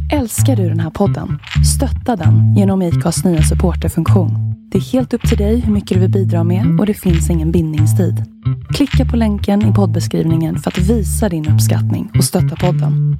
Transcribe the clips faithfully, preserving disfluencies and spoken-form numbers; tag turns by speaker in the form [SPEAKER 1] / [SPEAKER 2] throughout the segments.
[SPEAKER 1] Älskar du den här podden? Stötta den genom Acast nya supporterfunktion. Det är helt upp till dig hur mycket du vill bidra med och det finns ingen bindningstid. Klicka på länken i poddbeskrivningen för att visa din uppskattning och stötta podden.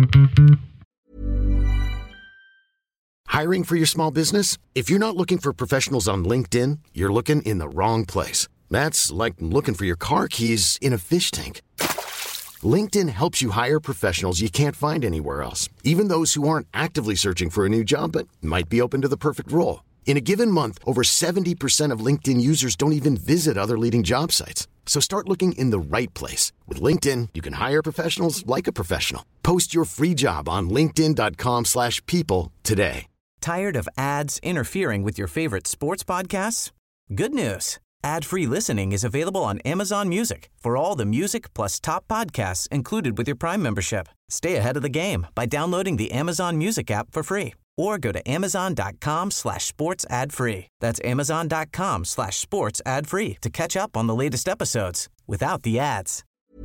[SPEAKER 2] Hiring for your small business? If you're not looking for professionals on LinkedIn, you're looking in the wrong place. That's like looking for your car keys in a fish tank. LinkedIn helps you hire professionals you can't find anywhere else, even those who aren't actively searching for a new job but might be open to the perfect role. In a given month, over seventy percent of LinkedIn users don't even visit other leading job sites. So start looking in the right place. With LinkedIn, you can hire professionals like a professional. Post your free job on linkedin dot com slash people today.
[SPEAKER 3] Tired of ads interfering with your favorite sports podcasts? Good news. Ad-free listening is available on Amazon Music for all the music plus top podcasts included with your Prime membership. Stay ahead of the game by downloading the Amazon Music app for free or go to amazon dot com slash sports ad free. That's amazon dot com slash sports ad free to catch up on the latest episodes without the ads.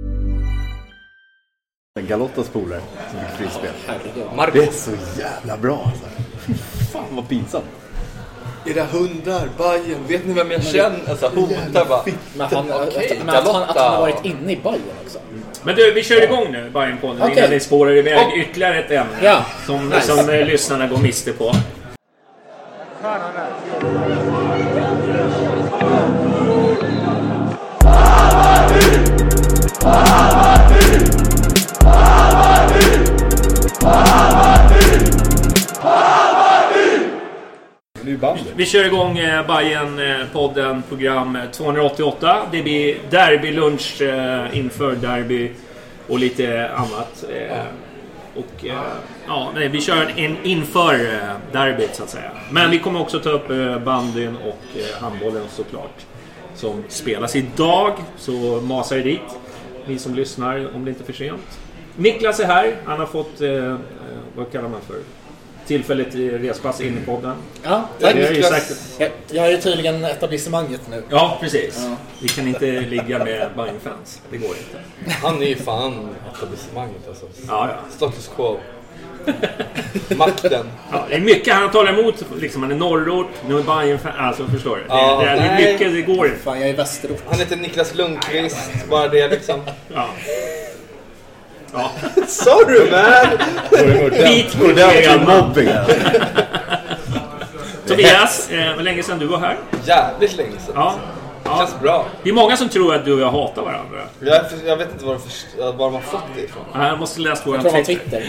[SPEAKER 4] Galottas polare som fick frispel.
[SPEAKER 5] Marco.
[SPEAKER 4] Det är så jävla bra alltså. Fan vad pinsamt.
[SPEAKER 5] Är det hundar, Bajen? Vet ni vem jag känner? Alltså hotar bara.
[SPEAKER 6] Men, han, okay, men att, han, att han har varit inne i Bajen också.
[SPEAKER 7] Men du, vi kör igång nu Bajen på okay. Innan det spårar iväg oh. ytterligare ett ämne
[SPEAKER 6] ja.
[SPEAKER 7] Som,
[SPEAKER 6] nice.
[SPEAKER 7] som eh, lyssnarna går miste på. Vi kör igång eh, Bajen-podden, program tvåhundraåttioåtta. Det blir derbylunch eh, inför derby och lite annat. Eh, och eh, ja, nej, vi kör in, inför eh, derbyt så att säga. Men vi kommer också ta upp eh, bandyn och eh, handbollen såklart. Som spelas idag, så masar dit. Ni som lyssnar om det inte är för sent. Niklas är här, han har fått, eh, vad kallar man för? Tillfälligt i respass in i podden.
[SPEAKER 6] Ja, tack. Jag, jag, jag är ju tydligen etablissemanget nu.
[SPEAKER 7] Ja, precis. Ja. Vi kan inte ligga med Bayern-fans. Det går inte.
[SPEAKER 5] Han är ju fan etablissemanget alltså.
[SPEAKER 7] Ja, ja.
[SPEAKER 5] Status quo. Makten.
[SPEAKER 7] Ja, det är mycket han talar emot. Liksom, han är norrort, nu är Bayern-fan. Alltså, förstår du?
[SPEAKER 5] Ja,
[SPEAKER 7] det, det är mycket, det går inte.
[SPEAKER 6] Fan, jag är västerort.
[SPEAKER 5] Han heter Niklas Lundqvist. Bara det liksom.
[SPEAKER 7] Ja. Ja.
[SPEAKER 5] Sorry man.
[SPEAKER 7] Bit på
[SPEAKER 4] den mobbing.
[SPEAKER 7] Tobias, eh, vad länge sedan du var här?
[SPEAKER 5] Jävligt länge sedan.
[SPEAKER 7] Ja. Ja.
[SPEAKER 5] Känns bra.
[SPEAKER 7] Det är många som tror att du och jag hatar varandra.
[SPEAKER 5] Jag, jag vet inte var de, för, var de har fått det ifrån.
[SPEAKER 7] Ja, jag måste läsa vår
[SPEAKER 6] Twitter.
[SPEAKER 7] Twitter.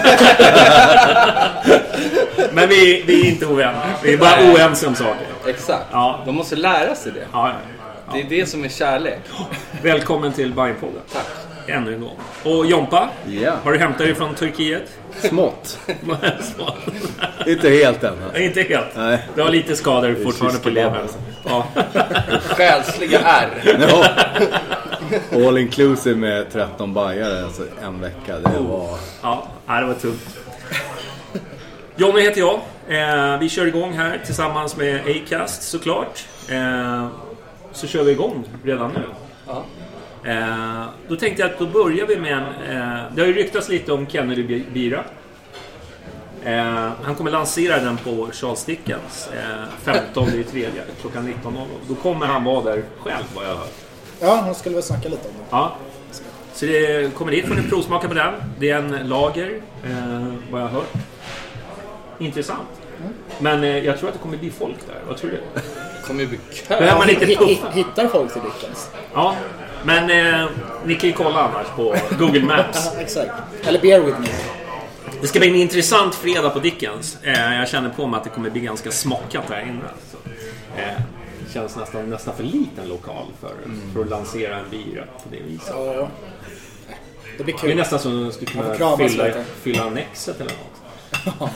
[SPEAKER 7] Men vi, vi är inte ovänner. Vi är bara oense om saker.
[SPEAKER 5] Exakt.
[SPEAKER 7] Ja.
[SPEAKER 5] De måste lära sig det.
[SPEAKER 7] Ja, ja. Ja.
[SPEAKER 5] Det är det som är kärlek.
[SPEAKER 7] Välkommen till Bajen-podden.
[SPEAKER 5] Tack.
[SPEAKER 7] Ännu en gång. Och Jompa,
[SPEAKER 4] yeah.
[SPEAKER 7] Har du hämtat dig från Turkiet?
[SPEAKER 4] Smått.
[SPEAKER 7] Smått.
[SPEAKER 4] Inte helt än. Alltså.
[SPEAKER 7] Inte helt.
[SPEAKER 4] Nej.
[SPEAKER 7] Du har lite skador fortfarande på levern. Alltså. Ja.
[SPEAKER 5] Själsliga är.
[SPEAKER 4] Ja. All inclusive med tretton bajare alltså en vecka. Det var...
[SPEAKER 7] Ja, det var tungt. Johnny heter jag. Eh, vi kör igång här tillsammans med Acast såklart. Eh, så kör vi igång redan nu.
[SPEAKER 5] Ja.
[SPEAKER 7] Eh, då tänkte jag att då börjar vi med en... Eh, det har ju ryktats lite om Kennedy Bira. Eh, han kommer lansera den på Charles Dickens eh, femtonde i tredje klockan nitton noll noll. Då kommer han vara där själv, vad jag har hört.
[SPEAKER 6] Ja, han skulle väl snacka lite om det.
[SPEAKER 7] Ja. Så det kommer dit, får ni provsmaka på den. Det är en lager, eh, vad jag har hört. Intressant. Mm. Men eh, jag tror att det kommer bli folk där. Vad tror du?
[SPEAKER 5] Det kommer bli kö.
[SPEAKER 7] Behöver man inte puffa?
[SPEAKER 6] Hittar folk till Dickens?
[SPEAKER 7] Ja, men eh, ni kan ju kolla annars på Google Maps.
[SPEAKER 6] Exakt. Eller bear with me.
[SPEAKER 7] Det ska bli en intressant fredag på Dickens. Eh, jag känner på mig att det kommer bli ganska smockat här inne. Så, eh, det känns nästan, nästan för liten lokal för, mm. för att lansera en bira på det viset.
[SPEAKER 6] Ja. Det blir kul.
[SPEAKER 7] Det är nästan som att du skulle kunna fylla, fylla annexet eller något.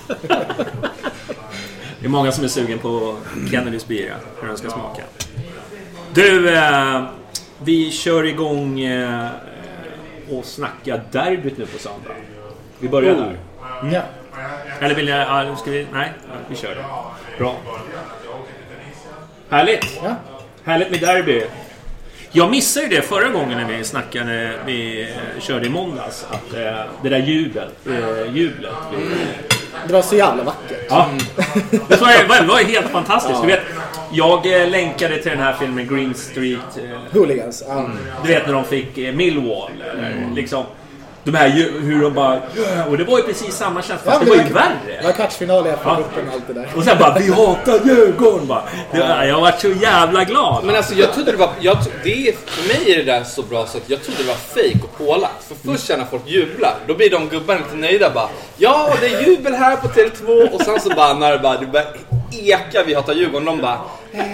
[SPEAKER 7] Det är många som är sugen på Kennedys bira, hur den ska smaka. Du, eh, vi kör igång eh, och snackar derbyt nu på söndag. Vi börjar där.
[SPEAKER 6] Mm. Ja.
[SPEAKER 7] Eller vill jag... Ja, ska vi, nej, vi kör det. Bra. Härligt.
[SPEAKER 6] Ja.
[SPEAKER 7] Härligt med derby. Jag missade ju det förra gången när vi snackade, när vi körde i måndags, att eh, det där jubel, eh, jublet.
[SPEAKER 6] Det var så jävla vackert.
[SPEAKER 7] Ja. Det var, det var helt fantastiskt. Ja. Du vet, jag eh, länkade till den här filmen Green Street. Eh,
[SPEAKER 6] Hooligans. Mm.
[SPEAKER 7] Du vet när de fick eh, Millwall. Eller, mm. liksom, de här, hur de bara... Och det var ju precis samma känsla, fast ja, det, det var ju värre.
[SPEAKER 6] Det var kvartsfinal i F A-cupen och allt det där.
[SPEAKER 7] Och sen bara, vi hatar Djurgården bara. Det, jag har varit så jävla glad.
[SPEAKER 5] Men alltså jag trodde det var... Jag, det, för mig är det där så bra så att jag trodde det var fake och pålagt. För först när folk jublar, då blir de gubbarna lite nöjda bara. Ja, det är jubel här på Tele två. Och sen så bara, när det bara... Det bara eka, vi hatar Djurgården. De bara...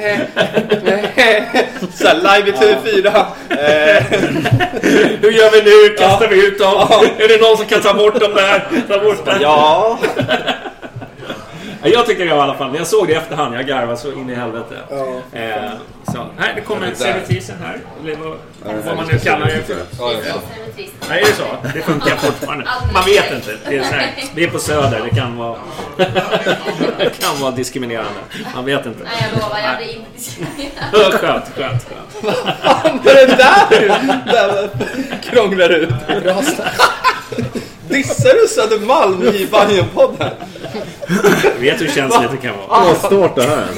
[SPEAKER 5] Så här, live i T V fyra.
[SPEAKER 7] Hur gör vi nu? Kastar ja. vi ut dem? Ja. Är det någon som kan ta bort dem där? Ta bort dem?
[SPEAKER 5] Ja.
[SPEAKER 7] Jag tycker det i alla fall. Jag såg det i efterhand. Jag garvade så in i helvete. Ja. Eh, så. Här, det kommer ett servitrisen här. Eller vad, vad man nu kallar det för.
[SPEAKER 5] Ja, ja.
[SPEAKER 7] Nej, är det så? Det funkar fortfarande. Man vet inte. Det är, så här, det är på Söder. Det kan vara det kan vara diskriminerande. Man vet inte.
[SPEAKER 8] Nej, jag lovar. Jag blir inte diskriminerad.
[SPEAKER 7] Skönt, skönt, skönt.
[SPEAKER 5] Vad är det där? Där krånglar ut. Dissar du Södermalm i Bajen-podden?
[SPEAKER 7] Jag vet hur känsligt det kan vara.
[SPEAKER 4] Vad stort det här.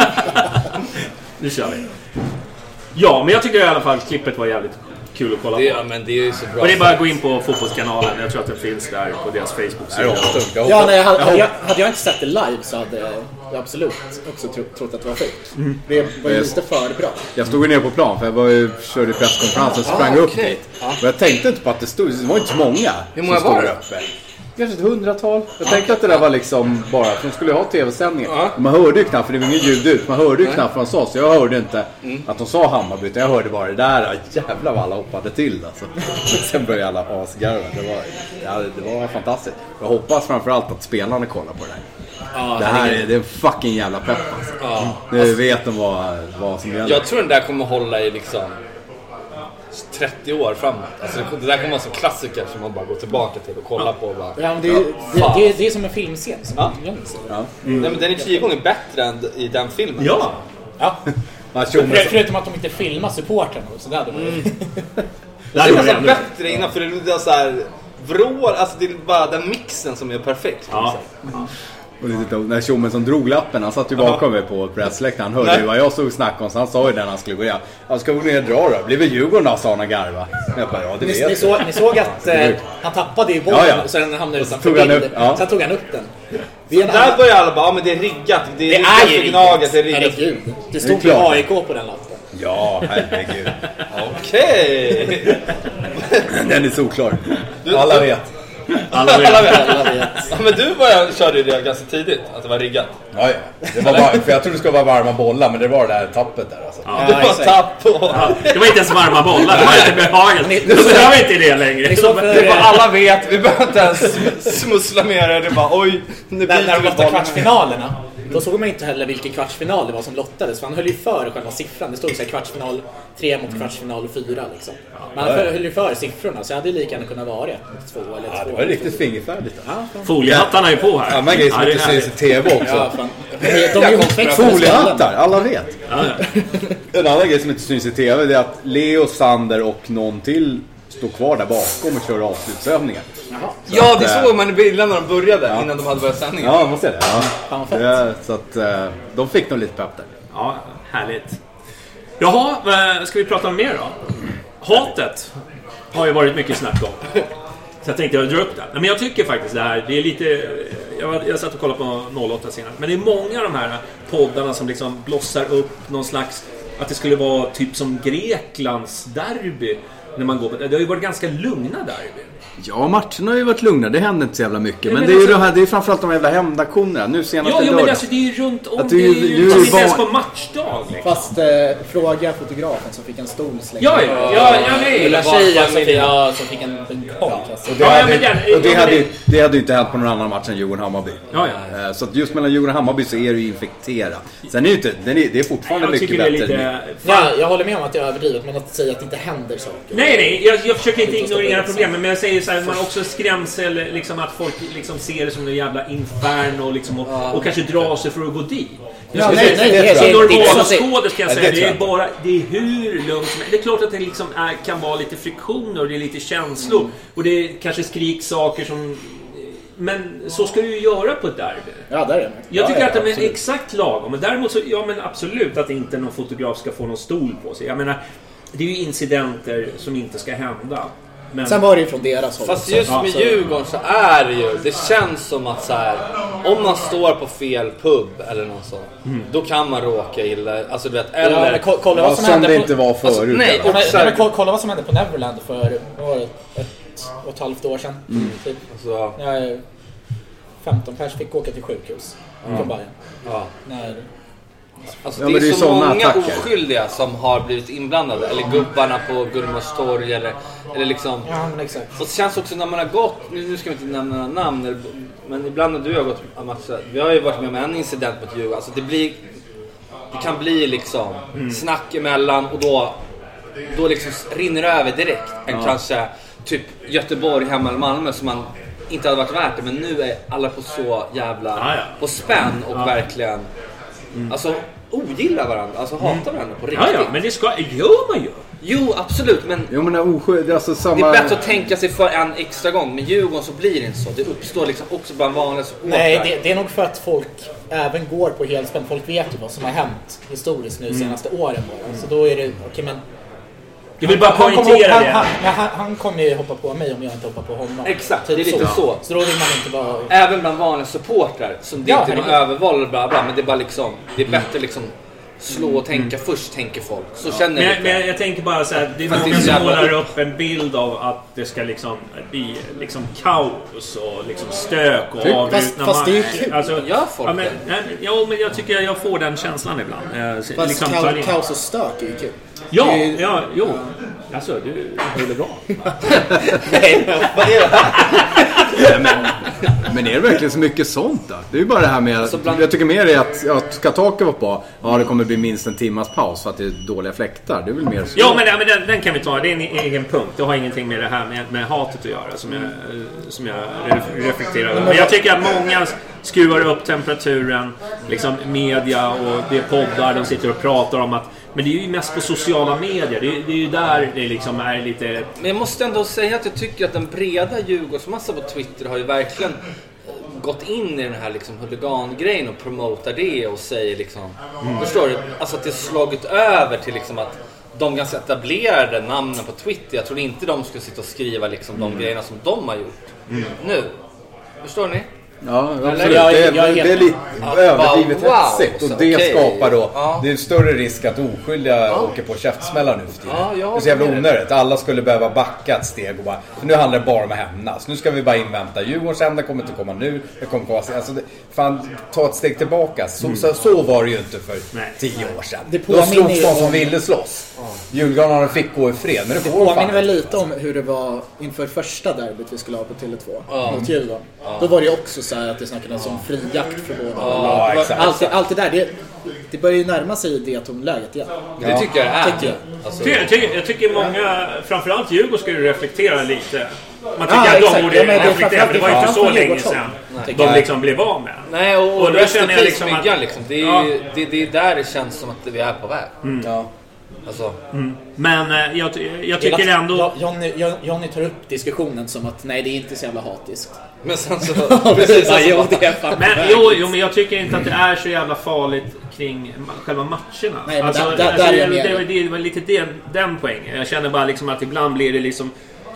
[SPEAKER 7] Nu kör vi. Ja, men jag tycker i alla fall att klippet var jävligt kul att kolla på.
[SPEAKER 5] Det, ja, men det är ju så bra.
[SPEAKER 7] Och det är bara att gå in på fotbollskanalen. Jag tror att den finns där på deras Facebook-sida.
[SPEAKER 6] Ja, nej, hade, hade, jag, hade jag inte sett det live så hade jag absolut också tro, trott att det var fake. Mm. Det var ju lite för bra.
[SPEAKER 4] Jag stod ju ner på plan för jag var ju, körde presskonferens och sprang ah, upp okay. dit. Ah. Och jag tänkte inte på att det stod, det var inte så många.
[SPEAKER 5] Hur många
[SPEAKER 4] som
[SPEAKER 5] var
[SPEAKER 4] det? Uppe. Kanske ett hundratal. Jag tänkte att det där var liksom bara för de skulle ha tv-sändningar. Ja. Man hörde ju knappt, för det var ingen ljud ut. Man hörde ju knappt vad de sa, så jag hörde inte mm. att de sa Hammarby, utan jag hörde bara det där. Jävlar vad alla hoppade till alltså. Sen började alla asgarva. Det var, ja, det var fantastiskt. Jag hoppas framförallt att spelarna kollar på det här. Ja, det här är, det är en fucking jävla pepp alltså. Ja. Nu alltså, vet de vad, vad som gäller.
[SPEAKER 5] Jag tror den där kommer hålla i liksom trettio år framåt. Alltså det där kommer vara som klassiker som man bara går tillbaka till och kollar på. Och bara,
[SPEAKER 6] ja, men det, är, ja, det, det, är, det är som en filmscen som ja.
[SPEAKER 5] Ja. Mm. Nej, men den är tio gånger bättre än i den filmen.
[SPEAKER 7] Ja.
[SPEAKER 6] Ja. För, förutom att de inte filmar supporten och sådär.
[SPEAKER 5] Mm. Det är nästan bättre innan, för det är så här vrål, alltså det är bara den mixen som är perfekt.
[SPEAKER 7] Ja. Ja.
[SPEAKER 4] Och det, när tjommen som drog lappen, han satt ju bakom mig på pressläktaren. Han hörde ju vad jag stod och snackade om, så han sa ju den han skulle gå ner. Han ska gå ner och dra då. Blir väl Djurgården då, sa han garva. Jag bara, ja, det
[SPEAKER 6] ni,
[SPEAKER 4] vet
[SPEAKER 6] ni, så, ni såg att eh, han tappade i bollen, ja, ja. Och sen hamnade utanför bild. Ja. Sen tog han upp den.
[SPEAKER 5] Det är där började alla bara, ja men det är riggat. Det är, det är riggat. Det är riggat.
[SPEAKER 6] Herregud. Det stod ju A I K på den lappen.
[SPEAKER 4] Ja, herregud.
[SPEAKER 5] Okej.
[SPEAKER 4] Den är så klar. Alla vet.
[SPEAKER 5] Alla vet. Alla vet. Alla vet. Ja, men du började körde det ganska tidigt, att det var riggat.
[SPEAKER 4] Ja, ja. Det var bara, för jag trodde det skulle vara varma bollar, men det var det där tappet där alltså.
[SPEAKER 5] Ja, det var tapp på.
[SPEAKER 7] Ja, det var inte ens varma bollar, det var inte behagligt. Det var inte det längre.
[SPEAKER 5] Det var, det var alla vet, vi behöver inte ens smussla med det. Det var oj,
[SPEAKER 6] nu när, när de lottade kvartsfinalerna. Då såg man inte heller vilken kvartsfinal det var som lottades. För han höll ju för själva siffran. Det stod så här kvartsfinal tre mot kvartsfinal fyra liksom. Men han höll ju för siffrorna, så jag hade lika gärna kunnat vara ett mot två eller
[SPEAKER 4] ja,
[SPEAKER 6] två.
[SPEAKER 4] Det var riktigt fingerfärdigt.
[SPEAKER 6] Ja,
[SPEAKER 7] foliehattarna är på här.
[SPEAKER 4] Ja, man grejer som inte syns i tv också. Ja, fan.
[SPEAKER 6] De är ju
[SPEAKER 4] foliehattar, alla vet. Ja, ja. En annan grej som inte syns i tv är att Leo, Sander och någon till står kvar där bakom och kör avslutsövningar.
[SPEAKER 5] Ja, att, det såg man i bilden när de började, ja. Innan de hade börjat sändningen.
[SPEAKER 4] Ja, man måste det. Ja. Ja, så att de fick nog lite pepp där.
[SPEAKER 7] Ja, härligt. Jaha, ska vi prata om mer då? Hatet har ju varit mycket snack om. Så jag tänkte jag dra upp det. Men jag tycker faktiskt det här, det är lite... Jag, jag satt och kollade på noll åtta senare. Men det är många av de här poddarna som liksom blossar upp någon slags... Att det skulle vara typ som Greklands derby. När man går på, det har ju varit ganska lugna derby.
[SPEAKER 4] Ja, matcherna har ju varit lugna. Det händer inte så jävla mycket. Men, men det är ju alltså, det här, det är framförallt de jävla hemdaktionerna. Nu senast
[SPEAKER 7] ja, ja, men alltså, det är ju runt om. Det är ju, det är ju, det är ju bara... ens på matchdag. Liksom.
[SPEAKER 6] Fast eh, fråga fotografen som fick en stol slängd.
[SPEAKER 7] Ja, ja, ja, ja, nej.
[SPEAKER 6] Eller tjejen som, ja, som fick en ping pong.
[SPEAKER 4] Ja. Och det ja, hade, ja, men, och det, ja, hade, det... det hade ju inte hänt på någon annan match än Djurgården-Hammarby.
[SPEAKER 7] Ja, ja.
[SPEAKER 4] Så att just mellan Djurgården och Hammarby så är det ju infekterat. Sen är det ju inte, det är fortfarande
[SPEAKER 7] nej,
[SPEAKER 4] mycket bättre.
[SPEAKER 7] Lite...
[SPEAKER 6] Ja, jag håller med om att jag är överdrivet, men att säga att det inte händer saker.
[SPEAKER 7] Nej, nej, jag, jag försöker inte ignorera problemen, men jag säger så här, man också skrämsel liksom att folk liksom ser det som en jävla inferno liksom, och, ja. och kanske drar sig för att gå dit.
[SPEAKER 6] Ja, nej, nej, det, det,
[SPEAKER 7] som normala
[SPEAKER 6] det,
[SPEAKER 7] skådor kan jag säga, det är bara det är hur lugnt som, det är klart att det liksom är, kan vara lite friktioner och det är lite känslor mm. och det kanske skriks saker som, men så ska du ju göra på ett derby.
[SPEAKER 6] Ja, där är det.
[SPEAKER 7] Jag tycker
[SPEAKER 6] ja,
[SPEAKER 7] att det är
[SPEAKER 6] absolut.
[SPEAKER 7] exakt lagom. Men däremot så, ja men absolut att inte någon fotograf ska få någon stol på sig. Jag menar, det är ju incidenter som inte ska hända. Men...
[SPEAKER 6] Sen var det ju från deras håll.
[SPEAKER 5] Fast just med Djurgården så är det ju, det känns som att så här, om man står på fel pub eller något sånt, mm. då kan man råka illa. Alltså du vet, eller...
[SPEAKER 6] Ja, ko- kolla vad som,
[SPEAKER 4] som
[SPEAKER 6] hände
[SPEAKER 4] det
[SPEAKER 6] på...
[SPEAKER 4] inte var förut.
[SPEAKER 5] Alltså, nej,
[SPEAKER 6] och, men, men, men, kolla vad som hände på Neverland för var ett, och ett halvt år sedan. Mm. Typ.
[SPEAKER 5] Alltså,
[SPEAKER 6] ja, femton pers fick åka till sjukhus mm. från Bayern.
[SPEAKER 5] Ja.
[SPEAKER 6] När...
[SPEAKER 5] Alltså,
[SPEAKER 4] ja,
[SPEAKER 5] det är,
[SPEAKER 4] det är
[SPEAKER 5] så många
[SPEAKER 4] attacker.
[SPEAKER 5] oskyldiga som har blivit inblandade. Eller gubbarna på Gullmarstorg eller, eller liksom...
[SPEAKER 6] Ja, men exakt.
[SPEAKER 5] Och det känns också när man har gått, nu ska vi inte nämna några namn, men ibland när du har gått matcher, vi har ju varit med om en incident på Djurgården. Alltså det blir, det kan bli liksom mm. snack emellan och då, då liksom rinner det över direkt. En ja. kanske typ Göteborg, hemma eller Malmö som man inte hade varit värt det, men nu är alla på så jävla
[SPEAKER 7] ja, ja.
[SPEAKER 5] på spänn och ja. verkligen mm. alltså ogillar varandra, alltså hatar mm. varandra på riktigt.
[SPEAKER 7] Ja, ja, men det ska, gör man ju.
[SPEAKER 5] Jo, absolut, men,
[SPEAKER 4] jo, men det, är oskydd, det, är alltså samma...
[SPEAKER 5] det är bättre att tänka sig för en extra gång. Med Djurgården så blir det inte så. Det uppstår liksom också bland vanliga supportrar.
[SPEAKER 6] Nej, det, det är nog för att folk även går på helspänn. Folk vet ju vad som har hänt historiskt nu mm. senaste åren bara. Mm. Så då är det, okej okay, men...
[SPEAKER 7] Du vill bara
[SPEAKER 6] han,
[SPEAKER 7] poängtera
[SPEAKER 6] han,
[SPEAKER 7] det.
[SPEAKER 6] Han, han, han, han kommer ju hoppa på mig om jag inte hoppar på honom.
[SPEAKER 5] Exakt,
[SPEAKER 6] typ
[SPEAKER 5] det är lite så.
[SPEAKER 6] så. Så då vill man inte bara...
[SPEAKER 5] Även bland vanliga supportrar som det
[SPEAKER 6] ja,
[SPEAKER 5] inte är någon överval eller bla bla, men det är bara liksom, det är bättre liksom slå och tänka mm. först, tänker folk. Så känner
[SPEAKER 7] men,
[SPEAKER 5] jag,
[SPEAKER 7] men jag tänker bara så här, det är många som målar upp en bild av att det ska liksom bli liksom kaos och liksom stök och avbrutna
[SPEAKER 6] fast, fast det är ju kul.
[SPEAKER 7] Alltså,
[SPEAKER 5] ja, folk
[SPEAKER 7] ja, men, ja, men jag tycker jag får den känslan ibland.
[SPEAKER 6] Fast
[SPEAKER 7] liksom,
[SPEAKER 6] kaos, kaos och stök är ju kul.
[SPEAKER 7] Ja,
[SPEAKER 6] är,
[SPEAKER 7] ja, jo. Alltså, du håller bra.
[SPEAKER 6] Nej, vad är det?
[SPEAKER 4] Ja, men, men är det verkligen så mycket sånt då? Det är ju bara det här med att, bland... jag tycker mer är att, att ska taket vara på, ja det kommer bli minst en timmas paus för att det är dåliga fläktar. Det är väl mer så.
[SPEAKER 7] Ja, men, men den, den kan vi ta. Det är en egen punkt. Det har ingenting med det här med, med hatet att göra som jag, som jag reflekterar över. Men jag tycker att många skruvar upp temperaturen, liksom media och det är poddar, de sitter och pratar om att, men det är ju mest på sociala medier. Det är, det är ju där det liksom är lite...
[SPEAKER 5] Men jag måste ändå säga att jag tycker att den breda Djurgårdsmassa på Twitter har ju verkligen gått in i den här liksom huligangrejen och promotar det och säger liksom... Mm. Förstår du? Alltså att det slagit över till liksom att de ganska etablerade namnen på Twitter, jag tror inte de skulle sitta och skriva liksom de mm. grejerna som de har gjort mm. nu. Förstår ni?
[SPEAKER 4] Ja, absolut.
[SPEAKER 6] Jag, jag,
[SPEAKER 4] det, är,
[SPEAKER 6] jag
[SPEAKER 4] det är lite
[SPEAKER 5] att,
[SPEAKER 4] överdrivet
[SPEAKER 5] wow,
[SPEAKER 4] hetsigt och det
[SPEAKER 5] okay.
[SPEAKER 4] skapar då
[SPEAKER 5] ja.
[SPEAKER 4] det är större risk att oskyldiga ja. åker på käftsmällar nu för tiden.
[SPEAKER 5] Ja,
[SPEAKER 4] det är så jävla onödigt. Alla skulle behöva backa ett steg och bara, för nu handlar det bara om att hämnas. Nu ska vi bara invänta. Djurgårdens hämna kommer inte komma nu. Det kommer komma, alltså det, fan, ta ett steg tillbaka. Så, mm. så, så var det ju inte för Nej. tio år sedan. Det Då slogs de som ville slåss. Ja. Djurgårdarna fick gå i fred. Men det,
[SPEAKER 6] det påminner väl lite om hur det var inför första derbyt vi skulle ha på Tele två ja. mot Djurgården. Ja. Då var det ju också så här att det snackades som fri jakt för båda.
[SPEAKER 4] Ja, exakt.
[SPEAKER 6] Allt, allt det där, det, det börjar ju närma sig det tonläget igen.
[SPEAKER 5] Ja. Det tycker jag är.
[SPEAKER 6] Tycker jag.
[SPEAKER 5] Alltså.
[SPEAKER 7] Jag, tycker, jag tycker många, framförallt Djurgården skulle reflektera lite. Man tycker
[SPEAKER 6] ah,
[SPEAKER 7] att
[SPEAKER 6] exakt.
[SPEAKER 7] de borde
[SPEAKER 6] ja, det
[SPEAKER 7] reflektera, för det var ju inte så länge sedan
[SPEAKER 5] Nej.
[SPEAKER 7] de liksom blev av med.
[SPEAKER 5] Nej, och, och,
[SPEAKER 7] och då känner jag liksom att...
[SPEAKER 5] Liksom, det, är, ja. det, det är där det känns som att vi är på väg.
[SPEAKER 7] Mm.
[SPEAKER 6] Ja.
[SPEAKER 5] Alltså.
[SPEAKER 7] Mm. Men äh, jag, jag tycker ändå...
[SPEAKER 6] Johnny, Johnny tar upp diskussionen som att nej, det är inte så jävla hatiskt.
[SPEAKER 5] Men sen så... precis,
[SPEAKER 6] ja, jo, det är
[SPEAKER 7] men, jo, jo, men jag tycker inte att det är så jävla farligt kring själva matcherna.
[SPEAKER 6] Nej, men
[SPEAKER 7] alltså,
[SPEAKER 6] där, där,
[SPEAKER 7] alltså,
[SPEAKER 6] där
[SPEAKER 7] det,
[SPEAKER 6] är
[SPEAKER 7] det, det, det var lite den, den poängen. Jag känner bara liksom att ibland blir det liksom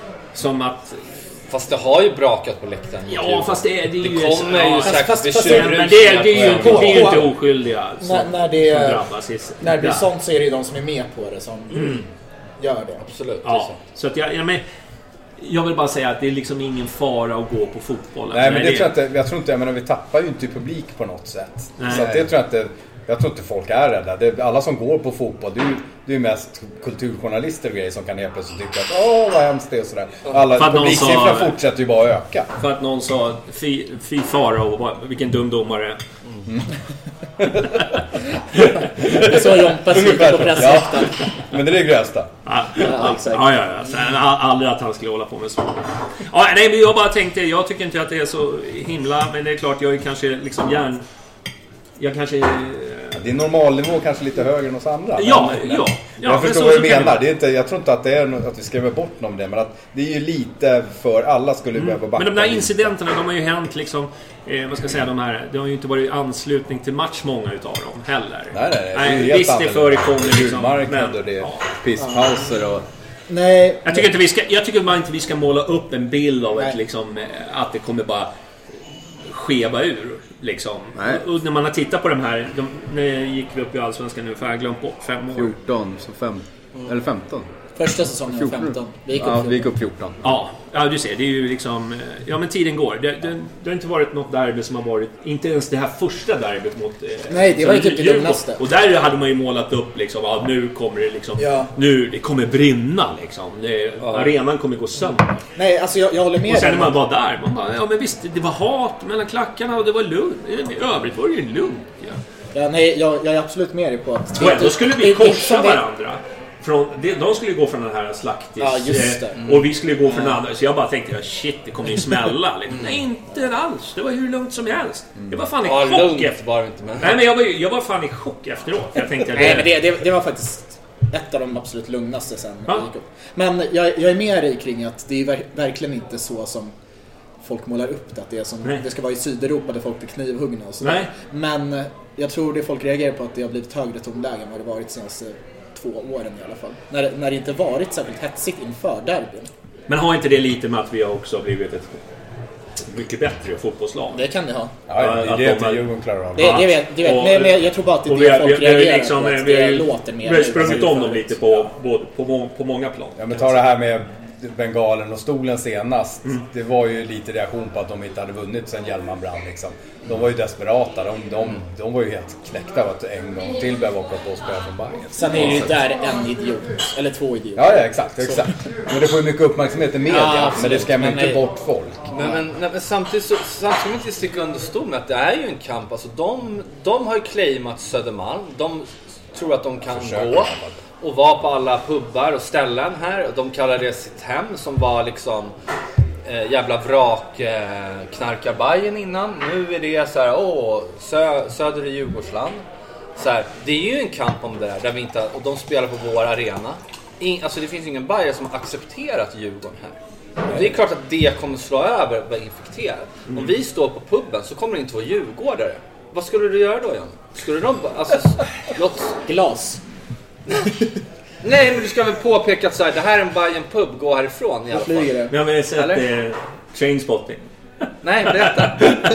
[SPEAKER 7] som att...
[SPEAKER 5] Fast det har ju brakat på läktaren.
[SPEAKER 7] Ja, fast det, är, det är ju...
[SPEAKER 5] Det kommer
[SPEAKER 7] ja,
[SPEAKER 5] ju säkert
[SPEAKER 6] fast,
[SPEAKER 5] vid
[SPEAKER 6] fast,
[SPEAKER 5] tjugo
[SPEAKER 7] men det, är, det är ju inte, det är ju inte oskyldiga som,
[SPEAKER 6] när, när det,
[SPEAKER 7] som drabbas. I,
[SPEAKER 6] när det blir sånt så är det ju de som är med på det som mm. gör det.
[SPEAKER 5] Absolut.
[SPEAKER 7] Ja, så att jag, jag, men, jag vill bara säga att det är liksom ingen fara att gå på fotbollen.
[SPEAKER 4] Nej, men det, det tror jag inte, jag tror inte, jag menar, vi tappar ju inte publik på något sätt.
[SPEAKER 7] Nej.
[SPEAKER 4] Så att det tror jag inte... Jag tror inte folk är rädda. Det, alla som går på fotboll, det är ju det är mest kulturjournalister och grejer som kan helt plötsligt tycka att åh, vad hemskt det är och sådär. Alla publiksiffror fortsätter ju bara att öka.
[SPEAKER 7] För att någon sa fy, fy Farao, vilken dum domare.
[SPEAKER 6] Mm. Så Jompa sitter på pressläktaren.
[SPEAKER 4] Ja, men det är det grösta.
[SPEAKER 7] Ja, ja, ja, ja. Sen, aldrig att han skulle hålla på med så. Ja, nej, men jag bara tänkte, jag tycker inte att det är så himla, men det är klart jag är kanske liksom hjärn... Jag kanske... Ja,
[SPEAKER 4] det är normalnivå kanske lite högre än oss andra.
[SPEAKER 7] Ja, men, ja. ja
[SPEAKER 4] jag förstår vad du menar. Det är inte, jag tror inte att det är något, att vi skriver bort någon om det, men att det är ju lite för alla skulle mm. behöva backa.
[SPEAKER 7] Men de där incidenterna, de har ju hänt liksom, eh, vad ska jag säga, de här, det har ju inte varit anslutning till match många utav dem heller.
[SPEAKER 4] Nej, nej, nej.
[SPEAKER 7] nej det visst, det förekommer liksom.
[SPEAKER 4] Men, och det är ja. pisspauser och...
[SPEAKER 6] Nej,
[SPEAKER 7] jag tycker inte vi ska, jag tycker man inte vi ska måla upp en bild av ett, liksom, att det kommer bara skeva ur. Liksom. Och när man har tittat på de här, de, när gick vi upp i Allsvenskan nu, för jag har glömt bort fem år.
[SPEAKER 4] fjorton, så fem, eller femton.
[SPEAKER 6] Första säsongen var femton. Vi gick upp,
[SPEAKER 4] ja, vi gick upp fjorton.
[SPEAKER 7] Ja, ja, du ser, det är ju liksom... Ja, men tiden går. Det, det, det har inte varit något derby som har varit... Inte ens det här första derbyt mot...
[SPEAKER 6] Nej, det var ju typ det lugnaste.
[SPEAKER 7] Och där hade man ju målat upp liksom, ja, nu kommer det liksom... Ja. Nu, det kommer brinna liksom. Det, ja. Arenan kommer gå sönder.
[SPEAKER 6] Nej, alltså jag, jag håller med.
[SPEAKER 7] Och sen när man var där, man bara, ja men visst, det var hat mellan klackarna och det var lugnt. I övrigt var det ju lugnt, ja.
[SPEAKER 6] Ja, nej, jag, jag är absolut med dig på att...
[SPEAKER 7] Och då skulle vi korsa varandra. Från, de skulle gå från den här slaktis
[SPEAKER 6] ja, just det. Mm.
[SPEAKER 7] Och vi skulle gå från den andra. Så jag bara tänkte, ja, shit, det kommer ju smälla liksom. Nej, inte alls, det var hur lugnt som helst. Jag var fan i
[SPEAKER 5] ja,
[SPEAKER 7] chock efter.
[SPEAKER 5] Var inte med.
[SPEAKER 7] Nej, men jag var, jag var fan i chock efteråt. Jag tänkte,
[SPEAKER 6] nej, men det, det, det var faktiskt ett av de absolut lugnaste sen ja. Jag gick upp. Men jag, jag är med dig kring att det är ver- verkligen inte så som folk målar upp det, att det är som nej. Det ska vara i Sydeuropa där folk blir knivhuggna och så. Nej. Men jag tror det folk reagerar på att det har blivit högre tonläge än vad det varit senaste två åren i alla fall. När, när det inte varit särskilt hetsigt inför derbyn.
[SPEAKER 7] Men har inte det lite med att vi har också blivit ett mycket bättre fotbollslag?
[SPEAKER 6] Det kan det ha.
[SPEAKER 4] Ja, det är det de Djurgården klarar av.
[SPEAKER 6] Det, det vet, det vet. Och, men, men jag tror bara att det är det folk reagerar liksom, på. Att
[SPEAKER 7] vi,
[SPEAKER 6] det
[SPEAKER 7] vi,
[SPEAKER 6] låter mer.
[SPEAKER 7] Vi har sprungit om dem lite på, på, på, på många plan.
[SPEAKER 4] Ja, men ta det här med Bengalen och stolen senast. Mm. Det var ju lite reaktion på att de inte hade vunnit sen Hjelman brann liksom. De var ju desperata. De, de, de var ju helt knäckta av att en gång till behöva åka på och spela från Bayern.
[SPEAKER 6] Sen är det ju där en idiot. Eller två idioter.
[SPEAKER 4] Ja, ja exakt, exakt. Men det får ju mycket uppmärksamhet i media. Ja, men det skrämmer inte nej. bort folk.
[SPEAKER 5] Men, men, nej, men samtidigt så samtidigt ska man inte sticka under stol med att det är ju en kamp. Alltså, de, de har ju claimat Södermalm. De tror att de kan Försöker gå. Och var på alla pubbar och ställen här. De kallar det sitt hem som var liksom eh, jävla vrak eh, knarkarbajen innan. Nu är det så här, åh, sö, söder i Djurgårdsland. Så här, det är ju en kamp om det där, där vi inte, och de spelar på vår arena. In, alltså det finns ingen bajare som har accepterat Djurgården här. Och det är klart att det kommer slå över vad infekterat. Mm. Om vi står på pubben så kommer det inte vara djurgårdare. Vad skulle du göra då, Jan? Skulle de alltså, låt...
[SPEAKER 6] Glas.
[SPEAKER 5] Nej, men du ska väl påpeka att så här, det här är en Bayern pub, gå härifrån i alla fall.
[SPEAKER 7] Det. Men jag vill säga att det är Trainspotting.
[SPEAKER 5] Nej, berätta.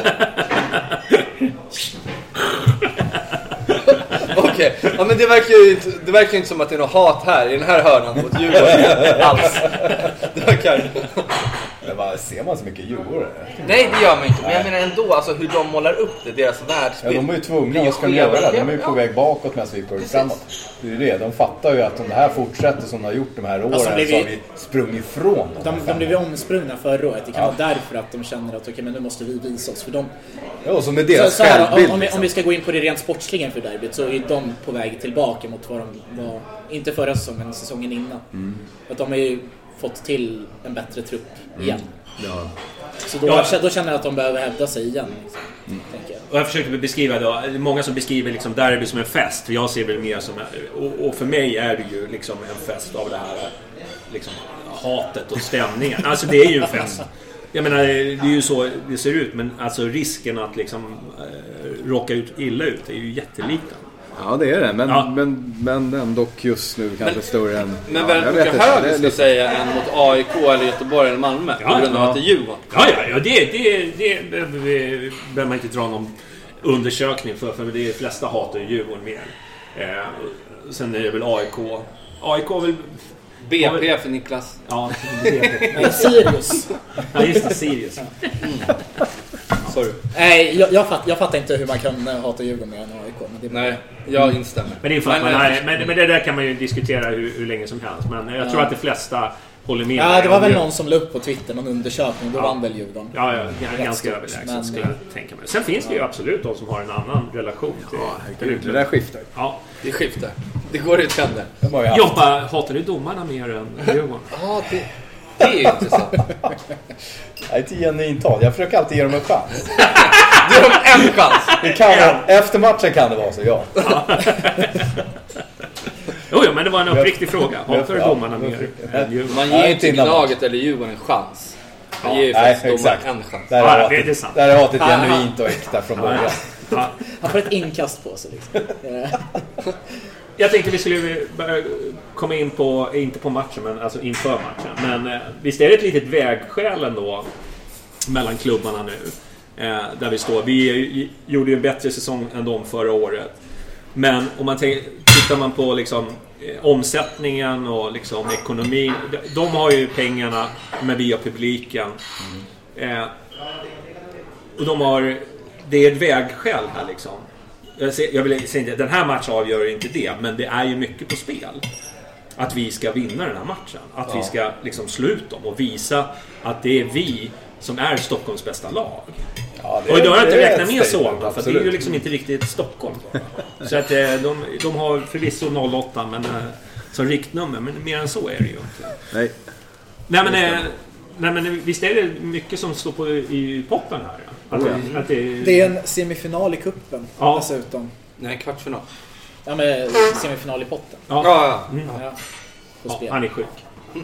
[SPEAKER 5] Okej, okay. Ja, men det verkar ju det verkar inte som att det är något hat här i den här hörnan mot Djurgården alls. Det verkar.
[SPEAKER 4] Men bara, ser man så mycket Djurgården?
[SPEAKER 5] Nej, det gör man inte. Men jag menar ändå, alltså hur de målar upp det, deras världsbild.
[SPEAKER 4] Ja, de är ju tvungna, vad ska de göra? De är ju på väg bakåt medan vi är på väg framåt. Det är ju det, de fattar ju att om det här fortsätter som de har gjort de här åren alltså, vi... så har vi sprungit ifrån dem.
[SPEAKER 6] De, de blev omsprungna förra året. Det kan ja. vara därför att de känner att okej, okay, men nu måste vi visa oss. För de...
[SPEAKER 4] Ja, så med deras
[SPEAKER 6] så, så här,
[SPEAKER 4] självbild.
[SPEAKER 6] Om, om, vi, om vi ska gå in på det rent sportsligen för derbyt så är de på väg tillbaka mot vad de var, inte förra säsongen, men säsongen innan. Mm. Att de har ju fått till en bättre trupp igen. Mm. Ja. Så då, ja. då känner jag att de behöver hävda sig igen liksom, mm. tänker jag.
[SPEAKER 7] Och jag försökte beskriva då, många som beskriver liksom derby som en fest. Jag ser väl mer som, och, och för mig är det ju liksom en fest av det här liksom, hatet och stämningen. Alltså det är ju en fest. Jag menar, det är ju så det ser ut, men alltså risken att liksom äh, råka ut illa ut är ju jätteliten.
[SPEAKER 4] Ja, det är det, men, ja. men, men ändå just nu kanske men, större än...
[SPEAKER 5] Men
[SPEAKER 4] ja,
[SPEAKER 5] väldigt mycket högre ska lite... säga än mot A I K eller Göteborg eller Malmö. Ja, på grund av
[SPEAKER 7] ja.
[SPEAKER 5] att det är Djurgården.
[SPEAKER 7] Ja, ja, ja det, det, det, det behöver man inte dra någon undersökning för, för det är flesta hatar Djurgården mer. Eh, sen är det väl A I K. A I K väl...
[SPEAKER 5] B P för Niklas.
[SPEAKER 7] Ja, B P.
[SPEAKER 6] Nej, Sirius.
[SPEAKER 7] Ja, just det, Sirius.
[SPEAKER 6] Mm. Sorry. Nej, jag, jag, fatt, jag fattar inte hur man kan hata Djurgården med en A I K. Men det är...
[SPEAKER 5] Nej, jag instämmer.
[SPEAKER 7] Men det, är för att man är, men, men det där kan man ju diskutera hur, hur länge som helst. Men jag ja. tror att de flesta håller med.
[SPEAKER 6] Ja, det var väl någon som la upp på Twitter någon undersökning. Då
[SPEAKER 7] ja.
[SPEAKER 6] vann väl Djurgården.
[SPEAKER 7] Ja, ja, ja ganska överlägset men... skulle jag tänka mig. Sen finns det ju absolut de som har en annan relation till,
[SPEAKER 4] ja, till det där skiftar.
[SPEAKER 7] Ja,
[SPEAKER 5] det skiftar. Det går ut händer.
[SPEAKER 7] Jobba, hatar du domarna mer än Djurgården?
[SPEAKER 5] Ja, det, det är ju intressant.
[SPEAKER 4] Jag är inte genuint tal. Jag försöker alltid ge dem en chans.
[SPEAKER 5] Du har en chans.
[SPEAKER 4] Det kan, efter matchen kan det vara så, ja.
[SPEAKER 7] Jo, ja, men det var en uppriktig fråga. Hatar du domarna mer än Djurgården?
[SPEAKER 5] Man ger ju inte laget eller Djurgården en chans. Man ger ju faktiskt domarna en chans.
[SPEAKER 4] Där är
[SPEAKER 7] ja,
[SPEAKER 4] hatet,
[SPEAKER 7] det är sant.
[SPEAKER 4] där är hatet genuint och äkta från början.
[SPEAKER 6] Ja. Han får ett inkast på sig liksom.
[SPEAKER 7] Jag tänkte vi skulle bara komma in på, inte på matchen, men alltså inför matchen. Men eh, visst är det ett litet vägskäl ändå mellan klubbarna nu. Eh, där vi står. Vi gjorde ju en bättre säsong än de förra året. Men om man tänker, tittar man på liksom, eh, omsättningen och liksom, ekonomin. De, de har ju pengarna, men vi har publiken. Mm. Eh, och de har... Det är ett vägskäl här liksom. Jag, ser, jag vill säga inte, den här matchen avgör inte det, men det är ju mycket på spel. Att vi ska vinna den här matchen. Att ja. vi ska liksom slå ut dem och visa att det är vi som är Stockholms bästa lag. Ja, det är, och då har jag inte räknat med så, för det är ju liksom inte riktigt Stockholm. Så att de, de har förvisso noll åtta men som riktnummer, men mer än så är det ju inte.
[SPEAKER 4] Nej.
[SPEAKER 7] Nej men, nej men visst är det mycket som står på i potten här. Att det,
[SPEAKER 6] mm.
[SPEAKER 7] att det,
[SPEAKER 6] det är en semifinal i kuppen ja. dessutom.
[SPEAKER 5] Nej, kvartsfinal.
[SPEAKER 6] Ja, men semifinal i potten.
[SPEAKER 7] Ja, ja. Mm.
[SPEAKER 6] ja.
[SPEAKER 7] ja han är sjuk.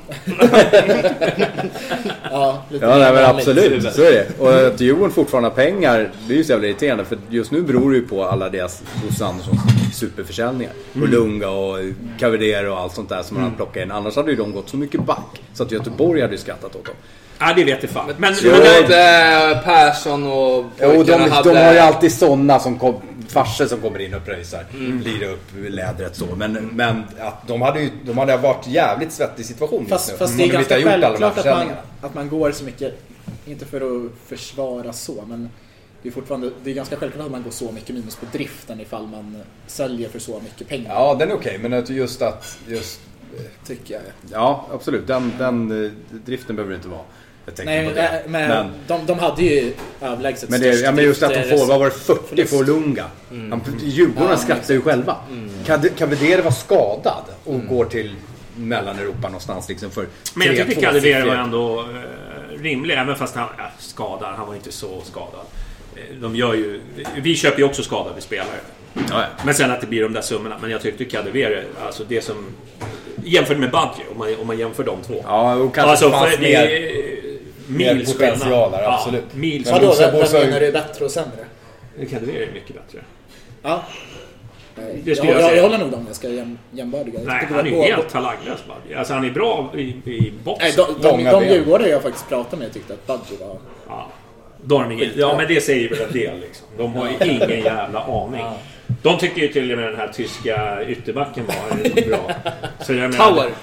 [SPEAKER 6] ja, lite
[SPEAKER 4] ja nej, men absolut, så är det. Och att Djurgården fortfarande har pengar, det är ju så jävla irriterande, för just nu beror det ju på alla deras Bosse Anderssons superförsäljningar. Mm. Och Lunga och Cavalier och allt sånt där som mm. man har plockat in. Annars hade ju de gått så mycket back så att Göteborg hade ju skrattat åt dem.
[SPEAKER 7] Ja, det vet jag fan. Men,
[SPEAKER 5] men, men inte Persson och
[SPEAKER 4] jo, de, hade... de har ju alltid sådana som kom, farser som kommer in och pröjsar. Mm. Lirar upp lädret så. Men, men att de hade ju de hade varit jävligt svettig situation
[SPEAKER 6] fast,
[SPEAKER 4] just nu.
[SPEAKER 6] Fast det är mm. ganska självklart att man, att man går så mycket, inte för att försvara så, men det är fortfarande, det är ganska självklart att man går så mycket minus på driften ifall man säljer för så mycket pengar.
[SPEAKER 4] Ja, den är okej, okay, men just att just
[SPEAKER 6] tycker jag.
[SPEAKER 4] Ja, absolut. Den, den driften behöver det inte vara.
[SPEAKER 6] Nej, det. Men, men de, de hade ju överlägset
[SPEAKER 4] men, det, ja, men just att de får, vad var det, fyrtio för Lunga. Mm. Djurgården ja, skrattar ju själva. Mm. Kan, kan det vara skadad och mm. går till Mellaneuropa någonstans liksom för
[SPEAKER 7] men jag tycker Kadewere var ändå uh, rimlig, även fast han ja, skadad, han var inte så skadad. De gör ju, vi köper ju också skadade spelare. Ja, ja. Men sen att det blir de där summorna. Men jag tyckte Kadewere, alltså det som jämfört med Badji, om man, om man jämför de två.
[SPEAKER 4] Ja, och kanske
[SPEAKER 7] alltså,
[SPEAKER 4] fanns
[SPEAKER 7] för,
[SPEAKER 4] mer,
[SPEAKER 7] mer
[SPEAKER 4] mer potential där, absolut.
[SPEAKER 7] Ja, mil.
[SPEAKER 6] Men då, vem menar du är bättre och sämre?
[SPEAKER 7] Kadewere är mycket bättre.
[SPEAKER 6] Ja. Nej, jag, jag, jag, jag håller nog dem jag ska jäm, jämbördiga.
[SPEAKER 7] Nej, han är ju helt talanglös Badji. Alltså han är bra i, i box.
[SPEAKER 6] Nej, de, de, de, de djurgårdare jag faktiskt pratade med tyckte att Badji var...
[SPEAKER 7] Ja. Ingen, ja, men det säger väl en del liksom. De har ju ingen jävla aning. De tycker ju till och med den här tyska ytterbacken var bra. Så jag menar,
[SPEAKER 5] Tower.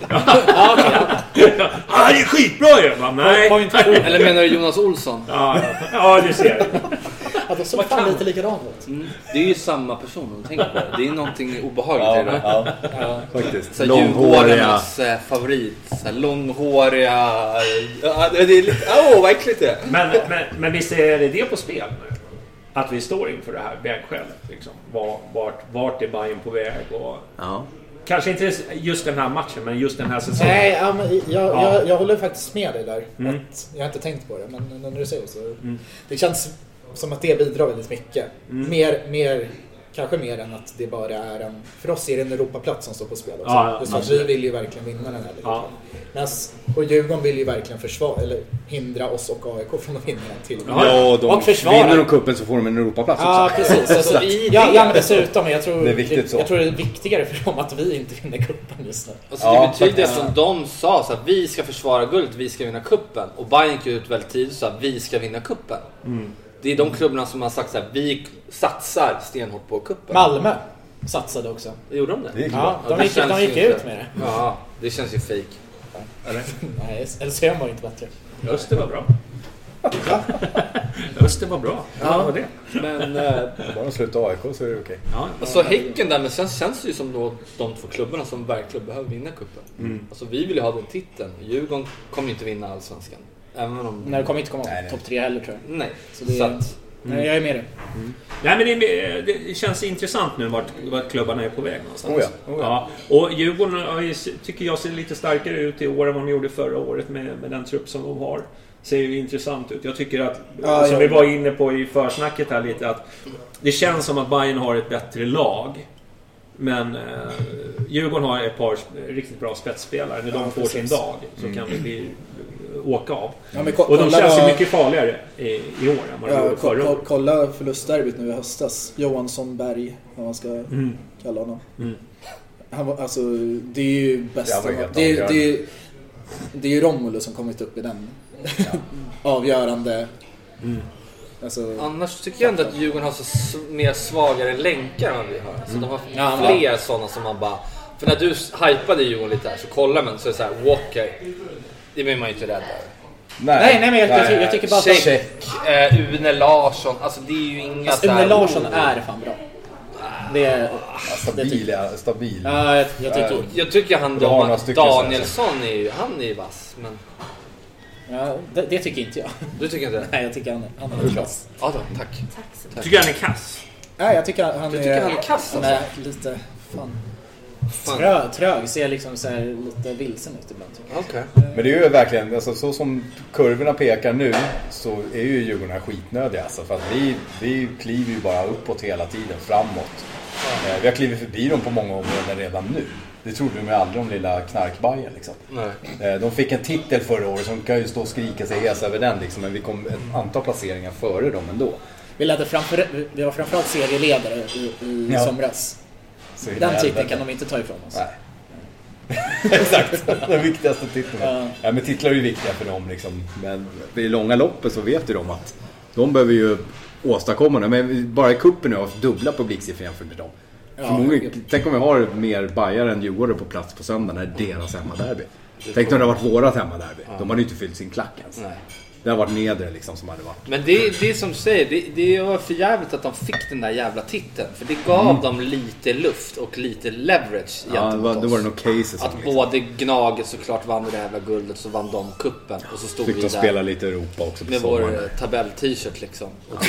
[SPEAKER 7] Ja, ah, det är skitbra ju. Men, nej.
[SPEAKER 5] Eller menar du Jonas Olsson?
[SPEAKER 7] Ja, ja det ser jag.
[SPEAKER 6] Ja, de såg fan lite likadant ut.
[SPEAKER 5] Mm. Det är ju samma person de tänker på. Det är någonting obehagligt i det.
[SPEAKER 4] Ja, ja. Faktiskt.
[SPEAKER 5] Så Djurgårdarnas favorit. Så långhåriga... Ja, det är lite... Åh, oh, vad äckligt det är.
[SPEAKER 7] Men, men, men visst är det det på spel nu? Att vi står inför det här vägskälet. Liksom. Vart, vart, vart är Bayern på väg? Och...
[SPEAKER 4] Ja.
[SPEAKER 7] Kanske inte just den här matchen, men just den här säsongen.
[SPEAKER 6] Nej, ja, men jag, ja. jag, jag håller faktiskt med dig där. Mm. Att jag har inte tänkt på det, men när du säger så. Mm. Det känns som att det bidrar väldigt mycket. Mm. Mer, mer, kanske mer än att det bara är en... För oss är det en Europaplats som står på spel också. Ja, ja, just att vi vill ju verkligen vinna den här. Ja. Mas, och Djurgården vill ju verkligen försvara, eller hindra oss och A I K från att vinna den till.
[SPEAKER 4] Ja, de
[SPEAKER 6] och försvara.
[SPEAKER 4] Vinner de kuppen så får de en Europaplats också.
[SPEAKER 6] Ja, precis. Alltså, ja, ja, men dessutom, jag tror,
[SPEAKER 4] det är viktigt så.
[SPEAKER 6] Jag tror det är viktigare för dem att vi inte vinner kuppen just nu.
[SPEAKER 5] Alltså, det ja, betyder att som de sa, så att vi ska försvara guld, vi ska vinna kuppen. Och Bayern gick ut väldigt tidigt så att vi ska vinna kuppen. Mm. Det är de klubbarna som har sagt så här, vi satsar stenhårt på kuppen.
[SPEAKER 6] Malmö satsade också.
[SPEAKER 5] Gjorde de det?
[SPEAKER 6] det ja, de gick, de gick ut med det.
[SPEAKER 5] Ja, det känns ju fake.
[SPEAKER 6] Eller? Nej, L C M var inte bättre.
[SPEAKER 7] Öster var bra. Öster var bra. Ja, var det.
[SPEAKER 5] Men äh,
[SPEAKER 4] bara sluta A I K så är det okej. Okay.
[SPEAKER 5] Ja, alltså Häcken där, men sen känns det ju som då de två klubbarna som verkligen behöver vinna kuppen. Mm. Alltså vi vill ju ha den titeln. Djurgården kommer ju inte vinna allsvenskan. Även om
[SPEAKER 6] Nej, det kommer inte komma topp tre heller tror jag.
[SPEAKER 5] Nej.
[SPEAKER 6] Så det
[SPEAKER 5] så
[SPEAKER 6] är...
[SPEAKER 5] att,
[SPEAKER 6] Nej, jag är med det. Mm.
[SPEAKER 7] Nej, men det, det känns intressant nu vart, vart klubbarna är på väg någonstans.
[SPEAKER 4] Oh ja, oh ja.
[SPEAKER 7] Ja. Och Djurgården tycker jag ser lite starkare ut i år än vad de gjorde förra året med, med den trupp som de har. Ser ju intressant ut. Jag tycker att,
[SPEAKER 6] ja,
[SPEAKER 7] som
[SPEAKER 6] ja.
[SPEAKER 7] vi var inne på i försnacket här lite, att det känns som att Bayern har ett bättre lag. Men eh, Djurgården har ett par riktigt bra spetsspelare. När de ja, får precis. sin dag så mm. kan det bli åka av. Ja, men ko- och de känns ju då mycket farligare i, i år än vad de gjorde förra året.
[SPEAKER 9] Kolla förlustderbyt nu i höstas. Johansson Berg, vad man ska mm. kalla honom. Mm. Han var, alltså, det är ju bästa. Det, det, det, det är ju Romulo som kommit upp i den ja. avgörande. Mm.
[SPEAKER 5] Alltså, annars tycker jag ändå att Djurgården har så mer svagare länkar än vad vi har. Så mm. de har ja, fler ja. sådana som man bara... För när du hypade Djurgården lite här så kollar man så är det så här, Walker, det blir man ju inte rädd av.
[SPEAKER 6] Nej, nej, nej men jag, nej. jag tycker bara att...
[SPEAKER 5] Check, uh, Une Larsson, alltså det är ju inga...
[SPEAKER 6] Alltså, Une Larsson är fan bra. Det är...
[SPEAKER 4] Ja, stabil, ja, stabil.
[SPEAKER 6] Ja, jag, jag tycker...
[SPEAKER 5] Jag tycker han då, Danielsson är ju, han är ju vass, men...
[SPEAKER 6] Ja, det, det tycker inte jag.
[SPEAKER 5] Du tycker inte det?
[SPEAKER 6] Nej, jag tycker han, han är kass.
[SPEAKER 5] Ja, då, tack.
[SPEAKER 7] tack. tack. Tycker han är kass?
[SPEAKER 6] Nej, jag tycker han,
[SPEAKER 5] du
[SPEAKER 6] är...
[SPEAKER 5] tycker han är kass alltså?
[SPEAKER 6] Han är lite... Fan... Trög, trög, ser liksom så här lite vilsen ut ibland.
[SPEAKER 4] Okay. Men det är ju verkligen, alltså, så som kurvorna pekar nu så är ju Djurgården skitnödiga. Alltså, för att vi, vi kliver ju bara uppåt hela tiden, framåt. Ja. Eh, vi har klivit förbi dem på många områden redan nu. Det trodde vi med aldrig om lilla knarkbajen liksom. Nej. Eh, de fick en titel förra året som kan ju stå och skrika sig hes över den liksom, men vi kom ett antal placeringar före dem ändå.
[SPEAKER 6] Vi, ledde framför, vi var framförallt serieledare i, i ja. somras. Så den titeln kan de inte ta ifrån oss.
[SPEAKER 4] Nej. Exakt, den viktigaste titeln. Ja. Ja, men titlar är ju viktiga för dem liksom. Men i långa loppet så vet ju de att de behöver ju åstadkomma det. Men bara i kuppen nu har dubbla publiksiffror jämfört med dem. Ja, tänk om vi har mer Bayern än Djurgården på plats på söndag när det är deras hemmaderby. Tänk om det har varit vårat hemmaderby. Ja. De hade ju inte fyllt sin klack ens. Nej. Det har varit nedre liksom som hade varit.
[SPEAKER 5] Men det, det är som du säger, det, det var för jävligt att de fick den där jävla titeln. För det gav mm. dem lite luft och lite leverage
[SPEAKER 4] ja, gentemot oss. Då var det nog cases.
[SPEAKER 5] Att liksom. Både Gnaget såklart vann det jävla guldet, så vann de kuppen. Och så stod
[SPEAKER 4] fick
[SPEAKER 5] vi
[SPEAKER 4] de
[SPEAKER 5] där
[SPEAKER 4] spela lite Europa också
[SPEAKER 5] med vår tabell-t-shirt liksom. Och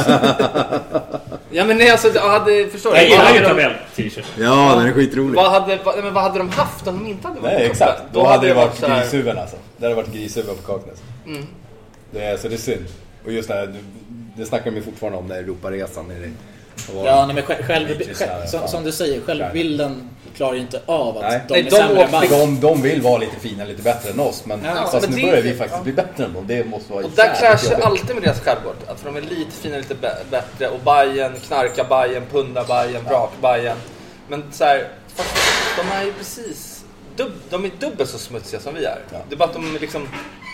[SPEAKER 5] ja men nej alltså, jag hade, förstår du?
[SPEAKER 7] Jag gillar ju tabell-t-shirt.
[SPEAKER 4] Ja, den är skitrolig.
[SPEAKER 5] Vad hade, vad, men vad hade de haft om de inte hade
[SPEAKER 4] varit? Nej, exakt. Då, då hade det varit, varit grishuvuden alltså. Det hade varit grishuvuden på Kaknäs. Mm. Det är, så det är synd. Och just det här, det snackar vi fortfarande om, den Europaresan. Är det,
[SPEAKER 6] ja, nej, men själv, själv, själv, som, som du säger, självbilden klarar ju inte av att
[SPEAKER 5] nej.
[SPEAKER 6] de
[SPEAKER 5] nej,
[SPEAKER 6] är
[SPEAKER 5] de
[SPEAKER 6] sämre
[SPEAKER 5] fick...
[SPEAKER 4] de, de vill vara lite fina, lite bättre än oss. Men ja, fast men nu börjar vi faktiskt ja. bli bättre än dem. Det måste vara.
[SPEAKER 5] Och där clashar alltid med deras självgård. Att de är lite fina, lite b- bättre. Och Bayern, knarka Bayern, punda Bayern, brak Bayern. Men så här, de är ju precis... Dub, de är dubbelt så smutsiga som vi är. Ja. Det är bara att de liksom...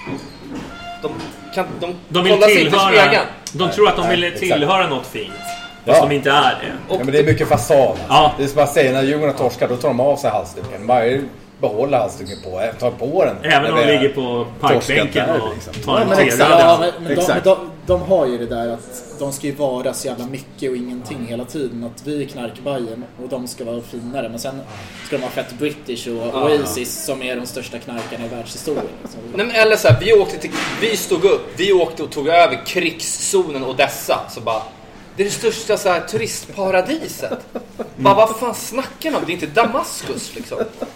[SPEAKER 5] De kan de,
[SPEAKER 7] de vill tillhöra. De tror att de vill
[SPEAKER 4] Nej,
[SPEAKER 7] tillhöra
[SPEAKER 4] exakt.
[SPEAKER 7] något fint. Fast ja. de inte är det.
[SPEAKER 4] Ja, men det är mycket fasad. Alltså. Ja. Det är som att säga, när Djurgården torskar då tar de av sig halsduken. Bara behålla halsduken på, tar på den.
[SPEAKER 7] Även om de ligger på parkbänken och liksom. tar en
[SPEAKER 6] ja, men exakt. Ja, men, men, de, men de, de har ju det där att de ska ju vara så jävla mycket och ingenting hela tiden. Att vi är knarkbajen och de ska vara finare. Men sen ska de vara fett British och Oasis som är de största knarkarna i världshistorien.
[SPEAKER 5] Nej, men eller så här, vi åkte till, vi stod upp, vi åkte och tog över krigszonen Odessa. Så bara, det är det största så här, turistparadiset. Bara, vad fan snackar ni om? Det är inte Damaskus liksom.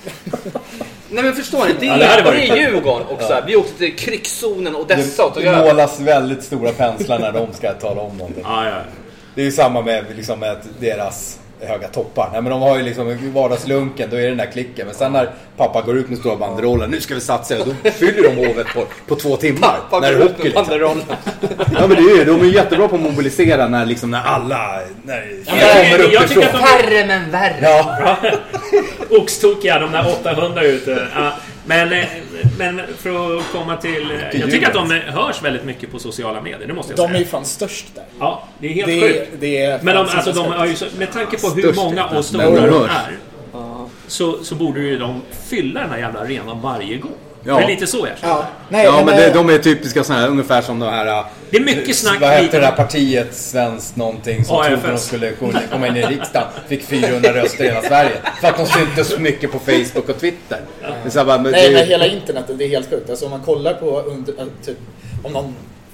[SPEAKER 5] Nej men förstår ni, det är, ja, det det är Djurgården också. Ja. Vi åkte till krigszonen och dessa och
[SPEAKER 4] det målas väldigt stora penslar när de ska tala om någonting.
[SPEAKER 7] Ja, ja.
[SPEAKER 4] Det är ju samma med, liksom, med deras höga toppar. Nej, men de har ju liksom vardagslunken, då är det den där klicken. Men sen när pappa går ut med stora banderoller, nu ska vi satsa, då fyller de hovet på, på två timmar.
[SPEAKER 5] Pappa när det går ut med banderoller.
[SPEAKER 4] Ja men det är ju, de är jättebra på att mobilisera när, liksom, när alla när
[SPEAKER 7] ja, jag, kommer upp
[SPEAKER 5] jag tycker att de är färre men värre.
[SPEAKER 7] Ja. Oxtokiga, de där åttahundra ute. Ja. Men, men för att komma till... Jag tycker att de hörs väldigt mycket på sociala medier, det måste jag
[SPEAKER 6] de
[SPEAKER 7] säga.
[SPEAKER 6] De är ju fan störst där.
[SPEAKER 7] Ja, det är helt
[SPEAKER 6] det,
[SPEAKER 7] sjukt.
[SPEAKER 6] Det är
[SPEAKER 7] men de, alltså, de har ju, med tanke på hur störst många och stora de är, så, så borde ju de fylla den här jävla arenan varje gång. Ja. Det är lite så jag känner.
[SPEAKER 4] Ja, Nej, ja men, men det, de är typiska såna här, ungefär som de här...
[SPEAKER 7] Det är mycket snack.
[SPEAKER 4] Vad heter det här partiet, svenskt någonting, som trodde de skulle komma in i riksdagen. Fick fyrahundra röster i hela Sverige. För att de syntes så mycket på Facebook och Twitter. Ja. Det är så bara, men
[SPEAKER 6] Nej,
[SPEAKER 4] det...
[SPEAKER 6] men hela internet, det är helt sjukt. Alltså om man kollar på under, typ, om någon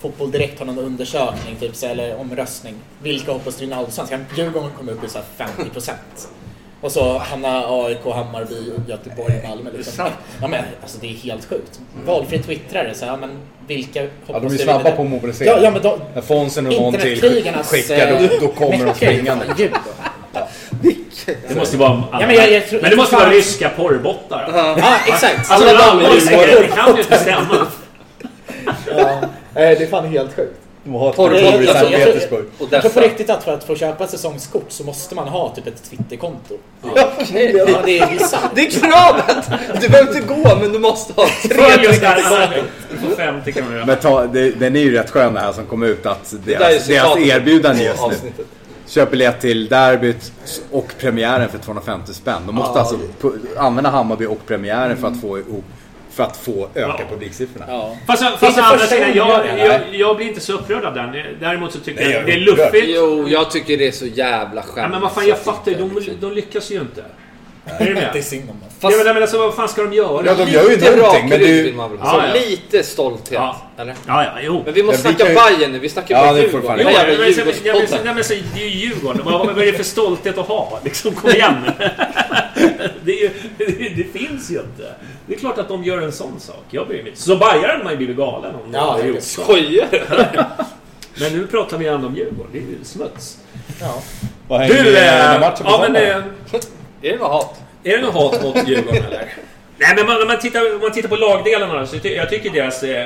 [SPEAKER 6] Fotboll Direkt har någon undersökning typ, så, eller omröstning. Vilka hoppas du vinna allsvenskan? Djurgården kommer upp i så här femtio procent. Och så hamnar A I K, Hammarby, Göteborg, Malmö. Liksom. Ja, men, alltså, det är helt sjukt. Mm. Valfri twittrare, så ja, men vilka hoppas
[SPEAKER 4] ja, de är snabba på att mobilisera.
[SPEAKER 6] Ja, ja, men då,
[SPEAKER 4] när Fonsen och någon till skickar, då, då kommer de springande.
[SPEAKER 6] Ja.
[SPEAKER 7] Det måste vara
[SPEAKER 6] ja, men, jag, jag tror,
[SPEAKER 7] men det måste vara ryska porrbottar.
[SPEAKER 6] Ja, ja exakt.
[SPEAKER 7] Alltså, alltså, alltså, det kan ju inte stämma.
[SPEAKER 6] Ja, det är fan helt sjukt.
[SPEAKER 4] Porrbottar i Sankt Petersburg.
[SPEAKER 6] Jag tror på riktigt att för att få köpa ett säsongskort så måste man ha typ ett Twitterkonto. Ja, okay. Ja, det är bisarrt.
[SPEAKER 5] Det är kravet! Du behöver inte gå, men du måste ha tre
[SPEAKER 7] Twitterkonton. För femtio kan man göra.
[SPEAKER 4] Men ta, det, den är ju rätt skön det här som kom ut att deras, deras erbjudande just nu. Köp biljett till derbyt och premiären för tvåhundrafemtio spänn. De måste ja, alltså på, använda Hammarby och premiären mm. för att få ihop, för att få öka ja. publiksiffrorna.
[SPEAKER 7] Ja. Fast, fast andra sidan, jag, jag, jag blir inte så upprörd av den. Däremot så tycker Nej, jag det är luffigt.
[SPEAKER 5] Jo, jag tycker det är så jävla skämt.
[SPEAKER 7] Ja, men vad fan, jag fattar, de, de lyckas ju inte. Är det med?
[SPEAKER 6] Det är synd om
[SPEAKER 7] Fast, ja, men alltså, vad fan ska de göra?
[SPEAKER 4] Ja, de gör ju någonting, men du...
[SPEAKER 5] Ja, ja. Lite stolthet,
[SPEAKER 7] ja.
[SPEAKER 5] eller?
[SPEAKER 7] Ja, ja, jo.
[SPEAKER 5] Men vi måste
[SPEAKER 4] men
[SPEAKER 5] snacka
[SPEAKER 4] vi
[SPEAKER 5] ju... Bajen nu, vi snackar
[SPEAKER 4] ja,
[SPEAKER 5] bara Djurgården.
[SPEAKER 7] Jo, men, men, men, det är ju Djurgården. Vad, vad är det för stolthet att ha? Liksom, kom igen. det, är ju, det, det finns ju inte. Det är klart att de gör en sån sak. Jag blir inte. Så Bajen hade man ju blivit galen om.
[SPEAKER 5] Ja, det är skojar.
[SPEAKER 7] Men nu pratar vi ändå om Djurgården. Det är ju smuts.
[SPEAKER 6] Ja.
[SPEAKER 4] Vad
[SPEAKER 7] du,
[SPEAKER 4] äh,
[SPEAKER 7] ja, men det...
[SPEAKER 5] Är det något hat?
[SPEAKER 7] Är det något hat mot Djurgården eller? Nej, men om man tittar, om man tittar på lagdelarna så ty- jag tycker deras eh, eh,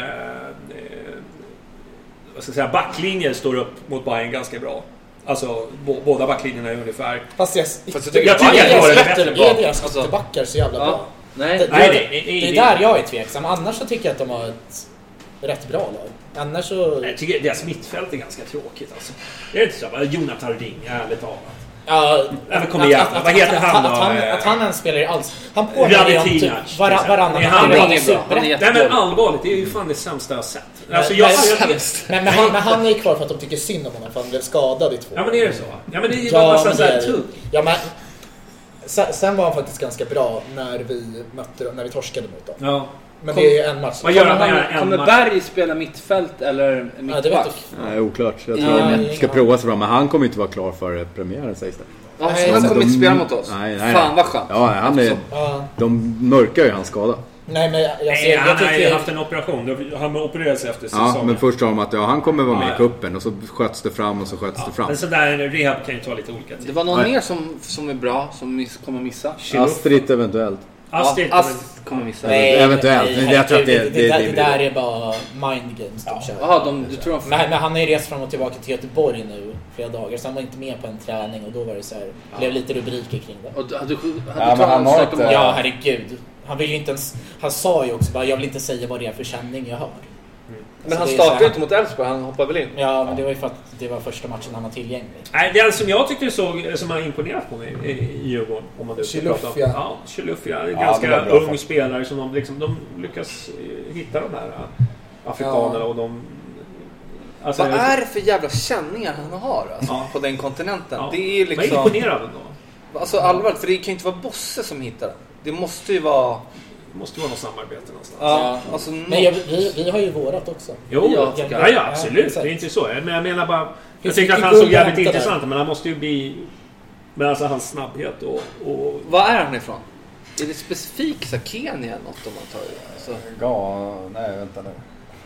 [SPEAKER 7] vad ska jag säga, backlinjer står upp mot Bayern ganska bra. Alltså b- båda backlinjerna är ungefär.
[SPEAKER 6] Fast jag,
[SPEAKER 5] Fast jag tycker
[SPEAKER 6] jag
[SPEAKER 5] tycker
[SPEAKER 6] att
[SPEAKER 5] Bayern
[SPEAKER 6] är bättre bra. Är deras ytterbackar så jävla bra?
[SPEAKER 5] Ja. Nej.
[SPEAKER 6] Det,
[SPEAKER 7] nej,
[SPEAKER 6] det,
[SPEAKER 7] nej, nej,
[SPEAKER 6] det är där jag är tveksam. Annars så tycker jag att de har ett rätt bra lag. Annars så...
[SPEAKER 7] Jag tycker deras mittfält är ganska tråkigt alltså. Det är inte så. Jonathan Ring, ärligt talat.
[SPEAKER 6] Ja,
[SPEAKER 7] att, kom igen. Att, att, vad heter han då?
[SPEAKER 6] Att han, att han ens spelar i alls. Han påminner om typ var, varannan.
[SPEAKER 7] Han
[SPEAKER 6] är
[SPEAKER 7] Nej, men allvarligt, det är ju fan det sämsta jag har sett. Alltså,
[SPEAKER 6] men,
[SPEAKER 7] jag,
[SPEAKER 6] men,
[SPEAKER 7] jag,
[SPEAKER 6] men, men, han, men han är kvar för att de tycker synd om honom för han blev skadad i två.
[SPEAKER 7] Ja, men är det så? Ja, men det är ju
[SPEAKER 6] ja,
[SPEAKER 7] bara så här tugg.
[SPEAKER 6] Ja, men sen var han faktiskt ganska bra när vi mötte när vi torskade mot dem.
[SPEAKER 7] Ja.
[SPEAKER 6] Men Kom, det är en match.
[SPEAKER 5] Vad gör han? En kommer match. Berg spela mittfält eller mittback?
[SPEAKER 6] Ja,
[SPEAKER 4] Nej, oklart. Jag tror ja, han ska prova sig bra, men han kommer inte vara klar för premiären, sägs det.
[SPEAKER 5] Ja, nej, han kommer inte spela mot oss.
[SPEAKER 4] Nej, nej,
[SPEAKER 5] fan vad skönt.
[SPEAKER 4] Ja, han är, de mörkar ju hans skada.
[SPEAKER 6] Nej, men jag, jag
[SPEAKER 7] nej,
[SPEAKER 6] ser,
[SPEAKER 7] han
[SPEAKER 6] jag
[SPEAKER 7] har ju
[SPEAKER 6] jag...
[SPEAKER 7] haft en operation. Han har opererat sig efter säsongen.
[SPEAKER 4] Ja, men först sa de att ja, han kommer vara med ja, i kuppen och så sköts det fram och så sköts
[SPEAKER 7] ja,
[SPEAKER 4] det fram.
[SPEAKER 7] Men så där rehab kan ju ta lite olika tid.
[SPEAKER 5] Det var någon nej. mer som, som är bra, som miss, kommer missa.
[SPEAKER 4] Astrid eventuellt.
[SPEAKER 7] Astrid
[SPEAKER 5] ja, Ast kommer missa.
[SPEAKER 4] Nej, eventuellt.
[SPEAKER 6] Nej,
[SPEAKER 4] jag tror att det,
[SPEAKER 6] det,
[SPEAKER 4] det,
[SPEAKER 6] det,
[SPEAKER 4] det,
[SPEAKER 6] det, det där är bara mind games de kör.
[SPEAKER 5] Jaha, de, du tror de
[SPEAKER 6] men, men han har ju rest fram och tillbaka till Göteborg nu flera dagar, så han var inte med på en träning och då var det så här, ja. blev lite rubriker kring det.
[SPEAKER 5] Och hade, hade
[SPEAKER 4] ja, men han har inte...
[SPEAKER 6] Ja, herregud. Han vill ju inte ens, han sa ju också bara, jag vill inte säga vad det är för känning jag har.
[SPEAKER 5] Mm. Men han startade ju inte mot Elfsborg, han hoppade väl in?
[SPEAKER 6] Ja, men det var ju för att det var första matchen han var tillgänglig.
[SPEAKER 7] Nej, det som jag tyckte såg, som har imponerat på mig i Djurgården, om man
[SPEAKER 6] Chilufya.
[SPEAKER 7] Ja, Chilufya. Ja, ganska ung för. spelare som de, liksom, de lyckas hitta de här afrikanerna ja. och de...
[SPEAKER 5] Alltså, vad är det för jävla känningar han har alltså, ja. på den kontinenten?
[SPEAKER 7] Ja.
[SPEAKER 5] Det är liksom...
[SPEAKER 7] Jag är imponerad ändå.
[SPEAKER 5] Alltså allvarligt, för det kan ju inte vara Bosse som hittar den. Det måste ju vara...
[SPEAKER 7] Det måste vara något samarbete någonstans.
[SPEAKER 5] Ja, alltså
[SPEAKER 6] men jag, vi, vi har ju vårat också.
[SPEAKER 7] Jo, ja, ja, ja absolut. Ja, det är inte så. Men jag menar bara... Jag tycker att han såg jävligt intressant, där. Men han måste ju bli... Men alltså hans snabbhet och... och...
[SPEAKER 5] Vad är han ifrån? Är det specifikt så Kenya något om man tar ju? Alltså...
[SPEAKER 4] Ja, nej, vänta nu.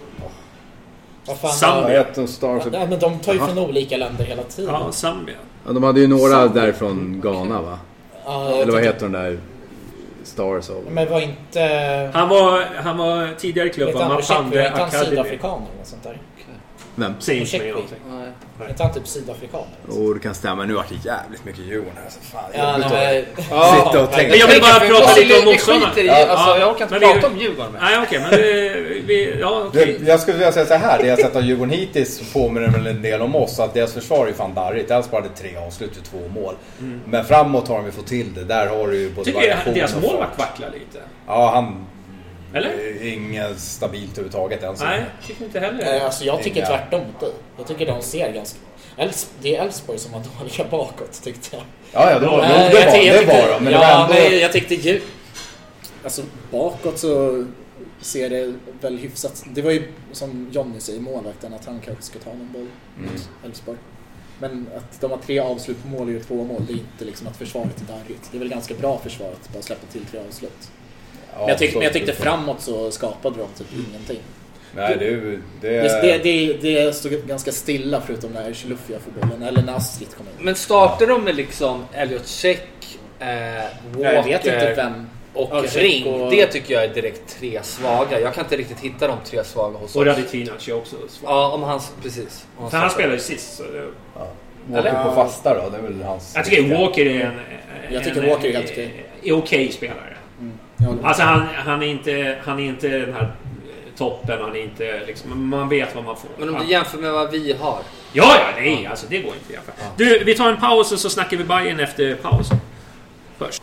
[SPEAKER 6] Vad fan
[SPEAKER 7] Zambia.
[SPEAKER 6] Ja, men de tar ju från olika länder hela tiden.
[SPEAKER 7] Ja, Zambia.
[SPEAKER 4] Ja, de hade ju några Zambia. där från Ghana, va?
[SPEAKER 6] Ja,
[SPEAKER 4] eller vad heter de där... Stars of...
[SPEAKER 6] Men var inte...
[SPEAKER 7] Han var, han var tidigare i klubben. Han var
[SPEAKER 6] inte han sydafrikaner eller sånt där?
[SPEAKER 4] Vem?
[SPEAKER 7] Säger inte mig någonting.
[SPEAKER 6] Nej. Inte han typ sydafrikaner?
[SPEAKER 4] Åh, det kan stämma. Nu har det jävligt mycket Djurgården här. Så fan,
[SPEAKER 6] ja, nej, men...
[SPEAKER 4] Sitta och tänka.
[SPEAKER 7] Men jag vill bara prata lite om
[SPEAKER 5] motståndarna. Ja, alltså, jag orkar inte prata om Djurgården.
[SPEAKER 7] Nej, okej. Men vi... vi ja, okay.
[SPEAKER 4] Jag skulle vilja säga så här. Det jag sett av Djurgården hittills påminner väl en del om oss. Att deras försvar är ju fan darrigt. Elfsborg hade tre avslut och två mål. Mm. Men framåt har de ju fått till det. Där har du ju både
[SPEAKER 7] variation och... Tycker deras målvakt vacklar lite?
[SPEAKER 4] Ja, han...
[SPEAKER 7] Eller?
[SPEAKER 4] Inget stabilt överhuvudtaget ens.
[SPEAKER 7] Nej, tycker inte heller.
[SPEAKER 6] Nej, alltså jag tycker Inga. tvärtom mot dig. Jag tycker de ser ganska... Det är Elfsborg som var dåliga bakåt, tyckte jag.
[SPEAKER 4] Ja, ja, det var,
[SPEAKER 6] ja,
[SPEAKER 4] det,
[SPEAKER 6] det,
[SPEAKER 4] var,
[SPEAKER 6] jag
[SPEAKER 4] det var de. Men
[SPEAKER 6] ja,
[SPEAKER 4] det var ändå...
[SPEAKER 6] men jag tyckte ju... Alltså bakåt så...
[SPEAKER 9] ser det väl hyfsat. Det var ju som Johnny säger, målvakten, att han kanske ska ta någon boll mot mm. Elfsborg. Men att de har tre avslut på mål och gör två mål, det är inte liksom att försvaret är darrigt. Det är väl ganska bra försvar att bara släppa till tre avslut. Ja, men, jag tyck, men jag tyckte framåt så skapade de typ mm. ingenting.
[SPEAKER 4] Nej, det, är, det,
[SPEAKER 9] är... det, det, det stod ganska stilla förutom när Chilufya får bollen, eller när Astrid kom in.
[SPEAKER 5] Men startar de med liksom Elliot Check, eh, Walker
[SPEAKER 9] jag vet inte vem.
[SPEAKER 5] och
[SPEAKER 9] ja,
[SPEAKER 5] Ring?
[SPEAKER 9] och...
[SPEAKER 5] Det tycker jag är direkt tre svaga. Jag kan inte riktigt hitta de tre svaga hos oss.
[SPEAKER 7] Och Radetinac är också svag.
[SPEAKER 5] Ja, om hans, precis. Om
[SPEAKER 7] han, han spelar ju sist. Så det...
[SPEAKER 4] ja. Walker på fasta då, det är väl hans...
[SPEAKER 7] Jag tycker Walker är en...
[SPEAKER 9] Jag tycker en, Walker är helt okej.
[SPEAKER 7] Är okej spelare. Mm. Alltså han, han, är inte, han är inte den här toppen, han är inte liksom, man vet vad man får.
[SPEAKER 5] Men om du jämför med vad vi har?
[SPEAKER 7] Ja, ja, nej, alltså det går inte att jämföra. Du, vi tar en paus och så snackar vi Bayern efter pausen. Först.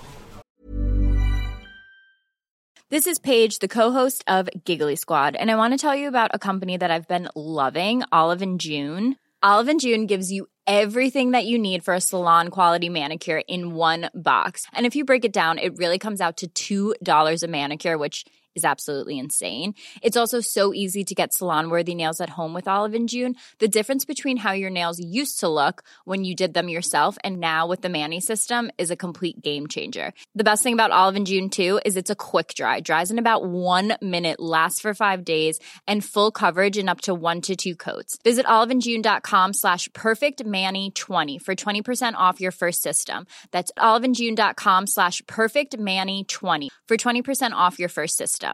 [SPEAKER 10] This is Paige, the co-host of Giggly Squad, and I want to tell you about a company that I've been loving, Olive and June. Olive and June gives you everything that you need for a salon quality manicure in one box. And if you break it down, it really comes out to two dollars a manicure, which is absolutely insane. It's also so easy to get salon-worthy nails at home with Olive and June. The difference between how your nails used to look when you did them yourself and now with the Mani system is a complete game changer. The best thing about Olive and June, too, is it's a quick dry. Dries in about one minute, lasts for five days, and full coverage in up to one to two coats. Visit oliveandjune.com slash perfectmani20 for twenty percent off your first system. That's oliveandjune.com slash perfectmani20 for twenty percent off your first system.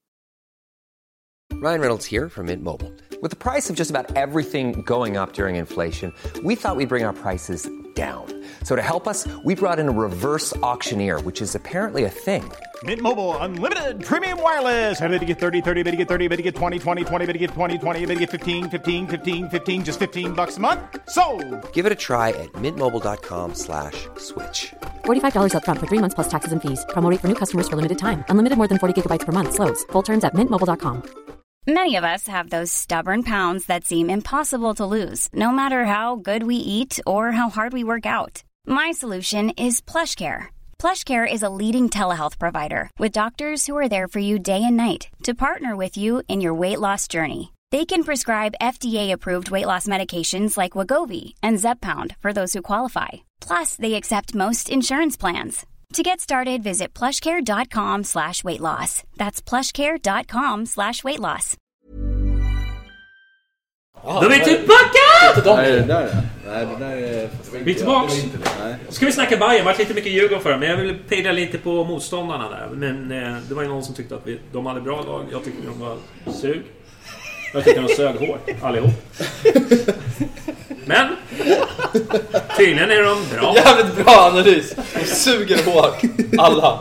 [SPEAKER 11] Ryan Reynolds here from Mint Mobile. With the price of just about everything going up during inflation, we thought we'd bring our prices down. So to help us, we brought in a reverse auctioneer, which is apparently a thing.
[SPEAKER 12] Mint Mobile Unlimited Premium Wireless. How to get thirty, thirty, how to get thirty, how to get twenty, twenty, twenty, how to get twenty, twenty, how to get fifteen, fifteen, fifteen, fifteen, just fifteen bucks a month? Sold!
[SPEAKER 11] Give it a try at mintmobile.com slash switch.
[SPEAKER 13] forty-five dollars up front for three months plus taxes and fees. Promo rate for new customers for limited time. Unlimited more than forty gigabytes per month. Slows full terms at mint mobile dot com.
[SPEAKER 14] Many of us have those stubborn pounds that seem impossible to lose, no matter how good we eat or how hard we work out. My solution is PlushCare. PlushCare is a leading telehealth provider with doctors who are there for you day and night to partner with you in your weight loss journey. They can prescribe F D A-approved weight loss medications like Wegovy and Zepbound for those who qualify. Plus, they accept most insurance plans. To get started, visit plushcare.com slash weight loss. That's plushcare.com slash weight loss.
[SPEAKER 7] Då är vi tillbaka!
[SPEAKER 4] Nej, det där är... Nej, det där är...
[SPEAKER 7] Vi är tillbaka. Ska vi snacka Bayern? Det var lite mycket Djurgården för, men jag ville pejla lite på motståndarna där. Men eh, det var ju någon som tyckte att vi, de hade bra lag. Jag tyckte de var sug. Jag tyckte de sög hårt, allihop. Men tydligen är de bra.
[SPEAKER 5] Jävligt bra analys. De suger hårt, alla.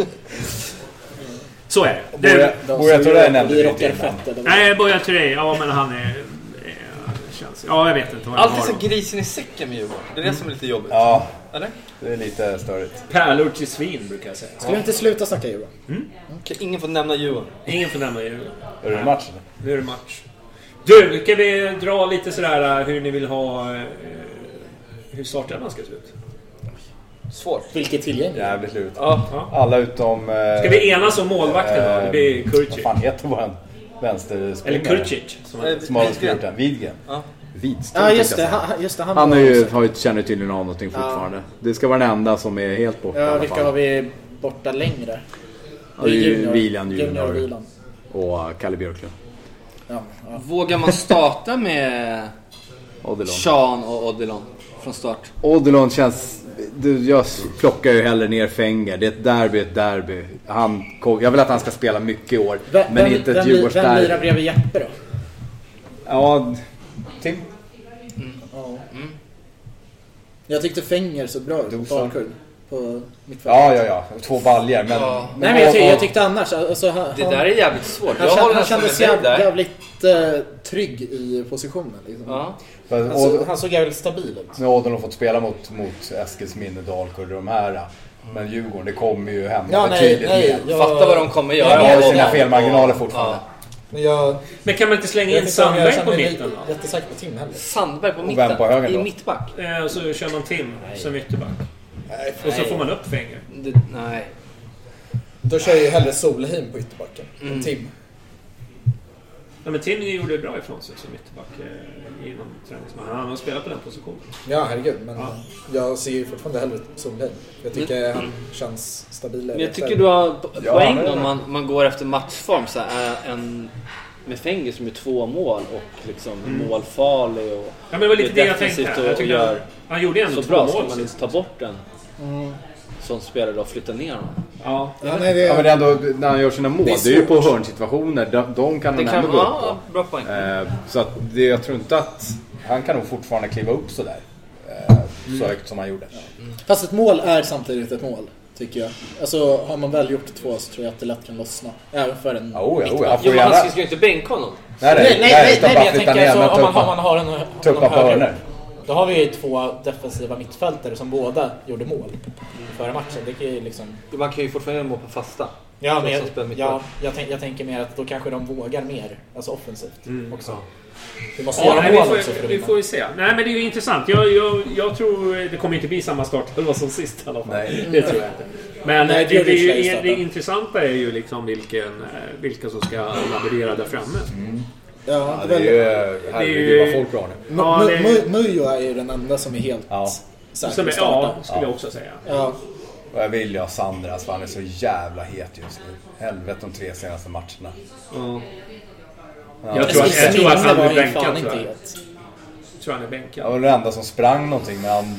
[SPEAKER 7] Så är det.
[SPEAKER 4] det Boja Touré nämnde
[SPEAKER 9] vi rockar fett.
[SPEAKER 7] Nej, Boja Touré, ja men han är, är känns, ja jag vet inte vad.
[SPEAKER 5] Alltid så grisen i säcken med Djurgården. Det är det som är lite jobbigt.
[SPEAKER 4] Ja.
[SPEAKER 5] Eller?
[SPEAKER 4] Det är lite störigt.
[SPEAKER 7] Pärlor till svin brukar jag säga.
[SPEAKER 9] Ska vi inte sluta snacka Djurgården?
[SPEAKER 7] Mm?
[SPEAKER 5] Okay, ingen får nämna Djurgården.
[SPEAKER 7] Ingen får nämna Djurgården.
[SPEAKER 4] Är det match?
[SPEAKER 7] Nu är det match. Du, kan vi dra lite sådär hur ni vill ha, hur startelvan ska se ut?
[SPEAKER 5] Svårt.
[SPEAKER 9] Vilket tillgängligt?
[SPEAKER 4] Jävligt lut.
[SPEAKER 7] Ja.
[SPEAKER 4] Alla utom...
[SPEAKER 7] Ska vi enas om målvakten då? Det blir Kurcic.
[SPEAKER 4] Vad fan heter våran vänsterspringare?
[SPEAKER 7] Eller Kurcic.
[SPEAKER 4] Som har skrivit den. Widgren.
[SPEAKER 5] Ja.
[SPEAKER 9] Ja, just det. Han, just det, han,
[SPEAKER 4] han är ju, har ju, känner tydligen av någonting fortfarande. Ja. Det ska vara den enda som är helt borta.
[SPEAKER 9] Ja, vilka har vi borta längre?
[SPEAKER 4] Ja, det är ju William
[SPEAKER 9] Junior och Wieland.
[SPEAKER 4] Och Kalle Björklund.
[SPEAKER 9] Ja, ja.
[SPEAKER 5] Vågar man starta med
[SPEAKER 4] Odilon.
[SPEAKER 5] Sean och Odilon från start?
[SPEAKER 4] Odilon känns... Jag plockar ju hellre ner Fenger. Det är ett derby, ett derby. Han, jag vill att han ska spela mycket i år.
[SPEAKER 9] Vem,
[SPEAKER 4] men inte ett
[SPEAKER 9] Djurgårds derby. Vem lirar bredvid Jeppe då?
[SPEAKER 4] Ja, Tim.
[SPEAKER 9] Mm. Ja. Mm. Jag tyckte Fenger så bra ut på bakgrund. På
[SPEAKER 4] ja, ja, ja. Två baljer. Men,
[SPEAKER 5] ja.
[SPEAKER 4] men,
[SPEAKER 9] Nej, men jag, ty- jag tyckte annars... Alltså, han,
[SPEAKER 5] det där är jävligt svårt.
[SPEAKER 9] Han, jag han kändes jävligt, jävligt uh, trygg i positionen. Liksom.
[SPEAKER 5] Ja.
[SPEAKER 9] Han, han, så, han såg jävligt stabil ut.
[SPEAKER 4] Nu har de fått spela mot, mot Eskilsminne, Dalkurd och de här. Men Djurgården, det kommer ju hända
[SPEAKER 9] ja,
[SPEAKER 4] betydligt
[SPEAKER 9] nej,
[SPEAKER 4] mer.
[SPEAKER 5] Jag... Fatta vad de kommer göra.
[SPEAKER 4] De har sina felmarginaler fortfarande. Ja.
[SPEAKER 9] Men, jag,
[SPEAKER 7] men kan man inte slänga in Sandberg på mitten då?
[SPEAKER 9] Jag är inte säker på Tim heller.
[SPEAKER 5] Sandberg på
[SPEAKER 4] mitten? Och vem på höger då?
[SPEAKER 5] I mittback?
[SPEAKER 7] Eh, och så kör man Tim nej. som ytterback. Nej, och så får man upp Fenger.
[SPEAKER 5] Det, nej.
[SPEAKER 9] Då kör jag ju hellre Solheim på ytterbacken mm. än Tim.
[SPEAKER 7] Ja, men Tim gjorde bra ifrån sig som ytterback eh, inom träningsmatchen. Han har spelat på den positionen.
[SPEAKER 9] Ja, herregud. Men
[SPEAKER 7] ja.
[SPEAKER 9] jag ser ju fortfarande hellre Solheim. Jag tycker mm. han känns stabilare.
[SPEAKER 5] Men jag tycker du har poäng ja, om man, man går efter matchform. Så här, en med Fenger som är två mål och liksom
[SPEAKER 7] mm.
[SPEAKER 5] målfarlig. Och
[SPEAKER 7] ja, men det var lite det jag tänkte. Och, jag och gör
[SPEAKER 5] han
[SPEAKER 7] gjorde ändå
[SPEAKER 5] så
[SPEAKER 7] två
[SPEAKER 5] bra
[SPEAKER 7] mål.
[SPEAKER 5] Så man inte ta bort den. Mm. Som spelare och flytta ner honom.
[SPEAKER 7] Ja,
[SPEAKER 4] ja, nej, det... ja men det är ändå, när han gör sina mål, det är, det är ju på hörnsituationer. De, de kan han ändå gå upp på.
[SPEAKER 5] Bra poäng.
[SPEAKER 4] Eh, så att det, jag tror inte att han kan nog fortfarande kliva upp så där. Eh, mm. Så högt som han gjorde.
[SPEAKER 9] Mm. Fast ett mål är samtidigt ett mål, tycker jag. Alltså har man väl gjort två så tror jag att det lätt kan lossna. Även för en
[SPEAKER 5] oh, ja, oh, ja. Jo, men han ska ju inte bänka honom.
[SPEAKER 9] Nej, nej, nej, nej, nej, nej men jag tänker alltså, om, man, om man har en
[SPEAKER 4] tuppa på hörner.
[SPEAKER 6] Då har vi ju två defensiva mittfältare som båda gjorde mål förra matchen. Det kan ju liksom...
[SPEAKER 5] Man kan ju fortfarande må på fasta.
[SPEAKER 6] Ja, men jag, ja jag, tänk, jag tänker mer att då kanske de vågar mer, alltså offensivt mm. också. Vi måste
[SPEAKER 7] ja,
[SPEAKER 6] göra
[SPEAKER 7] nej,
[SPEAKER 6] mål
[SPEAKER 7] vi får,
[SPEAKER 6] också för
[SPEAKER 7] vi får ju se. Nej, men det är ju intressant. Jag, jag, jag tror det kommer inte bli samma start som sist i alla fall. Nej. Det tror jag inte. Men nej, det, det, är ju, det intressanta är ju liksom vilken, vilka som ska laborera där framme. Mm.
[SPEAKER 9] Ja,
[SPEAKER 4] ja, det är ju här är ju vad folk har nu.
[SPEAKER 9] Ja, det... Mujo är ju den enda som är helt
[SPEAKER 4] ja.
[SPEAKER 7] Som är, ja, skulle ja. jag också säga.
[SPEAKER 9] Ja.
[SPEAKER 4] Och jag vill ju ha Sandras, för han är så jävla het just nu. Helvete de tre senaste matcherna.
[SPEAKER 7] Ja. Ja. Jag, tror att, jag tror att han är bänkad. Jag tror han är bänkad.
[SPEAKER 4] Ja, det var det enda som sprang någonting, men han...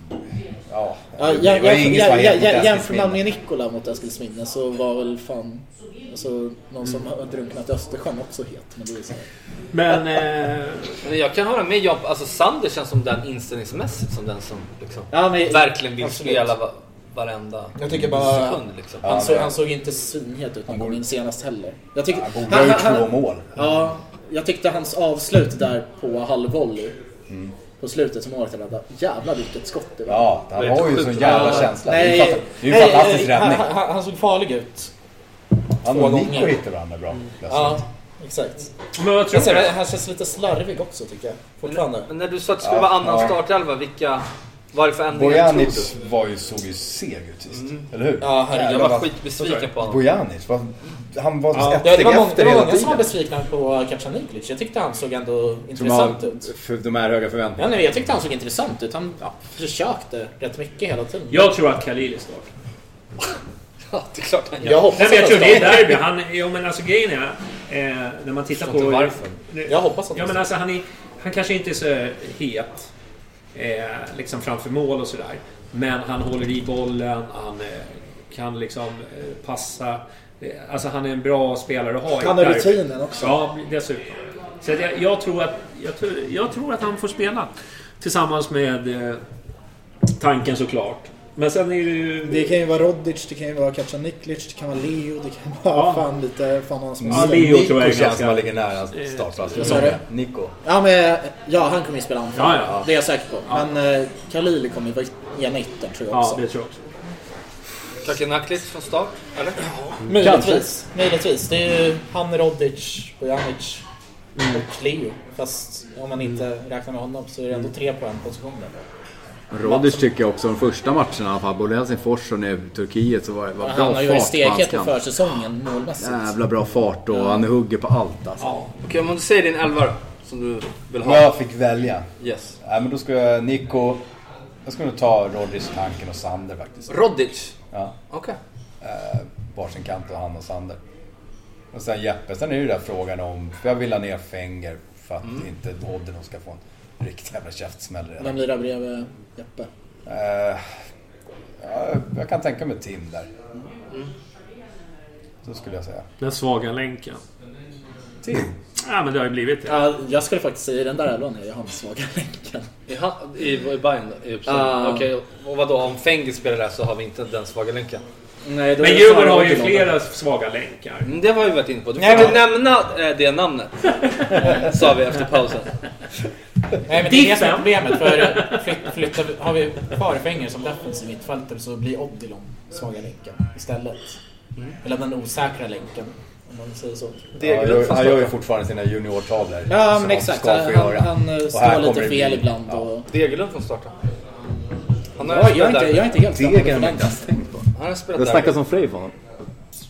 [SPEAKER 4] Ja,
[SPEAKER 9] ja, ja, ja, ja, ja, ja, jämför man med Nikola mot Eskilsminne så var väl fan alltså, någon som mm. har drunknat i Östersjön också het. Men, det är så
[SPEAKER 7] men, eh...
[SPEAKER 5] men jag kan höra med jobb. Alltså Sander känns som den inställningsmässigt som den som liksom,
[SPEAKER 9] ja, men,
[SPEAKER 5] verkligen vill
[SPEAKER 9] absolut.
[SPEAKER 5] spela va, varenda
[SPEAKER 9] jag tycker bara,
[SPEAKER 5] sekund. Liksom.
[SPEAKER 9] Han, ja, såg, han såg inte svinhet ut när han kom in senast heller. Jag tycker,
[SPEAKER 4] han borde ha gjort två mål.
[SPEAKER 9] Ja, jag tyckte hans avslut där på halvvolley mm. på slutet som året rädda. Jävla vilket skott det var.
[SPEAKER 4] Ja, han har ju sån jävla känsla.
[SPEAKER 9] Nej,
[SPEAKER 4] det är ju nej, fantastisk
[SPEAKER 9] nej,
[SPEAKER 4] räddning.
[SPEAKER 9] Han, han, han såg farlig ut.
[SPEAKER 4] Han och Nico hittar varandra bra. Mm.
[SPEAKER 9] Ja, exakt.
[SPEAKER 7] Men jag tror
[SPEAKER 9] jag han känns lite slarvig också tycker jag. Fortfarande.
[SPEAKER 5] Men, men när du sa att det skulle ja, vara annan ja. startelva, vilka varför ändringar
[SPEAKER 4] Bojanic var ju såg ju seg ut sist. Mm. Eller hur?
[SPEAKER 5] Ja, herregud, jag var skitbesviken på honom.
[SPEAKER 4] Bojanic var han var
[SPEAKER 9] ja. ja, det var många, det var många som var besvikna på Kacaniklic. Jag tyckte han såg ändå intressant ut.
[SPEAKER 4] För de här höga förväntningarna.
[SPEAKER 9] Ja, nej, jag tyckte han såg intressant ut. Han ja, försökte rätt mycket hela tiden.
[SPEAKER 7] Jag tror att Khalil är start.
[SPEAKER 5] Ja, det är klart han
[SPEAKER 9] gör. Jag hoppas
[SPEAKER 7] nej, men jag tror det är derby. Han, jo, men alltså grejen är eh, när man tittar på
[SPEAKER 5] varför.
[SPEAKER 9] Jag hoppas att
[SPEAKER 7] ja, men alltså han är, han kanske inte är så het eh, liksom framför mål och sådär. Men han håller i bollen, han eh, kan liksom eh, passa. Alltså han är en bra spelare att ha.
[SPEAKER 9] Han har rutinen också.
[SPEAKER 7] Ja, dessutom. Så jag, jag, tror att, jag, tror, jag tror att han får spela tillsammans med eh, tanken såklart. Men sen är det ju...
[SPEAKER 9] Det kan ju vara Rodic, det kan ju vara Kacaniklic, det kan vara Leo, det kan vara ja. fan lite fan hans
[SPEAKER 7] ja, Leo
[SPEAKER 4] Nico
[SPEAKER 7] tror jag
[SPEAKER 4] känns som man ligger nära startplats.
[SPEAKER 9] Mm.
[SPEAKER 4] Nico.
[SPEAKER 9] Ja, men ja, han kommer ju spela anfall.
[SPEAKER 7] Ja, ja.
[SPEAKER 9] Det är jag säker på. Ja. Men eh, Khalil kommer ju vara ena yttern tror jag också.
[SPEAKER 7] Ja, det tror jag också.
[SPEAKER 5] Kacaniklic från start, eller?
[SPEAKER 9] Ja. Möjligtvis. Möjligtvis. Det är ju han, Rodic, Bojanic mm. och Leo. Fast om man inte mm. räknar med honom så är det ändå tre på en position där.
[SPEAKER 4] Rodic tycker jag också de första matcherna i alla fall, både Helsingfors och nu Turkiet så var det var
[SPEAKER 9] ja,
[SPEAKER 4] bra
[SPEAKER 9] han har ju
[SPEAKER 4] fart
[SPEAKER 9] stekhet på försäsongen målmässigt.
[SPEAKER 4] Jävla bra fart och ja. han hugger på allt alltså.
[SPEAKER 5] Ja. Okej, om du säger din elva då, som du vill ha.
[SPEAKER 4] Jag fick välja.
[SPEAKER 5] Yes.
[SPEAKER 4] Ja, men då ska jag Nico. Jag skulle ta Rodic, Tanken och Sander faktiskt.
[SPEAKER 5] Rodic?
[SPEAKER 4] Ja.
[SPEAKER 5] Okej.
[SPEAKER 4] Okay. Eh, varsin kant och han och Sander. Och sen Jeppe, sen är det ju där frågan om för jag vill ha ner Fenger för att mm. inte Odden ska få en riktigt jävla käftsmäll redan.
[SPEAKER 9] Vem blir där bredvid Jeppe?
[SPEAKER 4] Uh, ja, jag kan tänka mig Tim där. Mm. Så skulle jag säga.
[SPEAKER 7] Den svaga länken.
[SPEAKER 4] Tim?
[SPEAKER 7] Ja, men det har ju blivit det.
[SPEAKER 9] Ja, jag skulle faktiskt säga den där elvan är han svaga länken.
[SPEAKER 5] I, han, i, i Bayern i Uppsala? Uh. Okej, och vad då om Fenger spelar där så har vi inte den svaga länken.
[SPEAKER 9] Nej,
[SPEAKER 7] men Djurgården har ju flera svaga länkar.
[SPEAKER 5] Mm, det var ju varit inne på. Du får Nej, men... nämna äh, det namnet. Sa vi efter pausen.
[SPEAKER 6] Nej, men det är det som är problemet. För flytt, flyttar, har vi kvar Fenger som defensiv mittfältare så blir Odilon svaga länken istället. Mm. Eller den osäkra länken. Om man säger så.
[SPEAKER 4] Ja, gör, han gör ju fortfarande sina juniortavlor.
[SPEAKER 9] Ja, men exakt. Han, han, han står lite fel ibland. Ja. Och...
[SPEAKER 5] Degerlund får starta.
[SPEAKER 9] Han har ja, jag, är inte, jag är inte helt
[SPEAKER 4] Degen har inte tänkt på.
[SPEAKER 5] Han har spelat
[SPEAKER 4] det snackas om Frej för honom.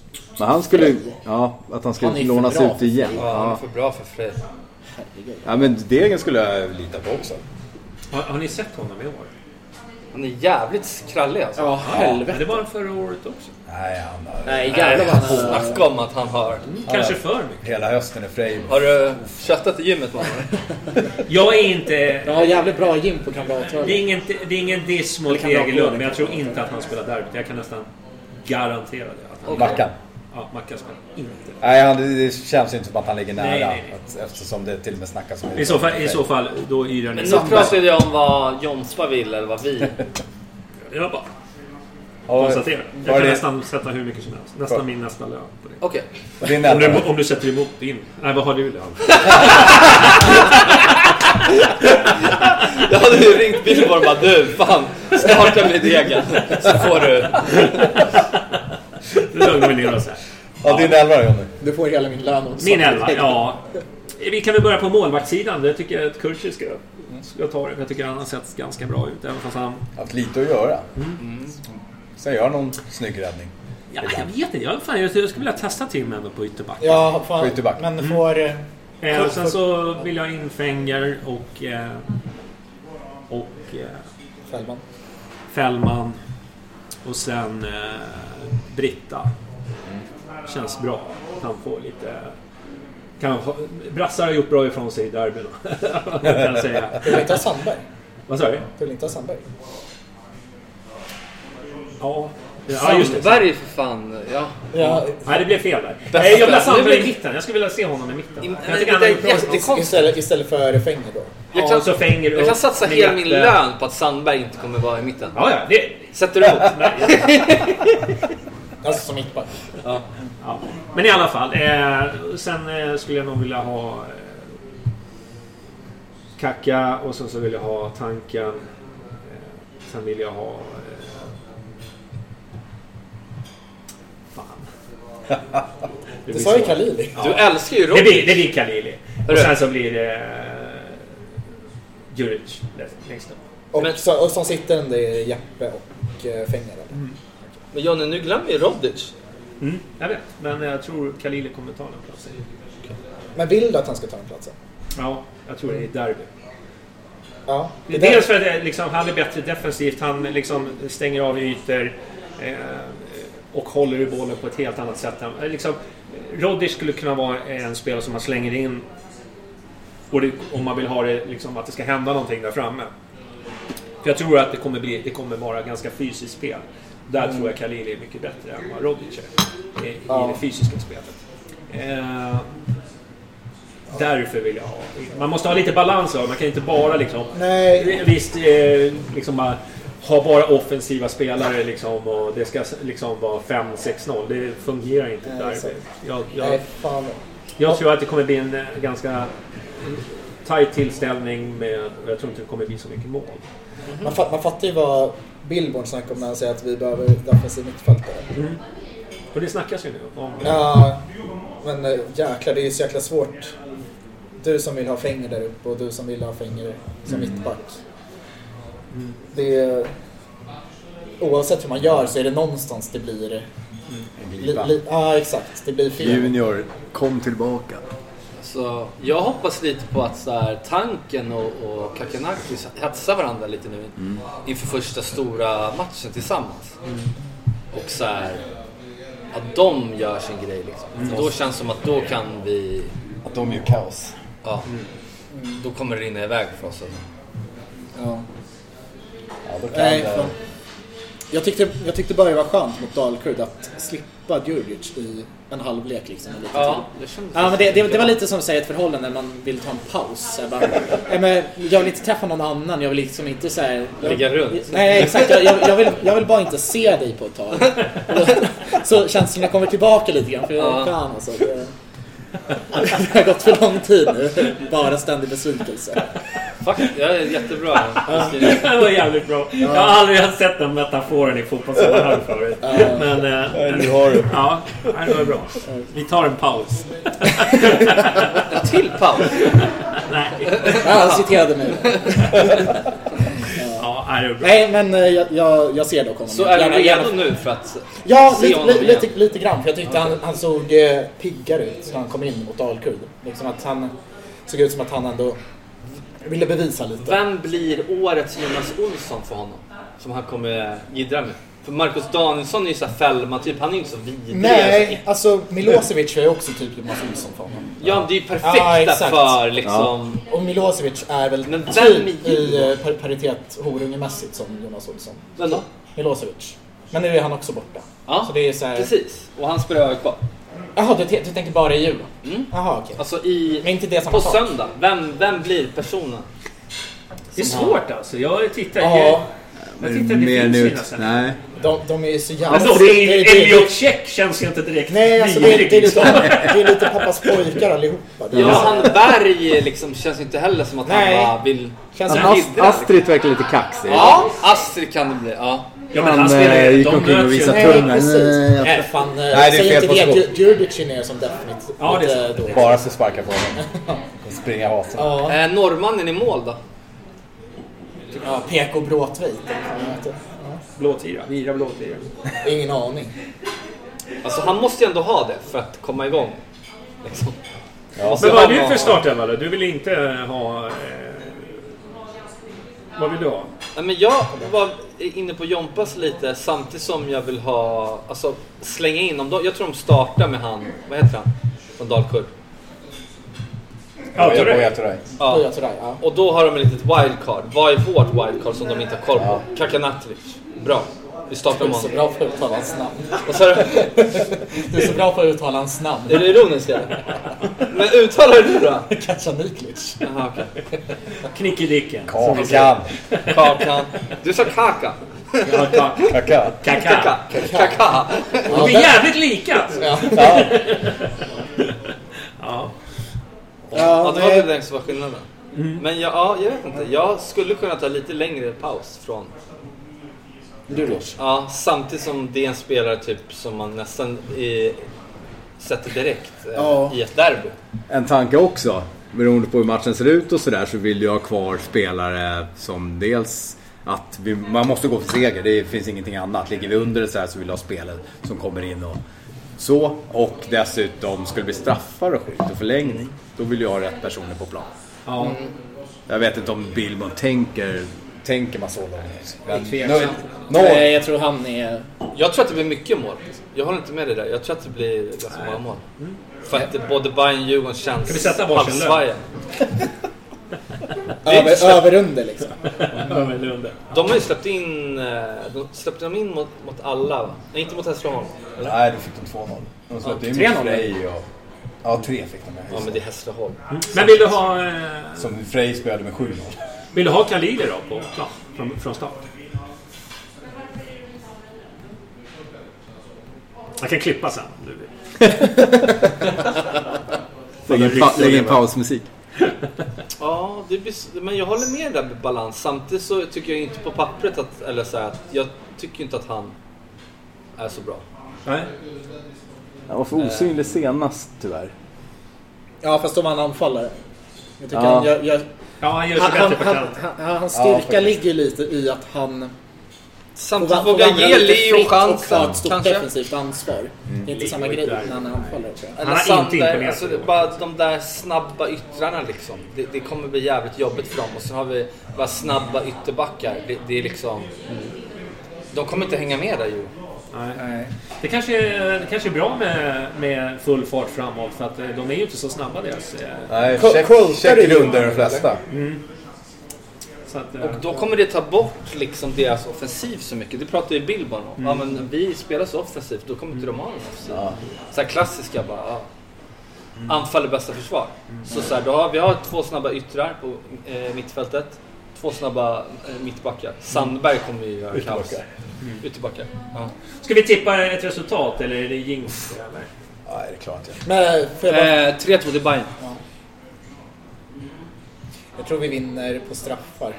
[SPEAKER 4] Men han skulle, ja, att han skulle han lånas ut igen.
[SPEAKER 5] Ja, han är för bra för Frej.
[SPEAKER 4] Ja, men Degen skulle jag lita på också.
[SPEAKER 7] Har, har ni sett honom i år?
[SPEAKER 5] Han är jävligt krallig alltså.
[SPEAKER 6] Ja, helvete.
[SPEAKER 7] Det var förra året också.
[SPEAKER 4] Nej, han har...
[SPEAKER 6] Nej, jävlar vad han...
[SPEAKER 5] Snacka om att han har...
[SPEAKER 7] Mm, kanske för mycket.
[SPEAKER 4] Hela hösten är Frej.
[SPEAKER 5] Har du köttat i gymmet med honom?
[SPEAKER 7] Jag är inte...
[SPEAKER 6] Jag har jävligt bra gym på Kamratrörelsen.
[SPEAKER 7] Det är ingen, det är ingen diss mot Degerlund, men jag tror inte att han spelar derbyt. Jag kan nästan garantera det. Att han...
[SPEAKER 4] Mackan.
[SPEAKER 7] Ja, Mackan spelar inte.
[SPEAKER 4] Nej, han, det känns ju inte som att han ligger nära.
[SPEAKER 7] Nej, nej, nej.
[SPEAKER 4] Att, eftersom det till och med snackas om
[SPEAKER 7] I så fall, i så fall då är det...
[SPEAKER 5] Men nu pratade jag om vad Jonspa vill eller vad vi...
[SPEAKER 7] Jag bara...
[SPEAKER 4] Ja,
[SPEAKER 7] konstatera. Jag kan
[SPEAKER 4] det...
[SPEAKER 7] nästan sätta hur mycket som helst. Nästan min nästa lön på det.
[SPEAKER 5] Okej.
[SPEAKER 4] Okay.
[SPEAKER 7] Om, du, om du sätter emot din... Nej, vad har du lön?
[SPEAKER 5] Jag hade ju ringt Billborg och bara, du, fan, snart kan bli Degen. Så får du...
[SPEAKER 7] Nu lugnar vi ner oss här.
[SPEAKER 4] Ja, din elva då, Jonny.
[SPEAKER 9] Du får hela min lön.
[SPEAKER 7] Min elva, ja. Vi kan väl börja på målvaktssidan. Det tycker jag att Kursi ska, ska ta det. Jag tycker han har sett ganska bra ut. Även fast han...
[SPEAKER 4] haft lite att göra.
[SPEAKER 7] Mm.
[SPEAKER 4] Mm. Sen gör någon snygg räddning.
[SPEAKER 7] Ja, jag vet inte. Jag, fan, jag skulle vilja testa till med på ytterback.
[SPEAKER 9] Ja, fan.
[SPEAKER 4] På ytterback.
[SPEAKER 9] Men du får...
[SPEAKER 7] Mm. Eh, och sen så vill jag in Fenger och... Eh, och... Eh,
[SPEAKER 9] Fällman.
[SPEAKER 7] Fällman. Och sen eh, Britta. Mm. Känns bra. Han får lite... Kan få, Brassar har gjort bra ifrån sig i derbyna. kan jag säga.
[SPEAKER 9] Du vill inte ha Sandberg?
[SPEAKER 7] Vad sa du?
[SPEAKER 9] Du vill inte ha Sandberg?
[SPEAKER 7] Ja. Ja, just det.
[SPEAKER 5] Sandberg för fan, ja.
[SPEAKER 9] Ja.
[SPEAKER 7] Nej, det blev fel där. Nej, jag vill ha Sandberg i mitten. Jag skulle vilja se honom i mitten.
[SPEAKER 5] I,
[SPEAKER 7] jag tycker han är bra.
[SPEAKER 5] Det
[SPEAKER 9] istället, istället för Fenger då?
[SPEAKER 5] Jag kan,
[SPEAKER 7] ja, så Fenger
[SPEAKER 5] jag kan satsa hela min lön på att Sandberg inte kommer vara i mitten.
[SPEAKER 7] Ja, ja. Det...
[SPEAKER 5] Sätter du emot?
[SPEAKER 9] Alltså som mittback.
[SPEAKER 7] Ja. Ja. Men i alla fall. Eh, sen eh, skulle jag nog vilja ha eh, Kaka och sen så vill jag ha Tanken. Eh, sen vill jag ha eh, fan.
[SPEAKER 9] Det, det sa ju Khalili.
[SPEAKER 5] Ja. Du älskar ju
[SPEAKER 7] Rodic. Det blir, det blir Khalili. Och sen så blir det eh, Djuric längst upp.
[SPEAKER 9] Och, Men, så, och som sitter den, det är Jeppe och eh, Fenger.
[SPEAKER 7] Mm.
[SPEAKER 5] Men Jonny, nu glömmer ju Rodic.
[SPEAKER 7] Mm, jag vet, men jag tror Khalili kommer ta den platsen.
[SPEAKER 9] Okay. Men vill du att han ska ta den platsen?
[SPEAKER 7] Ja, jag tror det är derby.
[SPEAKER 9] Ja,
[SPEAKER 7] det är dels för att det, liksom, han är bättre defensivt, han liksom stänger av ytor eh, och håller i bollen på ett helt annat sätt. Liksom, Rodic skulle kunna vara en spelare som man slänger in och det, om man vill ha det, liksom, att det ska hända någonting där framme. För jag tror att det kommer, bli, det kommer vara ganska fysiskt spel. Där mm. tror jag Khalili är mycket bättre än vad Rodic är i, ja. i det fysiska spelet. Eh, därför vill jag ha... Man måste ha lite balans av. Man kan inte bara liksom...
[SPEAKER 9] Nej.
[SPEAKER 7] Visst, eh, liksom bara ha bara offensiva spelare liksom, och det ska liksom vara fem sex noll. Det fungerar inte. Nej, där. Jag, jag,
[SPEAKER 9] Nej, fan.
[SPEAKER 7] jag tror att det kommer bli en ganska tajt tillställning med... Jag tror inte det kommer bli så mycket mål.
[SPEAKER 9] Mm-hmm. Man, fatt, man fattar ju vad Billborn snackar om när han säger att vi behöver defensiv mittfältare.
[SPEAKER 7] Mm. Och det snackas ju nu om...
[SPEAKER 9] Ja, men jäklar, det är ju så jäkla svårt. Du som vill ha Fenger där uppe och du som vill ha Fenger som mm. mittback. Mm. Det är, oavsett hur man gör så är det någonstans det blir... Mm. Li, li, ja, exakt. Det blir fel.
[SPEAKER 4] Junior, kom tillbaka.
[SPEAKER 5] Så jag hoppas lite på att så här, Tanken och, och Kakanaki hetsar varandra lite nu mm. inför första stora matchen tillsammans. Mm. Och så här, att de gör sin grej liksom. Mm. Då känns det som att då kan vi...
[SPEAKER 4] Att de gör kaos.
[SPEAKER 5] Ja. Mm. Då kommer det rinna iväg för oss.
[SPEAKER 9] Ja.
[SPEAKER 4] Ja, då kan
[SPEAKER 9] Nej,
[SPEAKER 4] det...
[SPEAKER 9] Jag tyckte, jag tyckte bara det var skönt mot Dalkurd att slippa Djurdjic i en halvlek liksom. Lite
[SPEAKER 5] ja,
[SPEAKER 9] det, ja, men det, det, det var lite som att säga ett förhållande när man vill ta en paus. Jag, bara, men jag vill inte träffa någon annan, jag vill liksom inte så här,
[SPEAKER 5] ligga runt.
[SPEAKER 9] Nej, exakt. Jag, jag, jag, vill, jag vill bara inte se dig på ett tag. Så känns det som jag kommer tillbaka lite grann. För ja. fan, alltså, det, det har gått för lång tid nu. Bara ständig besvikelse.
[SPEAKER 5] Fuck, jag är jättebra.
[SPEAKER 7] Det var jävligt bra. Ja. Jag har aldrig sett den metaforen i fotbollssammanhang förut. Ja. Men, äh,
[SPEAKER 4] men du har det.
[SPEAKER 7] Ja, det var bra. Vi tar en paus.
[SPEAKER 5] En till paus?
[SPEAKER 7] Nej.
[SPEAKER 9] Ja, han citerade mig.
[SPEAKER 7] Ja,
[SPEAKER 6] Nej, Nej men jag, jag, jag ser dock honom.
[SPEAKER 5] Så är du redo nu för att
[SPEAKER 6] ja,
[SPEAKER 5] se
[SPEAKER 6] lite,
[SPEAKER 5] honom
[SPEAKER 6] li,
[SPEAKER 5] igen?
[SPEAKER 6] lite, lite grann. För jag tyckte han, han såg eh, piggare ut när han kom in mot Dalkurd. Liksom att han såg ut som att han ändå ville bevisa lite.
[SPEAKER 5] Vem blir årets Jonas Olsson för honom? Som han kommer gidra med? För Marcus Danielsson är ju så här Fällman typ, han är inte så vidrig.
[SPEAKER 6] Nej, alltså Milosevic är ju också typ Jonas Olsson för honom.
[SPEAKER 5] Ja, det är ju perfekta ja, för liksom...
[SPEAKER 6] Ja. Och Milosevic är väl
[SPEAKER 5] men
[SPEAKER 6] typ i par paritet horungemässigt som Jonas Olsson.
[SPEAKER 5] Vem då?
[SPEAKER 6] Milosevic. Men nu är han också borta.
[SPEAKER 5] Ja,
[SPEAKER 6] så det är så här...
[SPEAKER 5] precis. Och han spelar över kvar.
[SPEAKER 6] Jaha, du, du tänker bara i jul?
[SPEAKER 5] Mm.
[SPEAKER 6] Jaha, okej. Okay.
[SPEAKER 5] Alltså i...
[SPEAKER 6] Men inte det samma
[SPEAKER 5] på
[SPEAKER 6] sak.
[SPEAKER 5] söndag. Vem, vem blir personen?
[SPEAKER 7] Det är svårt har... alltså. Jag tittar...
[SPEAKER 6] Ja.
[SPEAKER 7] Jag, jag tittar
[SPEAKER 4] mer
[SPEAKER 7] nu.
[SPEAKER 4] Nej.
[SPEAKER 6] De, de är så jävla...
[SPEAKER 7] Alltså, Elliot Check känns ju inte direkt...
[SPEAKER 6] Nej, alltså det är, det, är lite, det är lite pappas pojkar allihopa.
[SPEAKER 5] Ja, han Berg liksom känns inte heller som att
[SPEAKER 6] Nej.
[SPEAKER 5] han bara vill...
[SPEAKER 4] Känns Ast- Astrid, Astrid verkar lite kaxig.
[SPEAKER 5] Ja, Astrid kan det bli, ja.
[SPEAKER 7] Ja, men
[SPEAKER 4] han spelar gick omkring och visade tungan.
[SPEAKER 6] Nej, nej, fan. Nej, säg inte det. Djurdicin är som definitivt.
[SPEAKER 7] Ja, det är så.
[SPEAKER 4] Bara så sparka på honom. Springa hasen.
[SPEAKER 5] Ja. Eh, norrmannen i mål då?
[SPEAKER 6] Ja, P K Bråtveit.
[SPEAKER 7] Blåtira, Vira Blåtira.
[SPEAKER 6] Ingen aning.
[SPEAKER 5] Alltså han måste ju ändå ha det för att komma igång. Liksom.
[SPEAKER 7] Ja. Men vad är du för startelva? Du vill inte ha... Eh... Vad vill du ha?
[SPEAKER 5] Ja, men jag var inne på Jompas lite samtidigt som jag vill ha... Alltså slänga in dem. Jag tror de startar med han... Vad heter han? Från Dalkurd.
[SPEAKER 4] Ja, Boja Turay.
[SPEAKER 5] Ja. Ja. Och då har de ett litet wildcard. Vad är vårt wildcard som de inte har koll på? Ja. Kakanatrovic. Bra. Vi startar med
[SPEAKER 6] honom. Du är så bra för att uttala hans namn.
[SPEAKER 5] Vad sa du?
[SPEAKER 6] Du är så bra för att uttala hans namn.
[SPEAKER 5] Är det ironiskt eller? Men uttalar du då?
[SPEAKER 6] Kacaniklic.
[SPEAKER 5] Jaha, okej. Okay.
[SPEAKER 7] Knickedicken.
[SPEAKER 4] Kakan.
[SPEAKER 5] Kakan. Du sa kaka.
[SPEAKER 7] Ja, kaka.
[SPEAKER 4] Kaka.
[SPEAKER 5] Kaka. Kaka.
[SPEAKER 7] Vi är jävligt lika.
[SPEAKER 6] Ja.
[SPEAKER 5] Ja.
[SPEAKER 7] Ja.
[SPEAKER 5] Ja, det var det där som var skillnaden. Mm. Men jag, ja, jag vet inte. Jag skulle kunna ta lite längre paus från...
[SPEAKER 6] Djurgårds.
[SPEAKER 5] Ja, samtidigt som det är en spelare typ som man nästan är, sätter direkt
[SPEAKER 6] ja.
[SPEAKER 5] i ett derby.
[SPEAKER 4] En tanke också, beroende på hur matchen ser ut och sådär, så vill jag ha kvar spelare som dels att vi, man måste gå för seger, det finns ingenting annat. Ligger vi under det så här så vill jag ha spelare som kommer in och så, och dessutom skulle bli straffar och skit och förlängning. Då vill jag ha rätt personer på plan.
[SPEAKER 7] Ja.
[SPEAKER 4] Mm. Jag vet inte om Billman tänker tänker man så långt.
[SPEAKER 6] Nej, jag tror han är...
[SPEAKER 5] Jag tror att det blir mycket mål. Jag håller inte med det där. Jag tror att det blir ganska många mål. Mm. För att både Bayern och Djurgården känns...
[SPEAKER 7] Kan vi sätta varsin
[SPEAKER 5] lön?
[SPEAKER 6] Över, överunder liksom.
[SPEAKER 7] Överunder.
[SPEAKER 5] De har ju släppt in... De släppte de in mot, mot alla, va? Nej, inte mot Hässleholm.
[SPEAKER 4] Nej, då fick de två noll. De släppte in mot Frej och... Ja, tre fick de med.
[SPEAKER 5] Ja, men det är Hässleholm.
[SPEAKER 7] Mm. Men vill du ha... Eh...
[SPEAKER 4] Som Frej spelade med sju noll.
[SPEAKER 7] Vill du ha Khalili då på plan från, från start? Jag kan klippa sen om du vill.
[SPEAKER 4] Lägg in pausmusik.
[SPEAKER 5] Ja, det blir, men jag håller med där med balans. Samtidigt så tycker jag inte på pappret att, eller så här, att jag tycker inte att han är så bra.
[SPEAKER 7] Nej.
[SPEAKER 4] Han var för osynlig senast tyvärr.
[SPEAKER 6] Ja, fast då var han anfallare. Jag tycker
[SPEAKER 4] ja.
[SPEAKER 6] han jag, jag,
[SPEAKER 7] Ja, han gör sig
[SPEAKER 6] han,
[SPEAKER 7] bättre
[SPEAKER 6] han,
[SPEAKER 7] på
[SPEAKER 6] han, han, Hans styrka ja, ligger lite i att han
[SPEAKER 5] samtidigt vågar ge Leo chansen
[SPEAKER 6] och ett stort kanske defensivt ansvar. Mm. Det är inte samma grej när han är anfallare.
[SPEAKER 5] Han har inte imponerat. Alltså, bara de där snabba yttrarna liksom. Det, det kommer bli jävligt jobbigt för dem. Och sen har vi bara snabba ytterbackar. Det, det är liksom... Mm. De kommer inte hänga med där ju.
[SPEAKER 7] Nej. Det kanske är, det kanske är bra med, med full fart framåt för att de är ju inte så snabba deras.
[SPEAKER 4] Nej, check, check under de flesta.
[SPEAKER 7] Mm. Så att,
[SPEAKER 5] och då kommer det ta bort liksom deras offensiv så mycket. Det pratar ju Bill bara om. Mm. Ja, men vi spelar så offensivt, då kommer inte de ha en offensiv. Ja. Så här klassiska bara, ja. Mm. Anfall är bästa försvar. Mm. Så, så här, då har, vi har två snabba yttrar på eh, mittfältet. Två snabba eh, mittbackar. Sandberg kommer ju göra kaos. Mm. Ytterbackar. Ja.
[SPEAKER 7] Ska vi tippa ett resultat eller är det jinx?
[SPEAKER 4] Ja, det är klart. Ja.
[SPEAKER 6] Men, bara...
[SPEAKER 5] eh, tre två till Bayern. Ja.
[SPEAKER 6] Jag tror vi vinner på straffar.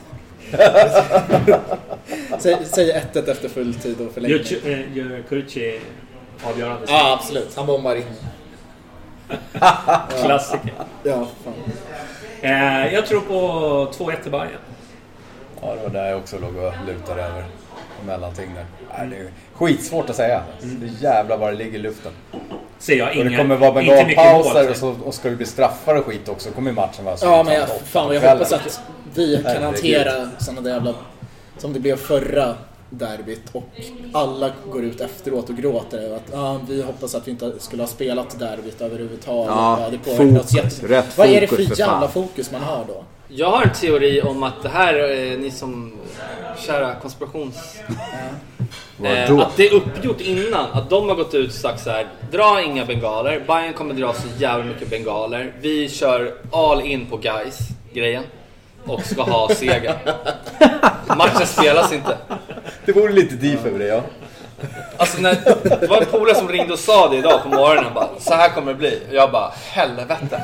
[SPEAKER 6] säg, säg ett ett efter fulltid och förlängning.
[SPEAKER 7] Gör, gör Kurci avgörande?
[SPEAKER 6] Ja, absolut. Han bombar in.
[SPEAKER 7] Klassiker.
[SPEAKER 6] Ja, fan.
[SPEAKER 7] Eh, jag tror på två ett till Bayern.
[SPEAKER 4] Ja, det var där jag också låg och lutade över mellanting där. Nej, det är skitsvårt att säga. Mm. Det är jävla bara det ligger i luften.
[SPEAKER 7] Ser jag inga,
[SPEAKER 4] och det kommer vara bengalpauser och så och ska det bli straffar och skit också. Kommer ju matchen vara så.
[SPEAKER 9] Ja, men jag, fan jag hoppas att vi kan hantera sådana där jävla som det blev förra derbyt och alla går ut efteråt och gråter att ah, vi hoppas att vi inte skulle ha spelat derbyt överhuvudtaget.
[SPEAKER 4] Ja,
[SPEAKER 9] det
[SPEAKER 4] fokus, jätt... rätt
[SPEAKER 9] Vad är det
[SPEAKER 4] fokus
[SPEAKER 9] för,
[SPEAKER 4] för
[SPEAKER 9] jävla
[SPEAKER 4] fan.
[SPEAKER 9] fokus man har då?
[SPEAKER 5] Jag har en teori om att det här är ni som kära konspirations... eh, att det är uppgjort innan. Att de har gått ut och sagt så här: dra inga bengaler. Bayern kommer dra så jävla mycket bengaler. Vi kör all in på guys grejen och ska ha seger. Matchen spelas inte.
[SPEAKER 4] Det vore lite div över det, ja.
[SPEAKER 5] Alltså när, det var en polare som ringde och sa det idag på morgonen bara, så här kommer det bli. Och jag bara, helvete.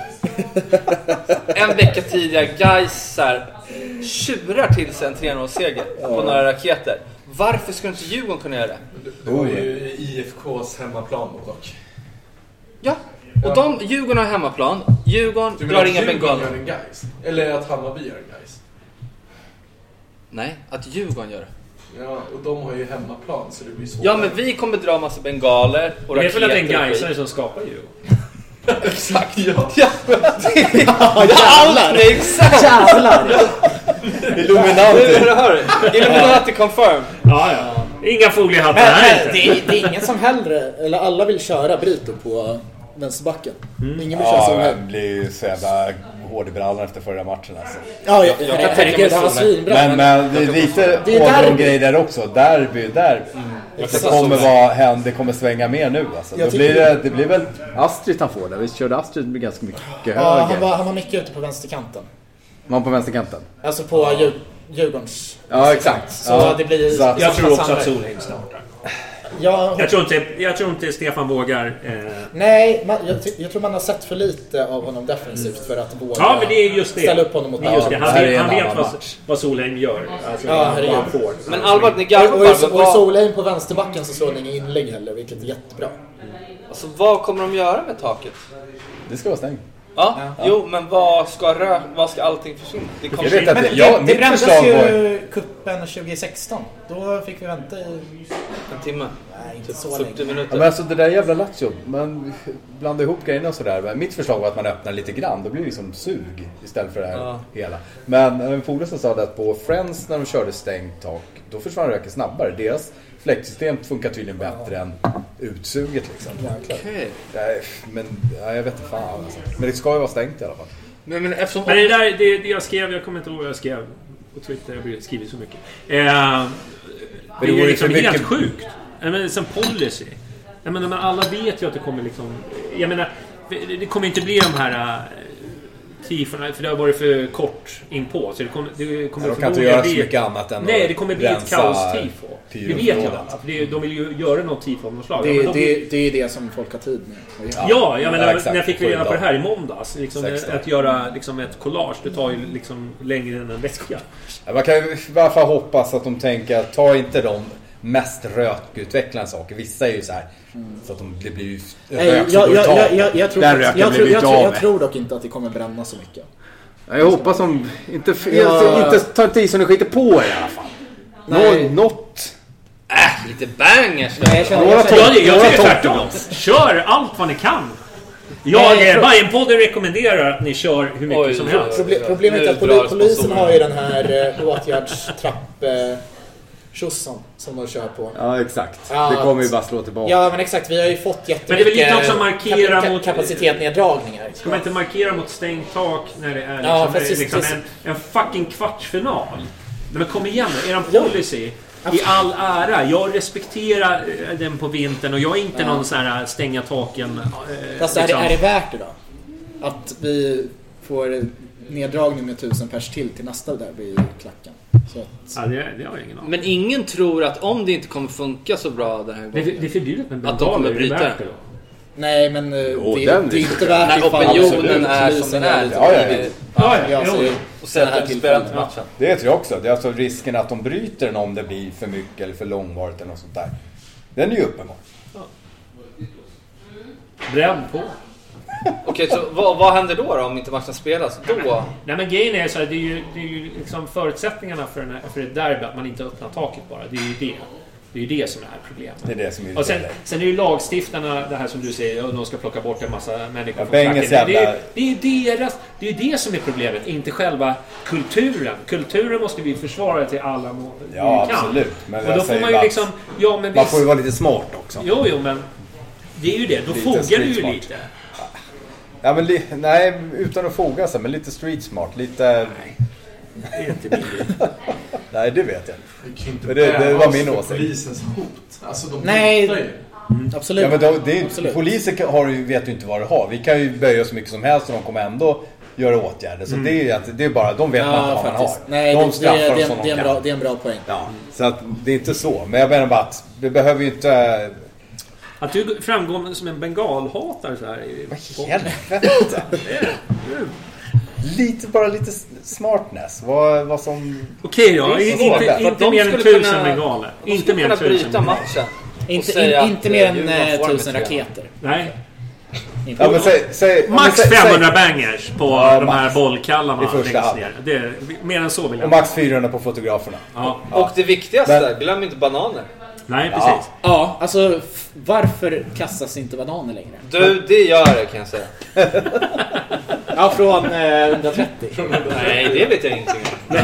[SPEAKER 5] En vecka tidigare guys så här, tjurar till sig en tre noll-seger på några raketer. Varför skulle inte Djurgården kunna göra det?
[SPEAKER 15] Det var ju I F K:s hemmaplan mot dock.
[SPEAKER 5] Ja, och de, Djurgården har hemmaplan. Djurgården drar inga bengaler.
[SPEAKER 15] Eller att Hammarby gör en guys.
[SPEAKER 5] Nej, att Djurgården gör det.
[SPEAKER 15] Ja, och de har ju hemmaplan så det blir svårt.
[SPEAKER 5] Ja, men vi kommer dra massa bengaler och raketer.
[SPEAKER 7] Det är väl att det är en guysare som skapar Djurgården.
[SPEAKER 5] Exakt, ja. Ja, det är allt, exakt.
[SPEAKER 9] Jävlar.
[SPEAKER 4] Illuminati.
[SPEAKER 5] Illuminati confirm.
[SPEAKER 7] Ja, ja. Inga foliehattar här.
[SPEAKER 9] Det är, det är ingen som hellre, eller alla vill köra Brito på vänsterbacken. Mm. Ingen vill köra
[SPEAKER 4] ja,
[SPEAKER 9] som
[SPEAKER 4] det blir ju så jävla hård i brallan efter förra matchen alltså.
[SPEAKER 9] Ja, jag, jag, jag kan tänka mig så. Svinbra.
[SPEAKER 4] Men, men det är lite hårdare grejer där också. Derby, där. Mm. Det kommer vara hem, det kommer svänga mer nu alltså. Då blir det, det blir väl Astrid han får där. Vi körde Astrid med ganska mycket
[SPEAKER 9] ja,
[SPEAKER 4] höger.
[SPEAKER 9] Han var, han var mycket ute på vänsterkanten.
[SPEAKER 4] Man på vänsterkanten?
[SPEAKER 9] Alltså på Djur, Djurgårdens.
[SPEAKER 4] Ja, exakt.
[SPEAKER 9] Så
[SPEAKER 4] ja.
[SPEAKER 9] det blir
[SPEAKER 7] så jag tror också att Solheim startar.
[SPEAKER 9] Ja,
[SPEAKER 7] jag, tror inte, jag tror inte Stefan vågar. Eh...
[SPEAKER 9] Nej, man, jag, jag tror man har sett för lite av honom defensivt för att våga
[SPEAKER 7] ja, men det är just det.
[SPEAKER 9] ställa upp honom mot
[SPEAKER 7] det. Just det. Han, vet, han vet vad, vad Solheim gör. Alltså,
[SPEAKER 9] ja, han han
[SPEAKER 5] får. Men allvarligt, ni garvar
[SPEAKER 9] och, och, och i Solheim på vänsterbacken så slår ni inga inlägg heller, vilket är jättebra.
[SPEAKER 5] Mm. Alltså, vad kommer de göra med taket?
[SPEAKER 4] Det ska vara stängt.
[SPEAKER 5] Ja, ja, jo, men vad ska rö- vad ska allting försvinna? Det kommer
[SPEAKER 4] jag vet att
[SPEAKER 9] det,
[SPEAKER 4] det, ja,
[SPEAKER 9] det brändes ju var... kuppen tjugo sexton. Då fick vi vänta i
[SPEAKER 5] en timme.
[SPEAKER 9] Nej, inte så
[SPEAKER 5] fyrtio
[SPEAKER 9] länge.
[SPEAKER 5] minuter.
[SPEAKER 4] Ja, men alltså det där jävla Lazio, man blandar ihop grejerna och sådär. Mitt förslag var att man öppnar lite grann. Då blir det liksom sug istället för det här ja. hela. Men en polare som sa det att på Friends när de körde stängt tak, då försvann röken snabbare. Deras fläktsystem funkar tydligen bättre ja. än utsuget liksom.
[SPEAKER 5] Okej.
[SPEAKER 4] Okay. Men ja, jag vet inte fan alltså. Men det ska ju vara stängt i alla fall.
[SPEAKER 5] Men, men, eftersom...
[SPEAKER 7] men det där, det, det jag skrev, jag kommer inte ihåg vad jag skrev på Twitter, jag har skrivit så mycket. Eh, det, det är liksom helt mycket... sjukt. Jag menar, som policy. Jag menar, men alla vet ju att det kommer liksom... Jag menar, det kommer inte bli de här... Tiforna, för det har varit för kort inpå så det kommer, det kommer
[SPEAKER 4] ja, de kan inte göra så mycket annat än
[SPEAKER 7] nej, det kommer bli ett kaos-tifo. Det vet jag inte. De vill ju göra något tifo av något slag.
[SPEAKER 9] Det,
[SPEAKER 7] ja,
[SPEAKER 9] det,
[SPEAKER 7] vill...
[SPEAKER 9] det är det som folk har tid med.
[SPEAKER 7] Ja, ja jag menar, ja, när jag fick reda på det här i måndags liksom, att göra liksom, ett collage, det tar ju liksom längre än en vecka.
[SPEAKER 4] Ja, man kan ju i alla fall hoppas att de tänker, ta inte de mest rökutvecklande saker. Vissa är ju så här mm. så att de, det blir ju rök
[SPEAKER 9] jag, jag, jag, jag, jag, tror, jag, jag, tror, jag, tror, jag tror dock inte att det kommer bränna så mycket.
[SPEAKER 4] Ja, jag hoppas som inte ja. inte ta inte i så ni skiter på er i alla fall. Nå, något
[SPEAKER 5] äh, lite bangers.
[SPEAKER 9] Nej, jag, känner,
[SPEAKER 7] jag, jag, jag, jag tycker tvärtom. Kör allt vad ni kan. Jag Nej, Bajenpodden rekommenderar att ni kör hur mycket Oj, som helst.
[SPEAKER 9] Problem, problemet är att poli- polisen har ju den här äh, åtgärdstrapp äh, tjossan som de kör på.
[SPEAKER 4] Ja, exakt. Ja, det kommer ju bara slå tillbaka.
[SPEAKER 9] Ja, men exakt. Vi har ju fått jättemycket
[SPEAKER 7] men det är väl lite också markera
[SPEAKER 9] kap-
[SPEAKER 7] mot
[SPEAKER 9] kapacitetsneddragningar.
[SPEAKER 7] Ska man inte markera mot stängt tak när det är liksom, ja, precis, liksom precis. En, en fucking kvartsfinal? Men kom igen nu, er policy i all ära. Jag respekterar den på vintern och jag är inte ja. någon sån här stänga taken.
[SPEAKER 9] Eh, Fast liksom. är, det, är det värt det då? Att vi får neddragning med tusen pers till till nästa där blir klacken. Så att...
[SPEAKER 7] ja, det, det har jag ingen aning.
[SPEAKER 5] Men ingen tror att om det inte kommer funka så bra den här gången.
[SPEAKER 7] Det, det är förbjudet med
[SPEAKER 5] att de kommer bryta det.
[SPEAKER 9] Nej, men oh,
[SPEAKER 5] det,
[SPEAKER 9] det är inte värt
[SPEAKER 5] när opinionen är som den är.
[SPEAKER 4] Ja, ja, ja.
[SPEAKER 5] ja, ja, ja. Och sätta tillfället till matchen.
[SPEAKER 4] Det tror jag också. Det är alltså risken att de bryter den om det blir för mycket eller för långvarigt eller något sånt där. Den är ju uppenbar.
[SPEAKER 7] Ja. Bränn på.
[SPEAKER 5] Okej, Okej, så vad, vad händer då, då om inte matchen spelas? Då?
[SPEAKER 7] Nej, men grejen är så här, det är ju, det är ju liksom förutsättningarna för, den här, för ett derby att man inte öppnar taket bara. Det är ju det. Det är ju det som är problemet.
[SPEAKER 4] Det är det som är
[SPEAKER 7] och sen, sen är ju lagstiftarna, det här som du säger, och de ska plocka bort en massa människor
[SPEAKER 4] ja,
[SPEAKER 7] från klacken.
[SPEAKER 4] Jävla...
[SPEAKER 7] Det, är, det är ju deras, det är det som är problemet, inte själva kulturen. Kulturen måste vi försvara till alla må-
[SPEAKER 4] ja,
[SPEAKER 7] vi kan.
[SPEAKER 4] Absolut. Men
[SPEAKER 7] och då får man ju liksom... Ja, men
[SPEAKER 4] man
[SPEAKER 7] visst,
[SPEAKER 4] får ju vara lite smart också.
[SPEAKER 7] Jo, jo, men det är ju det. Då fogar du ju
[SPEAKER 4] smart.
[SPEAKER 7] lite.
[SPEAKER 4] Ja, men li- nej, utan att foga sig, men lite street smart, lite...
[SPEAKER 7] Nej, det är inte min.
[SPEAKER 4] Nej, det vet jag.
[SPEAKER 15] Det,
[SPEAKER 4] det, det var min åsikt.
[SPEAKER 15] Polisens hot. Alltså, de
[SPEAKER 6] nej, mm. absolut.
[SPEAKER 4] Ja, men då, det är,
[SPEAKER 6] absolut.
[SPEAKER 4] Polisen har ju, vet ju inte vad det har. Vi kan ju böja så mycket som helst och de kommer ändå göra åtgärder. Så mm. det, är, det är bara, de vet
[SPEAKER 6] ja,
[SPEAKER 4] inte vad
[SPEAKER 6] faktiskt.
[SPEAKER 4] man har.
[SPEAKER 6] Nej,
[SPEAKER 4] de
[SPEAKER 6] det,
[SPEAKER 4] straffar
[SPEAKER 6] det, det,
[SPEAKER 4] som
[SPEAKER 6] det,
[SPEAKER 4] de
[SPEAKER 6] är en
[SPEAKER 4] kan.
[SPEAKER 6] bra, det är en bra poäng.
[SPEAKER 4] Ja, så att det är inte så. Men jag menar bara att vi behöver ju inte...
[SPEAKER 7] Att du framgår som en bengalhatare så här.
[SPEAKER 4] Vad helvete? Lite, bara lite smartness. Vad, vad som...
[SPEAKER 7] Okej då, inte, inte, inte mer än tusen kunna, bengaler. Inte mer än tusen
[SPEAKER 5] bryta matchen.
[SPEAKER 6] Inte, in, inte mer än tusen raketer.
[SPEAKER 7] Nej.
[SPEAKER 4] Ja, men säg, säg,
[SPEAKER 7] max
[SPEAKER 4] säg,
[SPEAKER 7] femhundra bangers på
[SPEAKER 4] ja,
[SPEAKER 7] de här bollkallarna
[SPEAKER 4] i första halv.
[SPEAKER 7] Det är mer än så vill jag.
[SPEAKER 4] Och max fyrahundra på fotograferna.
[SPEAKER 7] Ja.
[SPEAKER 5] Ja. Och det viktigaste,
[SPEAKER 4] men,
[SPEAKER 5] glöm inte bananer.
[SPEAKER 7] Nej, precis.
[SPEAKER 6] Ja, ja alltså f- varför kastas inte bananer längre?
[SPEAKER 5] Du, det gör det kan jag säga.
[SPEAKER 6] Ja, från eh, etthundratrettio.
[SPEAKER 5] Nej, det vet jag ingenting om.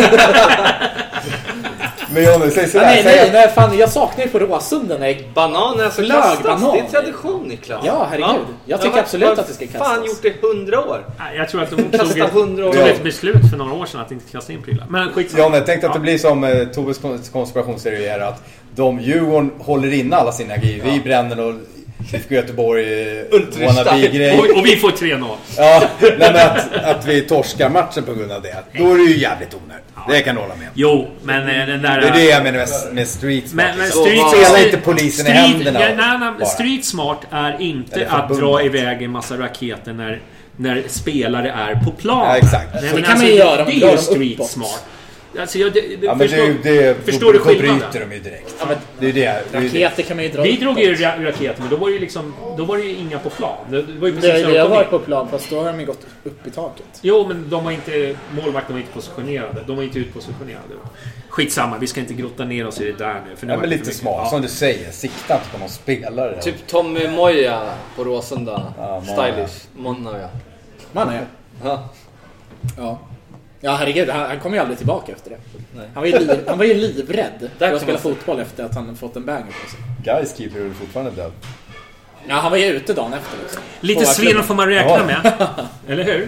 [SPEAKER 4] Men Johnny, säg sådär.
[SPEAKER 6] Ja, nej, nej, nej, fan, jag saknar ju på Råsunden när
[SPEAKER 5] bananer så kastas. Det är tradition, Niklas.
[SPEAKER 6] Ja, herregud. Ja. Jag tycker
[SPEAKER 5] jag
[SPEAKER 6] absolut att det ska kastas.
[SPEAKER 5] Fan, gjort det hundra år.
[SPEAKER 7] Nej, jag tror att de tog ett, tog ett beslut för några år sedan att inte kasta in prylar. Men skitsamma.
[SPEAKER 4] Johnny, jag tänkte att det blir som eh, Toves konspirationsteori är att de Djurgården håller in alla sina grejer. Vi bränner och I F K Göteborg wannabe-grej.
[SPEAKER 7] Och, och vi får tre noll.
[SPEAKER 4] Ja, men att, att vi torskar matchen på grund av det. Då är det ju jävligt onödigt. Ja. Det kan jag hålla med.
[SPEAKER 7] Jo, men den där...
[SPEAKER 4] Det är det jag menar med, med street smart.
[SPEAKER 7] Men, men
[SPEAKER 4] street
[SPEAKER 7] smart
[SPEAKER 4] spelar inte polisen
[SPEAKER 7] street,
[SPEAKER 4] i händerna.
[SPEAKER 7] Ja, nej, nej, street smart är inte att dra iväg en massa raketer när, när spelare är på plan.
[SPEAKER 4] Ja, exakt.
[SPEAKER 6] Nej, men det kan alltså, man ju göra.
[SPEAKER 7] Det är ju street uppåt. Smart. Alltså, jag, det,
[SPEAKER 4] ja,
[SPEAKER 7] förstår,
[SPEAKER 4] men det, det,
[SPEAKER 7] förstår
[SPEAKER 4] då,
[SPEAKER 7] du skillnaden?
[SPEAKER 4] Då bryter de ju direkt.
[SPEAKER 6] Ja, men
[SPEAKER 4] det är det, det är
[SPEAKER 6] raketer
[SPEAKER 4] det.
[SPEAKER 6] kan man ju dra.
[SPEAKER 7] Vi drog ju ra- raketer, men då var det ju liksom, då var det ju inga på plan. Det, det var ju
[SPEAKER 6] precis det, det har varit på plan, fast då har de ju gått upp i taket.
[SPEAKER 7] Jo, men de var inte, målvakten var inte positionerade. De var inte utpositionerade. Skitsamma, vi ska inte grotta ner oss i det där nu. För
[SPEAKER 4] ja, men lite smart, ja. Som du säger. Sikta inte på någon spelare.
[SPEAKER 5] Typ Tommy Moya på Råsunda. Ja, stylish. Monaja.
[SPEAKER 6] Monaja?
[SPEAKER 5] Ja.
[SPEAKER 6] Ja. Ja, herregud, han, han kom ju aldrig tillbaka efter det. Nej. Han var ju, liv, han var ju livrädd för att spela fotboll efter att han fått en banger på sig.
[SPEAKER 4] Guys keeper är fortfarande död.
[SPEAKER 6] Ja, han var ju ute dagen efter liksom.
[SPEAKER 7] Lite svinn får man räkna med. Eller hur?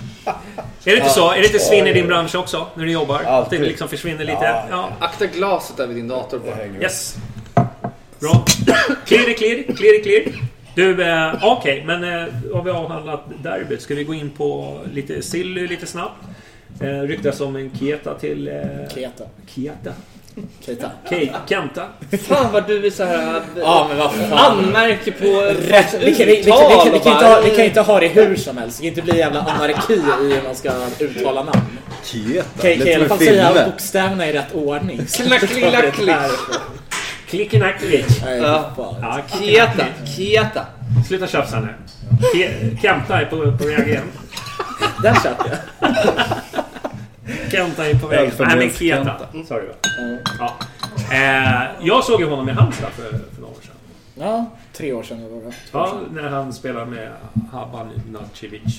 [SPEAKER 7] Är det inte så? Är det inte svinn i din bransch också när du jobbar? Att det liksom försvinner lite? Ja. Ja.
[SPEAKER 5] Akta glaset där vid din dator bara.
[SPEAKER 7] Yes. Bra. Clear, clear, clear, clear. Du, eh, okej, okay, men eh, har vi avhandlat derbyt? Ska vi gå in på lite Silly lite snabbt? Eh, ryktas om en Kieta till... Eh,
[SPEAKER 6] Kieta.
[SPEAKER 7] Kieta.
[SPEAKER 6] Kieta.
[SPEAKER 7] Okej, Kenta.
[SPEAKER 5] Fan vad du är så här...
[SPEAKER 6] Ja, men vad fan.
[SPEAKER 5] Anmärker på
[SPEAKER 6] rätt vi kan, vi, vi, vi, kan, vi, kan inte ha, vi kan inte ha det hur som helst. Det kan inte bli jävla anarki i hur man ska uttala namn.
[SPEAKER 4] Kieta.
[SPEAKER 6] Kan jag i alla fall säga bokstäverna i rätt ordning.
[SPEAKER 5] Knacklillacklick.
[SPEAKER 7] Klickinaklick.
[SPEAKER 5] Ja. Ja, Kieta. Kieta.
[SPEAKER 7] Sluta tjafsa nu. Kenta är på, på väg igen.
[SPEAKER 6] Den köpte jag.
[SPEAKER 7] Kenta är på väg. Nej, men Kieta. Sorry, va? Mm. Ja. Eh, jag såg ju honom i Halmstad för, för några år sedan.
[SPEAKER 6] Ja, tre år sedan. Var det.
[SPEAKER 7] Ja, när han spelade med Habanacevic.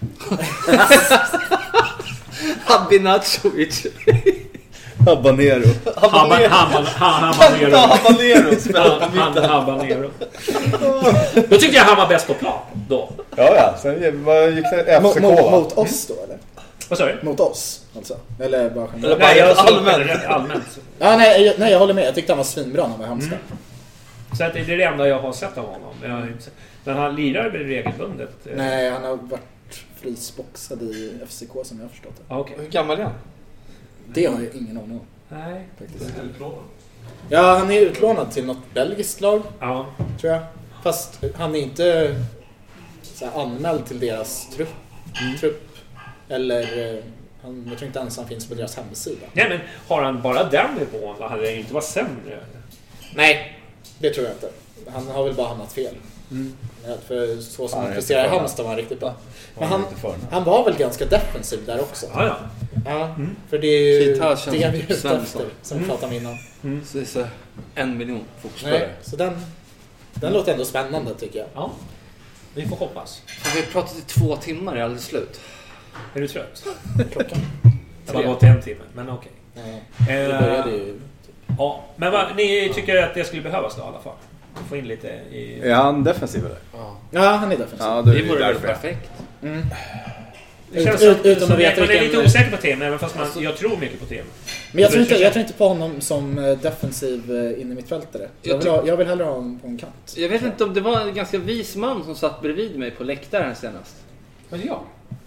[SPEAKER 5] Habanacevic.
[SPEAKER 4] Habanero.
[SPEAKER 7] Habanero. Habanero.
[SPEAKER 5] Habanero.
[SPEAKER 7] Habanero. Då tyckte jag han var bäst på plan då.
[SPEAKER 4] Ja, ja. Sen vad gick det F C K
[SPEAKER 6] mot, mot oss då, eller?
[SPEAKER 7] Vad sa du?
[SPEAKER 6] Mot oss, alltså. Eller bara
[SPEAKER 5] generellt. Nej, jag allmänt.
[SPEAKER 7] allmänt.
[SPEAKER 6] Ja, nej, jag, nej, jag håller med. Jag tyckte han var svinbra när han var i Halmstad.
[SPEAKER 7] Mm. Så att det är det enda jag har sett av honom. Jag har inte sett. Men han lirar väl regelbundet?
[SPEAKER 6] Nej, han har varit frisboxad i F C K som jag har förstått det.
[SPEAKER 7] Ah, okay.
[SPEAKER 5] Hur gammal är han?
[SPEAKER 6] Det har jag ingen aning om.
[SPEAKER 7] Nej.
[SPEAKER 6] Ja, han är utlånad till något belgiskt lag.
[SPEAKER 7] Ja.
[SPEAKER 6] Tror jag. Fast han är inte så här, anmäld till deras trupp. Mm. trupp. Eller han, jag tror inte ens han finns på deras hemsida.
[SPEAKER 7] Nej, men har han bara den nivån då hade det inte varit sämre?
[SPEAKER 6] Nej, det tror jag inte. Han har väl bara hamnat fel. Mm. Ja, för så som han presterar i Halmstad var riktigt bra. Men han, han var väl ganska defensiv där också.
[SPEAKER 7] Ja, ja.
[SPEAKER 6] Ja, mm. För det är ju
[SPEAKER 5] det
[SPEAKER 6] vi är ute efter, som vi pratade om innan.
[SPEAKER 5] Mm. Så det är så en miljon fotbollsspelare.
[SPEAKER 6] Så den, den låter ändå spännande tycker jag.
[SPEAKER 7] Ja, vi får hoppas.
[SPEAKER 5] Vi har pratat i två timmar, är alldeles slut.
[SPEAKER 7] Är du trött?
[SPEAKER 6] Klockan.
[SPEAKER 7] Det har gått en timme, men okej.
[SPEAKER 6] Okay.
[SPEAKER 7] Ja.
[SPEAKER 6] Det började ju...
[SPEAKER 7] Ja, men vad, ni tycker att det skulle behövas då i alla fall? Få in lite i...
[SPEAKER 4] Är han defensiv eller?
[SPEAKER 6] Ja, ja han är defensiv.
[SPEAKER 4] Ja, det
[SPEAKER 5] vore väl perfekt.
[SPEAKER 6] Mm.
[SPEAKER 7] Det känns
[SPEAKER 6] ut,
[SPEAKER 7] som,
[SPEAKER 6] utom
[SPEAKER 7] som
[SPEAKER 6] att
[SPEAKER 7] man
[SPEAKER 6] vilken...
[SPEAKER 7] är lite osäker på team, även fast man, alltså, jag tror mycket på team.
[SPEAKER 6] Men jag tror, inte, jag tror inte på honom som defensiv inne mittfältare. Jag vill, ha, jag vill hellre ha honom på en kant.
[SPEAKER 5] Jag vet inte om det var en ganska vis man som satt bredvid mig på läktaren senast.
[SPEAKER 7] Men ja.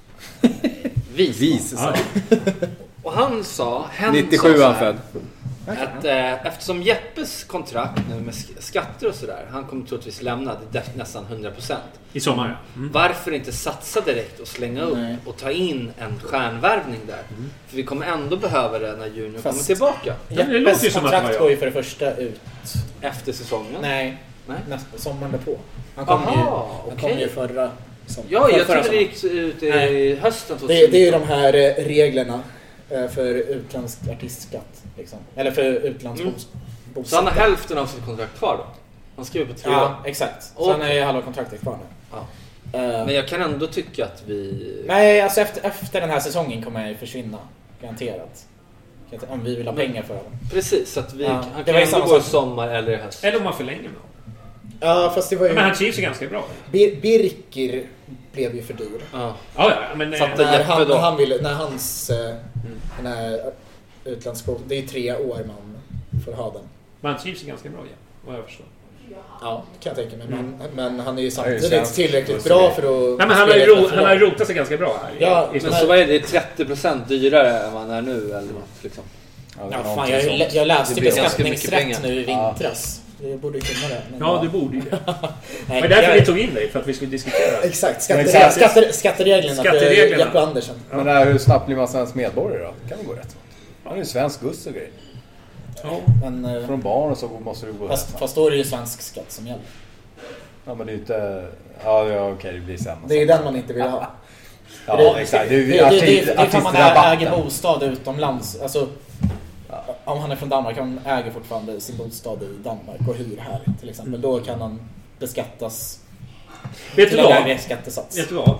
[SPEAKER 5] Vis.
[SPEAKER 4] Vis
[SPEAKER 5] ja. Och han sa,
[SPEAKER 4] nittiosju han född.
[SPEAKER 5] Att eh, eftersom Jeppes kontrakt nu med skatter och sådär, han kommer troligtvis lämna det nästan hundra procent.
[SPEAKER 7] I sommar, ja.
[SPEAKER 5] Mm. Varför inte satsa direkt och slänga upp Nej. och ta in en stjärnvärvning där? Mm. För vi kommer ändå behöva det när Junior kommer tillbaka.
[SPEAKER 6] Jeppes kontrakt går ju för det första ut
[SPEAKER 5] efter säsongen.
[SPEAKER 6] Nej,
[SPEAKER 5] Nej.
[SPEAKER 6] nästa sommaren därpå. Han kom Aha, ju, han
[SPEAKER 5] okay.
[SPEAKER 6] kom ju förra
[SPEAKER 5] som, Ja, jag trodde det gick ut i Nej. hösten.
[SPEAKER 6] Det, det är ju de här reglerna för utländsk artistskatt liksom. Eller för utlandsbosättare.
[SPEAKER 5] Mm. Så han har hälften av sitt kontrakt kvar då? Han skriver på tre
[SPEAKER 6] Ja,
[SPEAKER 5] år.
[SPEAKER 6] exakt. Så och... han är ju halva kontraktet kvar nu.
[SPEAKER 5] Ja. Uh, Men jag kan ändå tycka att vi...
[SPEAKER 6] Nej, alltså efter, efter den här säsongen kommer jag ju försvinna. Garanterat. Om vi vill ha pengar för honom.
[SPEAKER 5] Precis, så att vi,
[SPEAKER 6] ja.
[SPEAKER 5] han kan ändå gå i sommar eller i höst.
[SPEAKER 7] Eller om man förlänger med honom.
[SPEAKER 6] Ja, fast det var ju...
[SPEAKER 7] Men han trivs ju ganska bra.
[SPEAKER 6] Bir- Birkir blev ju för dyr.
[SPEAKER 5] Ja,
[SPEAKER 7] ja, ja men...
[SPEAKER 6] När han, när han ville, när hans... Mm. Den här utlandsbo... Det är tre år man får ha den.
[SPEAKER 7] Men han trivs ju ganska bra, ja. Vad jag förstår.
[SPEAKER 6] Ja, kan jag tänka mig. Men, mm. men han är ju samtidigt tillräckligt bra för att...
[SPEAKER 7] Nej, men han har ju ro, han har rotat sig ganska bra här.
[SPEAKER 6] Ja,
[SPEAKER 5] men så vad är det? trettio procent dyrare än vad han är nu? Eller något, liksom.
[SPEAKER 6] Ja, ja fan, jag, jag läste beskattningsrätt nu i vintras. Ja. Jag borde kunna det. Men
[SPEAKER 7] ja, du borde ju det. Nej, men därför jag... vi tog in dig, för att vi skulle diskutera.
[SPEAKER 6] Exakt, skatter, skatter, skattereglerna,
[SPEAKER 7] skattereglerna
[SPEAKER 6] för Jeppe Andersen.
[SPEAKER 4] Ja. Men där, hur snabbt blir man svensk medborgare då? Kan det gå rätt? Han är ju svensk guss och grej.
[SPEAKER 6] Ja, men...
[SPEAKER 4] Från barn och så måste du gå
[SPEAKER 6] fast, fast då är det ju svensk skatt som gäller.
[SPEAKER 4] Ja, men det är ju inte... Ja, ja okej, det blir sen.
[SPEAKER 6] Det är den man inte vill ha.
[SPEAKER 4] Ja,
[SPEAKER 6] det,
[SPEAKER 4] exakt.
[SPEAKER 6] Det, det, det, det, det, det är för man äger bostad utomlands. Alltså, ja. Om han är från Danmark, han äger fortfarande sin bostad i Danmark och hyr här till exempel. Mm. Då kan han beskattas
[SPEAKER 7] Vet
[SPEAKER 6] till
[SPEAKER 7] du
[SPEAKER 6] en
[SPEAKER 7] vad?
[SPEAKER 6] lägre skattesats.
[SPEAKER 7] Vet du vad?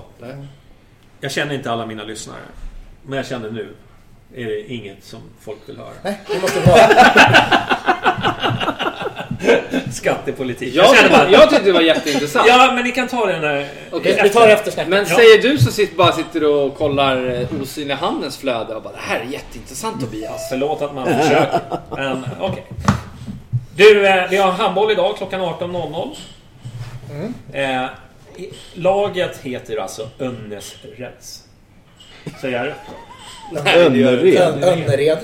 [SPEAKER 7] Jag känner inte alla mina lyssnare. Men jag känner nu är det inget som folk vill höra.
[SPEAKER 6] Nej, det måste vara.
[SPEAKER 7] Skattepolitik.
[SPEAKER 5] Jag, jag, bara, jag tyckte det var jätteintressant.
[SPEAKER 7] Ja, men ni kan ta den här...
[SPEAKER 6] Okay, vi tar det efter snacket.
[SPEAKER 5] Men ja. Säger du som sitter, bara sitter och kollar osynliga handens flöde och bara, det här är jätteintressant Tobias.
[SPEAKER 7] Förlåt att man försöker. Men okej. Okay. Du, vi har handboll idag klockan arton noll noll. Mm. Eh, laget heter alltså Önnesreds. Så jag är rätt då?
[SPEAKER 4] Önnered.
[SPEAKER 6] Önnered.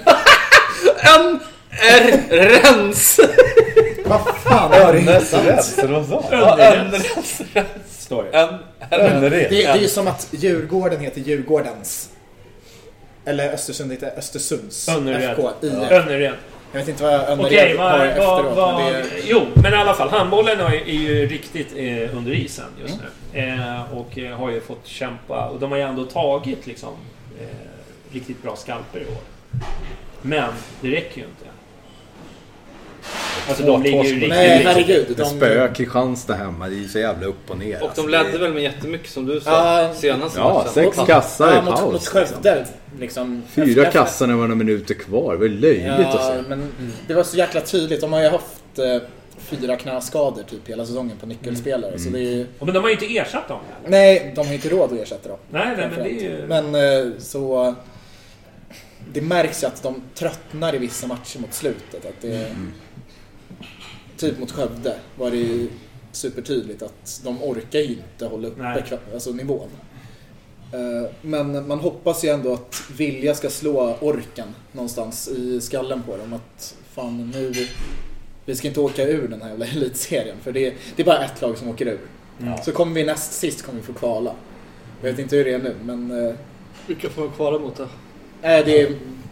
[SPEAKER 5] Önnerens.
[SPEAKER 6] Vad fan
[SPEAKER 4] är det? Önnesreds, det var så.
[SPEAKER 5] Önnerens.
[SPEAKER 7] Står det.
[SPEAKER 6] Det, det är ju som att Djurgården heter Djurgårdens. Eller Östersund heter Östersunds.
[SPEAKER 7] Önnered.
[SPEAKER 6] F K I.
[SPEAKER 7] Önnered.
[SPEAKER 6] Jag vet inte vad Önnered
[SPEAKER 7] Okej,
[SPEAKER 6] har
[SPEAKER 7] vad,
[SPEAKER 6] efteråt.
[SPEAKER 7] vad,
[SPEAKER 6] men det är...
[SPEAKER 7] Jo, men i alla fall, handbollen är, är ju riktigt eh, under isen just mm. nu. Eh, och eh, har ju fått kämpa. Och de har ju ändå tagit liksom eh, riktigt bra skalper i år. Men det räcker ju inte. Alltså de ligger ju riktigt...
[SPEAKER 6] Nej, herregud.
[SPEAKER 4] De spöar Kristianstad hemma, det är ju så jävla upp och ner.
[SPEAKER 5] Och de ledde alltså, väl med jättemycket som du sa
[SPEAKER 6] ja,
[SPEAKER 5] senast.
[SPEAKER 4] Ja, sex kassar i paus.
[SPEAKER 6] Ja, mot Skövde. Liksom,
[SPEAKER 4] Fyra efter, kassar när det var några minuter kvar. Det var löjligt
[SPEAKER 6] ja,
[SPEAKER 4] att se.
[SPEAKER 6] Men mm. det var så jäkla tydligt. De har ju haft eh, fyra knäskador typ hela säsongen på nyckelspelare. Mm. Så det är ju...
[SPEAKER 7] Men de har ju inte ersatt dem.
[SPEAKER 6] Nej, de har inte råd att ersätta dem.
[SPEAKER 7] Nej, nej men det är ju...
[SPEAKER 6] Men eh, så... Det märks ju att de tröttnar i vissa matcher mot slutet. Att det, mm. Typ mot Skövde var det ju supertydligt att de orkar ju inte hålla uppe alltså nivån. Men man hoppas ju ändå att vilja ska slå orken någonstans i skallen på dem. Att fan nu, vi ska inte åka ur den här jävla elitserien. För det, det är bara ett lag som åker ur. Mm. Så kommer vi näst sist kommer vi få kvala. Jag vet inte hur det är nu, men...
[SPEAKER 5] Vilka får vi kvala mot då?
[SPEAKER 6] Det är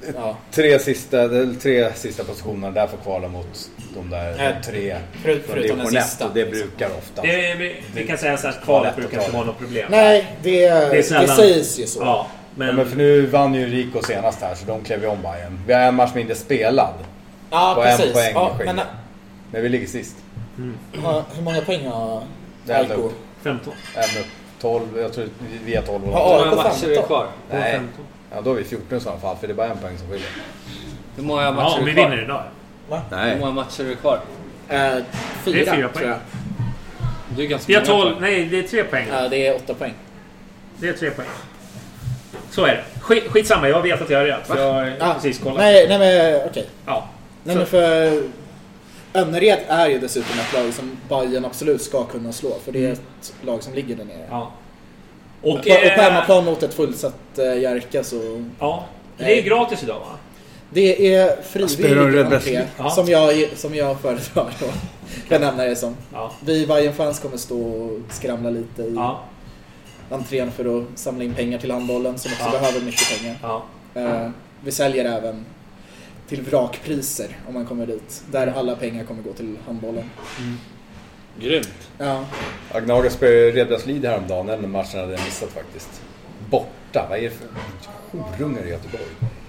[SPEAKER 6] Ja.
[SPEAKER 4] Tre sista, tre sista positionerna där får kvala mot de där
[SPEAKER 6] Nej,
[SPEAKER 4] de tre
[SPEAKER 6] för,
[SPEAKER 4] från
[SPEAKER 6] förutom
[SPEAKER 4] division
[SPEAKER 6] den
[SPEAKER 4] ett,
[SPEAKER 6] sista.
[SPEAKER 4] och det brukar ofta.
[SPEAKER 7] Det, vi, vi kan säga så att kvalet brukar inte vara något problem.
[SPEAKER 9] Nej, det,
[SPEAKER 7] det, är sällan,
[SPEAKER 9] det sägs ju så.
[SPEAKER 7] Ja, men...
[SPEAKER 4] Ja, men för nu vann ju Rico senast här, så de klev ju om Bayern. Vi har en match mindre spelad.
[SPEAKER 9] Ja,
[SPEAKER 4] på
[SPEAKER 9] precis.
[SPEAKER 4] en poäng
[SPEAKER 9] Ja,
[SPEAKER 4] men...
[SPEAKER 9] men,
[SPEAKER 4] men vi ligger sist.
[SPEAKER 7] Mm.
[SPEAKER 9] Ja, hur många poäng har
[SPEAKER 4] A I K?
[SPEAKER 7] femton.
[SPEAKER 4] En upp tolv, jag tror vi är tolv.
[SPEAKER 5] Har A I K matcher är kvar?
[SPEAKER 4] Nej. Ja, då är vi fjorton i så fall, för det är bara en poäng som skiljer.
[SPEAKER 5] Hur många matcher
[SPEAKER 7] ja, om vi
[SPEAKER 5] kvar?
[SPEAKER 7] vinner idag.
[SPEAKER 9] Va?
[SPEAKER 4] Nej.
[SPEAKER 5] Hur många matcher är det kvar?
[SPEAKER 9] Uh, fyra,
[SPEAKER 7] det är fyra poäng.
[SPEAKER 9] tror jag.
[SPEAKER 5] Det är ganska
[SPEAKER 7] vi har
[SPEAKER 5] många
[SPEAKER 7] tolv,
[SPEAKER 5] poäng.
[SPEAKER 7] nej det är tre poäng.
[SPEAKER 9] Ja, det är åtta poäng.
[SPEAKER 7] Det är tre poäng. Så är det. Skit, skitsamma, jag vet att jag har rätt. För jag har
[SPEAKER 9] ah,
[SPEAKER 7] precis kollat.
[SPEAKER 9] Nej, nej men okej. Okay.
[SPEAKER 7] Ja.
[SPEAKER 9] Nej, men för Önnered är ju dessutom ett lag som Bayern absolut ska kunna slå. För det är ett lag som ligger där nere.
[SPEAKER 7] Ja.
[SPEAKER 9] Och, och, på, och på hemmaplan mot ett fullsatt äh, Jerka så...
[SPEAKER 7] Ja, det är gratis idag va?
[SPEAKER 9] Det är frivillig entré
[SPEAKER 7] ja.
[SPEAKER 9] som jag, som jag föredrar då. Jag nämner det som.
[SPEAKER 7] Ja.
[SPEAKER 9] Vi Bayern-fans kommer stå och skramla lite i
[SPEAKER 7] ja.
[SPEAKER 9] entrén för att samla in pengar till handbollen som också ja. behöver mycket pengar.
[SPEAKER 7] Ja.
[SPEAKER 9] Uh, vi säljer även till vrakpriser om man kommer dit. Där alla pengar kommer gå till handbollen.
[SPEAKER 7] Mm.
[SPEAKER 5] Grymt.
[SPEAKER 9] Ja.
[SPEAKER 4] Agnaga spelade Redbergslid häromdagen, en matchen hade jag missat faktiskt. Borta, vad är det för horungar i Göteborg?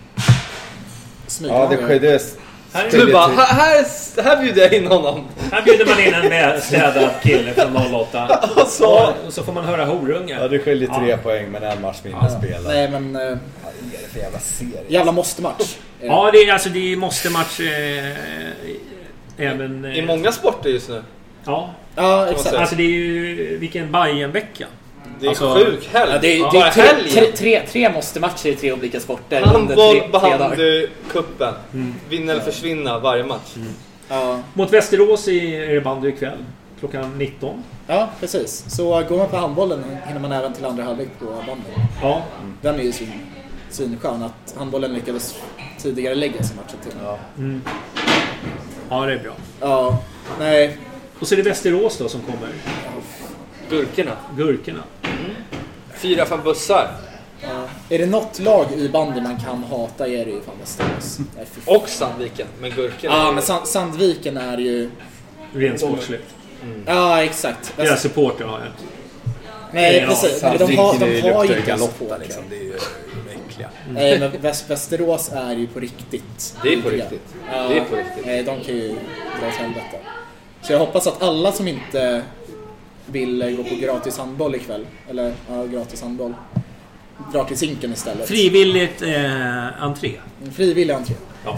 [SPEAKER 9] Smygande.
[SPEAKER 4] Ja, det skedde.
[SPEAKER 5] Här, du bara, här, här bjuder jag in honom.
[SPEAKER 7] Här bjuder man in en medstädad kille från noll åtta. Och så, och så får man höra horungar.
[SPEAKER 4] Ja, det skiljer tre
[SPEAKER 7] ja.
[SPEAKER 4] poäng, men en match mindre
[SPEAKER 9] ja.
[SPEAKER 4] spelad.
[SPEAKER 9] Nej, men... Uh,
[SPEAKER 4] ja, det är det för jävla serie.
[SPEAKER 9] Jävla måste-match.
[SPEAKER 7] Ja, det är, alltså, det är måste-match eh, även... Eh,
[SPEAKER 5] I många sporter just nu.
[SPEAKER 7] Ja,
[SPEAKER 9] ja exakt.
[SPEAKER 7] Alltså det är ju vilken Bayern-vecka.
[SPEAKER 5] Det är
[SPEAKER 7] alltså,
[SPEAKER 5] sjuk helg.
[SPEAKER 6] Ja, det är,
[SPEAKER 5] ja.
[SPEAKER 6] det är tre, tre, tre, tre måste matcher i tre olika sporter.
[SPEAKER 5] Handboll, bandy, kuppen.
[SPEAKER 7] Mm.
[SPEAKER 5] Vinna eller försvinna varje match.
[SPEAKER 7] Mm.
[SPEAKER 9] Ja.
[SPEAKER 7] Mot Västerås är det bandy ikväll. Klockan nitton.
[SPEAKER 9] Ja, precis. Så går man på handbollen hinner man även till andra halvlek på bandy.
[SPEAKER 7] Ja.
[SPEAKER 9] Mm. Den är ju svin, svinskön att handbollen lyckades tidigare lägga sig matchen till.
[SPEAKER 7] Ja. Mm. Ja, det är bra.
[SPEAKER 9] Ja, nej.
[SPEAKER 7] Och så är det Västerås då som kommer.
[SPEAKER 5] Gurkorna.
[SPEAKER 7] Gurkorna.
[SPEAKER 5] Mm. Fyra, fem bussar.
[SPEAKER 9] Ja. Är det något lag i bandy man kan hata är det ju fan Västerås. Nej,
[SPEAKER 5] och Sandviken, men Gurkorna.
[SPEAKER 9] Ja, men Sand- Sandviken är ju...
[SPEAKER 7] Rent sportsligt.
[SPEAKER 9] Mm. Ja, exakt.
[SPEAKER 7] Deras supporter har jag.
[SPEAKER 9] Nej,
[SPEAKER 7] ja,
[SPEAKER 9] precis. De har, de har ju inte supporter.
[SPEAKER 4] Liksom. Det är ju äckliga.
[SPEAKER 9] Mm. Nej, men Väst- Västerås är ju på riktigt.
[SPEAKER 5] Det är på riktigt.
[SPEAKER 9] Ja,
[SPEAKER 5] det är på riktigt.
[SPEAKER 9] Nej, de kan ju dra åt helvete. Så jag hoppas att alla som inte vill gå på gratis handboll ikväll, eller ja, gratis handboll, drar till Zinken istället.
[SPEAKER 7] Frivilligt eh, entré.
[SPEAKER 9] Frivillig entré.
[SPEAKER 7] Ja.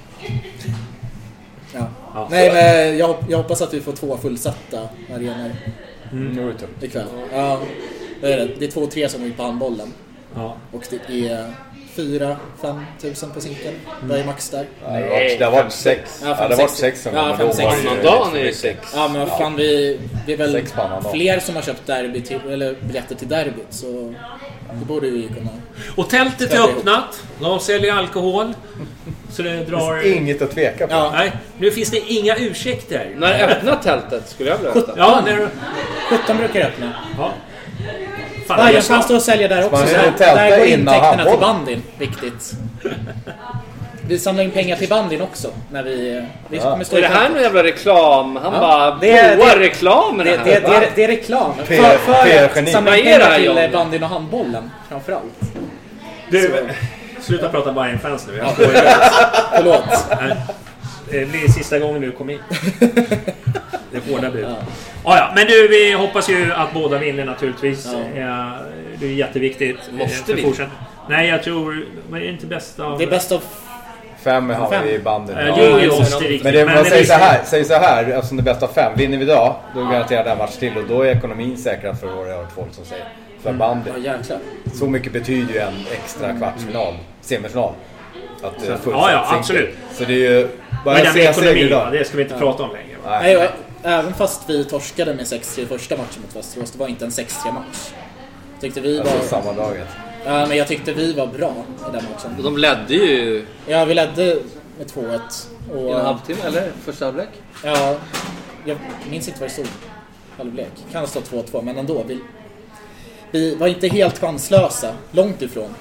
[SPEAKER 9] Ja.
[SPEAKER 7] Ja.
[SPEAKER 9] Nej, men jag, jag hoppas att vi får två fullsatta arenor
[SPEAKER 7] mm.
[SPEAKER 9] ikväll. Ja, det är det. Det är två tre som går in på handbollen.
[SPEAKER 7] Ja.
[SPEAKER 9] Och det är fyra fem tusen på Zinken.
[SPEAKER 7] Mm.
[SPEAKER 9] Vad är max där?
[SPEAKER 4] Ja, det, var, det har varit sex. Ja, det har varit sex som
[SPEAKER 9] ja, fem, sex.
[SPEAKER 5] Dagen är ju sex.
[SPEAKER 9] Ja, men vad fan, vi, det är väl
[SPEAKER 4] fler
[SPEAKER 9] fler som har köpt derby till, eller biljetter till derbyt, så det borde vi kunna.
[SPEAKER 7] Och tältet är öppnat. De säljer alkohol. Så det drar...
[SPEAKER 4] Det inget att tveka på.
[SPEAKER 7] Ja. Nej, nu finns det inga ursäkter.
[SPEAKER 5] När öppnar tältet skulle jag vilja veta.
[SPEAKER 7] Ja, när...
[SPEAKER 9] sjutton brukar öppna.
[SPEAKER 7] Ja.
[SPEAKER 9] Bayern kan stå och sälja där också. Så där, där går intäkterna till bandin. Viktigt. Vi samlar in pengar till bandin också. När vi, vi
[SPEAKER 5] ja. Kommer stå är det här någon jävla reklam? Han ja. bara
[SPEAKER 9] det är,
[SPEAKER 5] boar reklamen
[SPEAKER 9] det,
[SPEAKER 5] här.
[SPEAKER 9] Det, det, det, det är reklam.
[SPEAKER 4] P-
[SPEAKER 9] för för
[SPEAKER 4] P-
[SPEAKER 9] att samla in pengar till bandin och handbollen. Framförallt.
[SPEAKER 7] Du, så. Sluta prata Bayern-fans nu.
[SPEAKER 9] Ja, förlåt.
[SPEAKER 7] Det blir sista gången du kom in. Det är hårda bud. Ja. Ah, ja, men du, vi hoppas ju att båda vinner naturligtvis. Ja. Det är jätteviktigt.
[SPEAKER 5] Måste vi?
[SPEAKER 7] Nej, jag tror... Men är det inte bäst av...
[SPEAKER 9] Det är bäst av...
[SPEAKER 4] Fem har
[SPEAKER 9] fem.
[SPEAKER 4] vi i banden.
[SPEAKER 7] Ja, det är ju Österrike.
[SPEAKER 4] Men det, man säger så här, säger så här, eftersom det är bäst av fem. Vinner vi idag, då garanterar den match till. Och då är ekonomin säkrad för våra hört folk som säger. För mm. bandet.
[SPEAKER 9] Ja,
[SPEAKER 4] så mycket betyder ju en extra kvartsfinal, semifinal. Att,
[SPEAKER 7] så, ja, ja, absolut.
[SPEAKER 4] Så det är ju...
[SPEAKER 7] Bara men den med ekonomin, va? Det ska vi inte ja. prata om längre. Va?
[SPEAKER 9] Nej, Nej även fast vi torskade med sex tre första matchen mot Västerås, det var inte en sex tre match. Tyckte vi
[SPEAKER 4] alltså
[SPEAKER 9] var...
[SPEAKER 4] sammandraget.
[SPEAKER 9] Ja, men jag tyckte vi var bra i den matchen.
[SPEAKER 5] De ledde ju...
[SPEAKER 9] Ja, vi ledde med två ett. Och...
[SPEAKER 5] I en halvtimme, eller? Första halvlek?
[SPEAKER 9] Ja, jag minns inte vad det stod. Halvlek. Kan stå två två, men ändå. Vi, vi var inte helt chanslösa. Långt ifrån.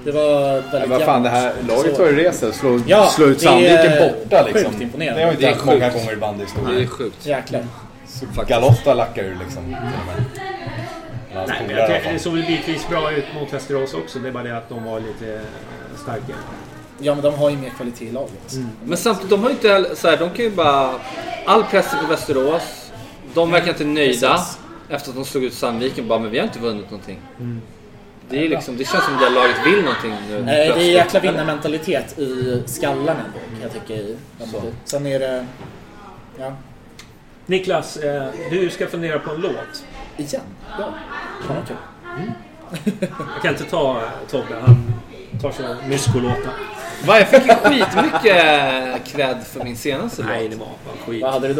[SPEAKER 6] Det var väldigt
[SPEAKER 4] ja, vad fan, det här laget har ju reser. Slå,
[SPEAKER 6] ja,
[SPEAKER 4] slå ut Sandviken borta liksom.
[SPEAKER 6] Sjukt imponerande.
[SPEAKER 4] Det har inte haft många gånger i bandyhistorien.
[SPEAKER 5] Det är sjukt.
[SPEAKER 6] Jäklar.
[SPEAKER 4] Galotta lackar ur liksom.
[SPEAKER 7] Nej, men jag tycker det såg väl bitvis bra ut mot Västerås också. Det är bara det att de var lite starkare.
[SPEAKER 6] Ja, men de har ju mer kvalitet i laget.
[SPEAKER 5] Mm. Men samtidigt, de har ju inte så här, de kan ju bara all pressen på Västerås. De verkar inte nöjda. Precis. Efter att de slog ut Sandviken bara, men vi har inte vunnit någonting. Mm. Det är liksom, det känns som att det laget vill någonting nu.
[SPEAKER 6] Det är jäkla vinnarmentalitet i skallarna då, jag tycker i. Sen är det ja.
[SPEAKER 7] Niklas, eh, du ska fundera på en låt.
[SPEAKER 6] Igen? Ja. Ja, okej.
[SPEAKER 7] Mm. Jag kan inte ta Tobbe, han tar sina myskolåtar.
[SPEAKER 5] Va, jag fick ju skitmycket cred för min senaste låt.
[SPEAKER 7] Nej, det var bara skit.
[SPEAKER 6] Vad hade du då?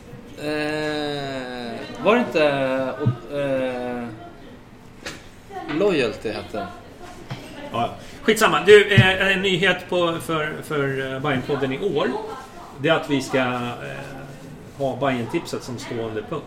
[SPEAKER 5] Eh, var det inte eh, Loyalty hette?
[SPEAKER 7] Ja, skitsamma. Du, eh, en nyhet på, för, för Bajen-podden i år. Det är att vi ska eh, ha Bajen-tipset som stående punkt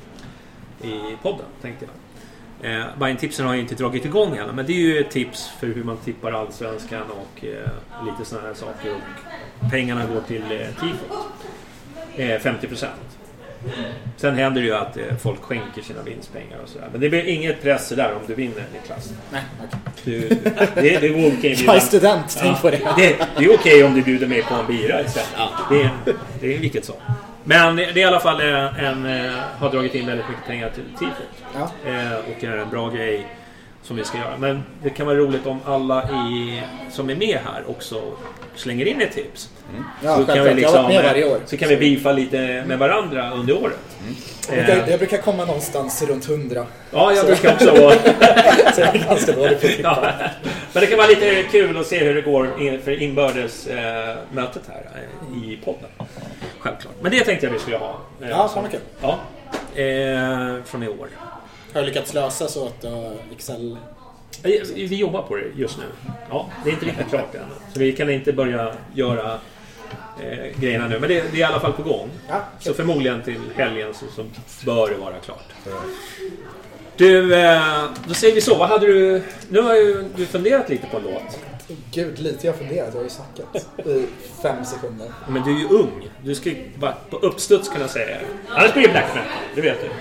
[SPEAKER 7] i podden, tänkte jag. Eh, Bajen-tipsen har ju inte dragit igång än, men det är ju ett tips för hur man tippar allsvenskan och eh, lite sådana här saker. Och pengarna går till eh, tifot. Eh, femtio procent. Sen händer det ju att eh, folk skänker sina vinstpengar och sådär. Men det blir inget press där om du vinner, Niklas.
[SPEAKER 6] Nej, okej.
[SPEAKER 7] Du, det, det är okej.
[SPEAKER 6] Jag är student, tänk på det.
[SPEAKER 7] det. Det är okej om du bjuder mig på en bira istället. Ja. Det, är, det är vilket så. Men det är i alla fall en, en, har dragit in väldigt mycket pengar till tifot.
[SPEAKER 6] Ja.
[SPEAKER 7] Eh, och är en bra grej som vi ska göra. Men det kan vara roligt om alla i, som är med här också slänger in ett tips.
[SPEAKER 6] Mm. Ja,
[SPEAKER 7] så, kan vi liksom,
[SPEAKER 6] med varje år.
[SPEAKER 7] så kan vi bifa lite med varandra under året.
[SPEAKER 6] Mm. Jag, brukar, jag brukar komma någonstans runt hundra.
[SPEAKER 7] Ja, jag så. brukar också vara.
[SPEAKER 6] Så jag är ganska dålig på att tippa.
[SPEAKER 7] Ja. Men det kan vara lite kul att se hur det går för inbördes eh, mötet här eh, i podden. Självklart. Men det tänkte jag vi skulle ha.
[SPEAKER 6] Eh, ja, så mycket.
[SPEAKER 7] Ja. Eh, från i år.
[SPEAKER 6] Har du lyckats lösa så att uh, Excel...
[SPEAKER 7] Vi jobbar på det just nu. Ja, det är inte riktigt klart än. Så vi kan inte börja göra eh, grejerna nu. Men det, det är i alla fall på gång.
[SPEAKER 6] Ja,
[SPEAKER 7] så förmodligen till helgen så, så bör det vara klart. Du, eh, då säger vi så. Vad hade du... Nu har ju du funderat lite på en låt.
[SPEAKER 6] Gud, lite jag har funderat. Jag har ju snackat i fem sekunder.
[SPEAKER 7] Men du är ju ung. Du ska ju bara på uppstuds kunna säga. Annars blir det black metal, det vet du.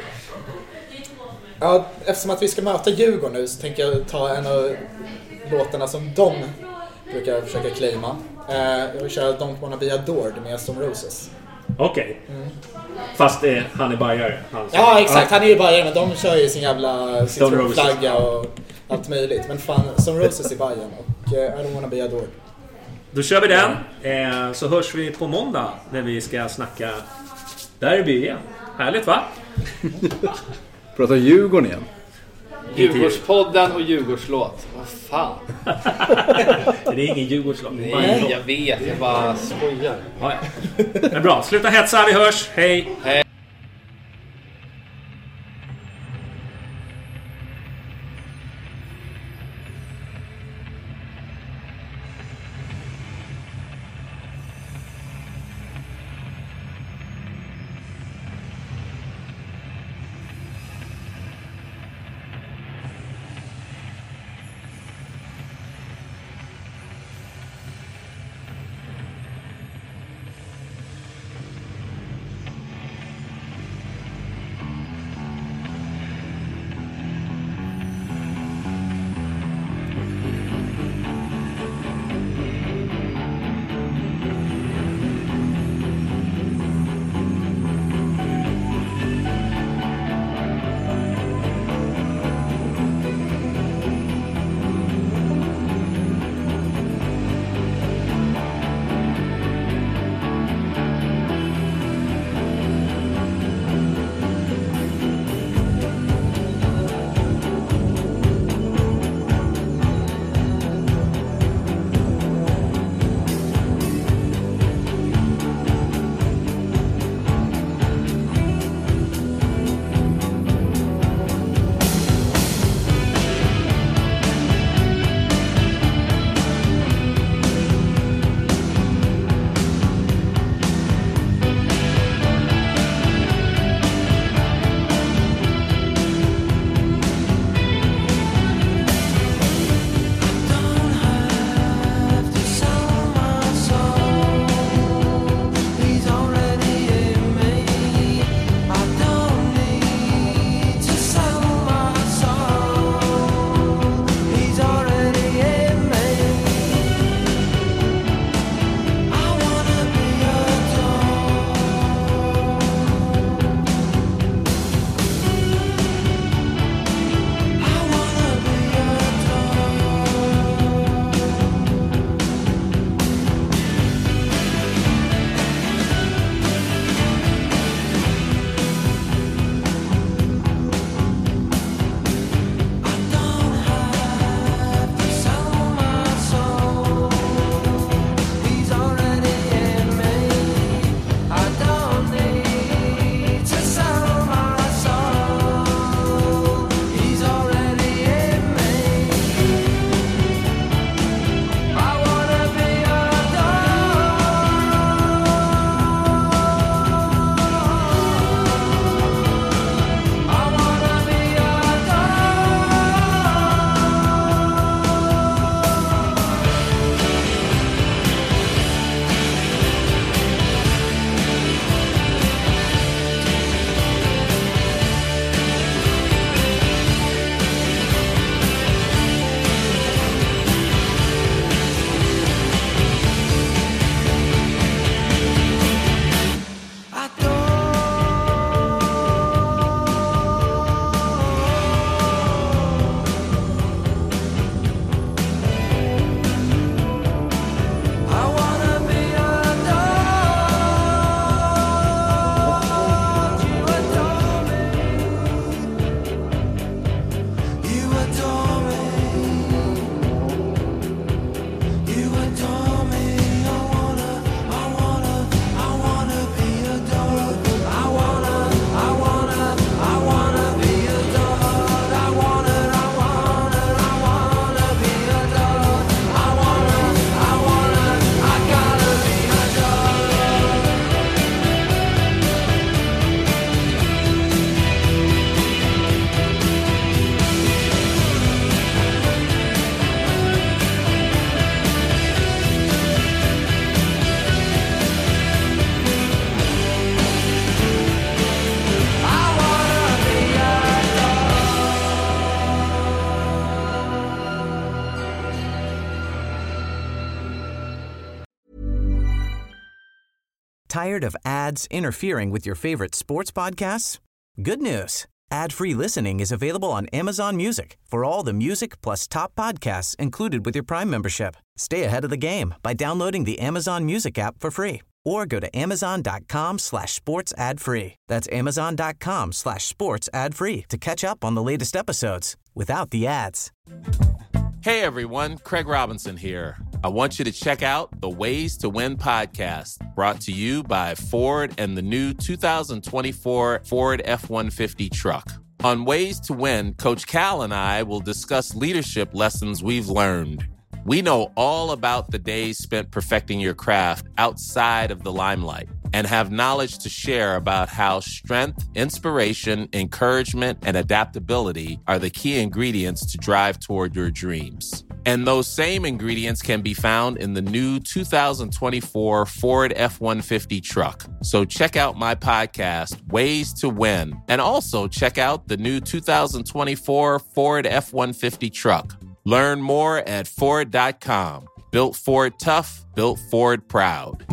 [SPEAKER 6] Ja, eftersom att vi ska möta Djurgården nu så tänker jag ta en av låtarna som de brukar försöka claima. Jag vill köra Don't Wanna Be Adored med Stone Roses.
[SPEAKER 7] Okej. Okay. Mm. Fast eh, han är bajare. Han
[SPEAKER 6] ja, exakt. Han är ju bajare, men de kör ju sin jävla citronflagga och allt möjligt. Men fan, Stone Roses är Bajen och eh, I Don't Wanna Be Adored.
[SPEAKER 7] Då kör vi den. Eh, så hörs vi på måndag när vi ska snacka derby igen. Härligt, va?
[SPEAKER 4] Pratar Djurgården igen.
[SPEAKER 5] Djurgårdspodden och Djurgårdslåt. Vad fan?
[SPEAKER 7] Det är ingen Djurgårdslåt.
[SPEAKER 5] Nej, jag vet. Jag bara skojar.
[SPEAKER 7] Ja, ja. Men bra, sluta hetsa. Vi hörs. Hej.
[SPEAKER 5] Hej.
[SPEAKER 3] Tired of ads interfering with your favorite sports podcasts? Good news. Ad-free listening is available on Amazon Music for all the music plus top podcasts included with your Prime membership. Stay ahead of the game by downloading the Amazon Music app for free or go to amazon.com slash sports ad free. That's amazon.com slash sports ad free to catch up on the latest episodes without the ads.
[SPEAKER 16] Hey everyone, Craig Robinson here. I want you to check out the Ways to Win podcast, brought to you by Ford and the new two thousand twenty-four Ford F one fifty truck. On Ways to Win, Coach Cal and I will discuss leadership lessons we've learned. We know all about the days spent perfecting your craft outside of the limelight and have knowledge to share about how strength, inspiration, encouragement, and adaptability are the key ingredients to drive toward your dreams. And those same ingredients can be found in the new two thousand twenty-four Ford F one fifty truck. So check out my podcast, Ways to Win, and also check out the new two thousand twenty-four Ford F one fifty truck. Learn more at Ford dot com. Built Ford tough, built Ford proud.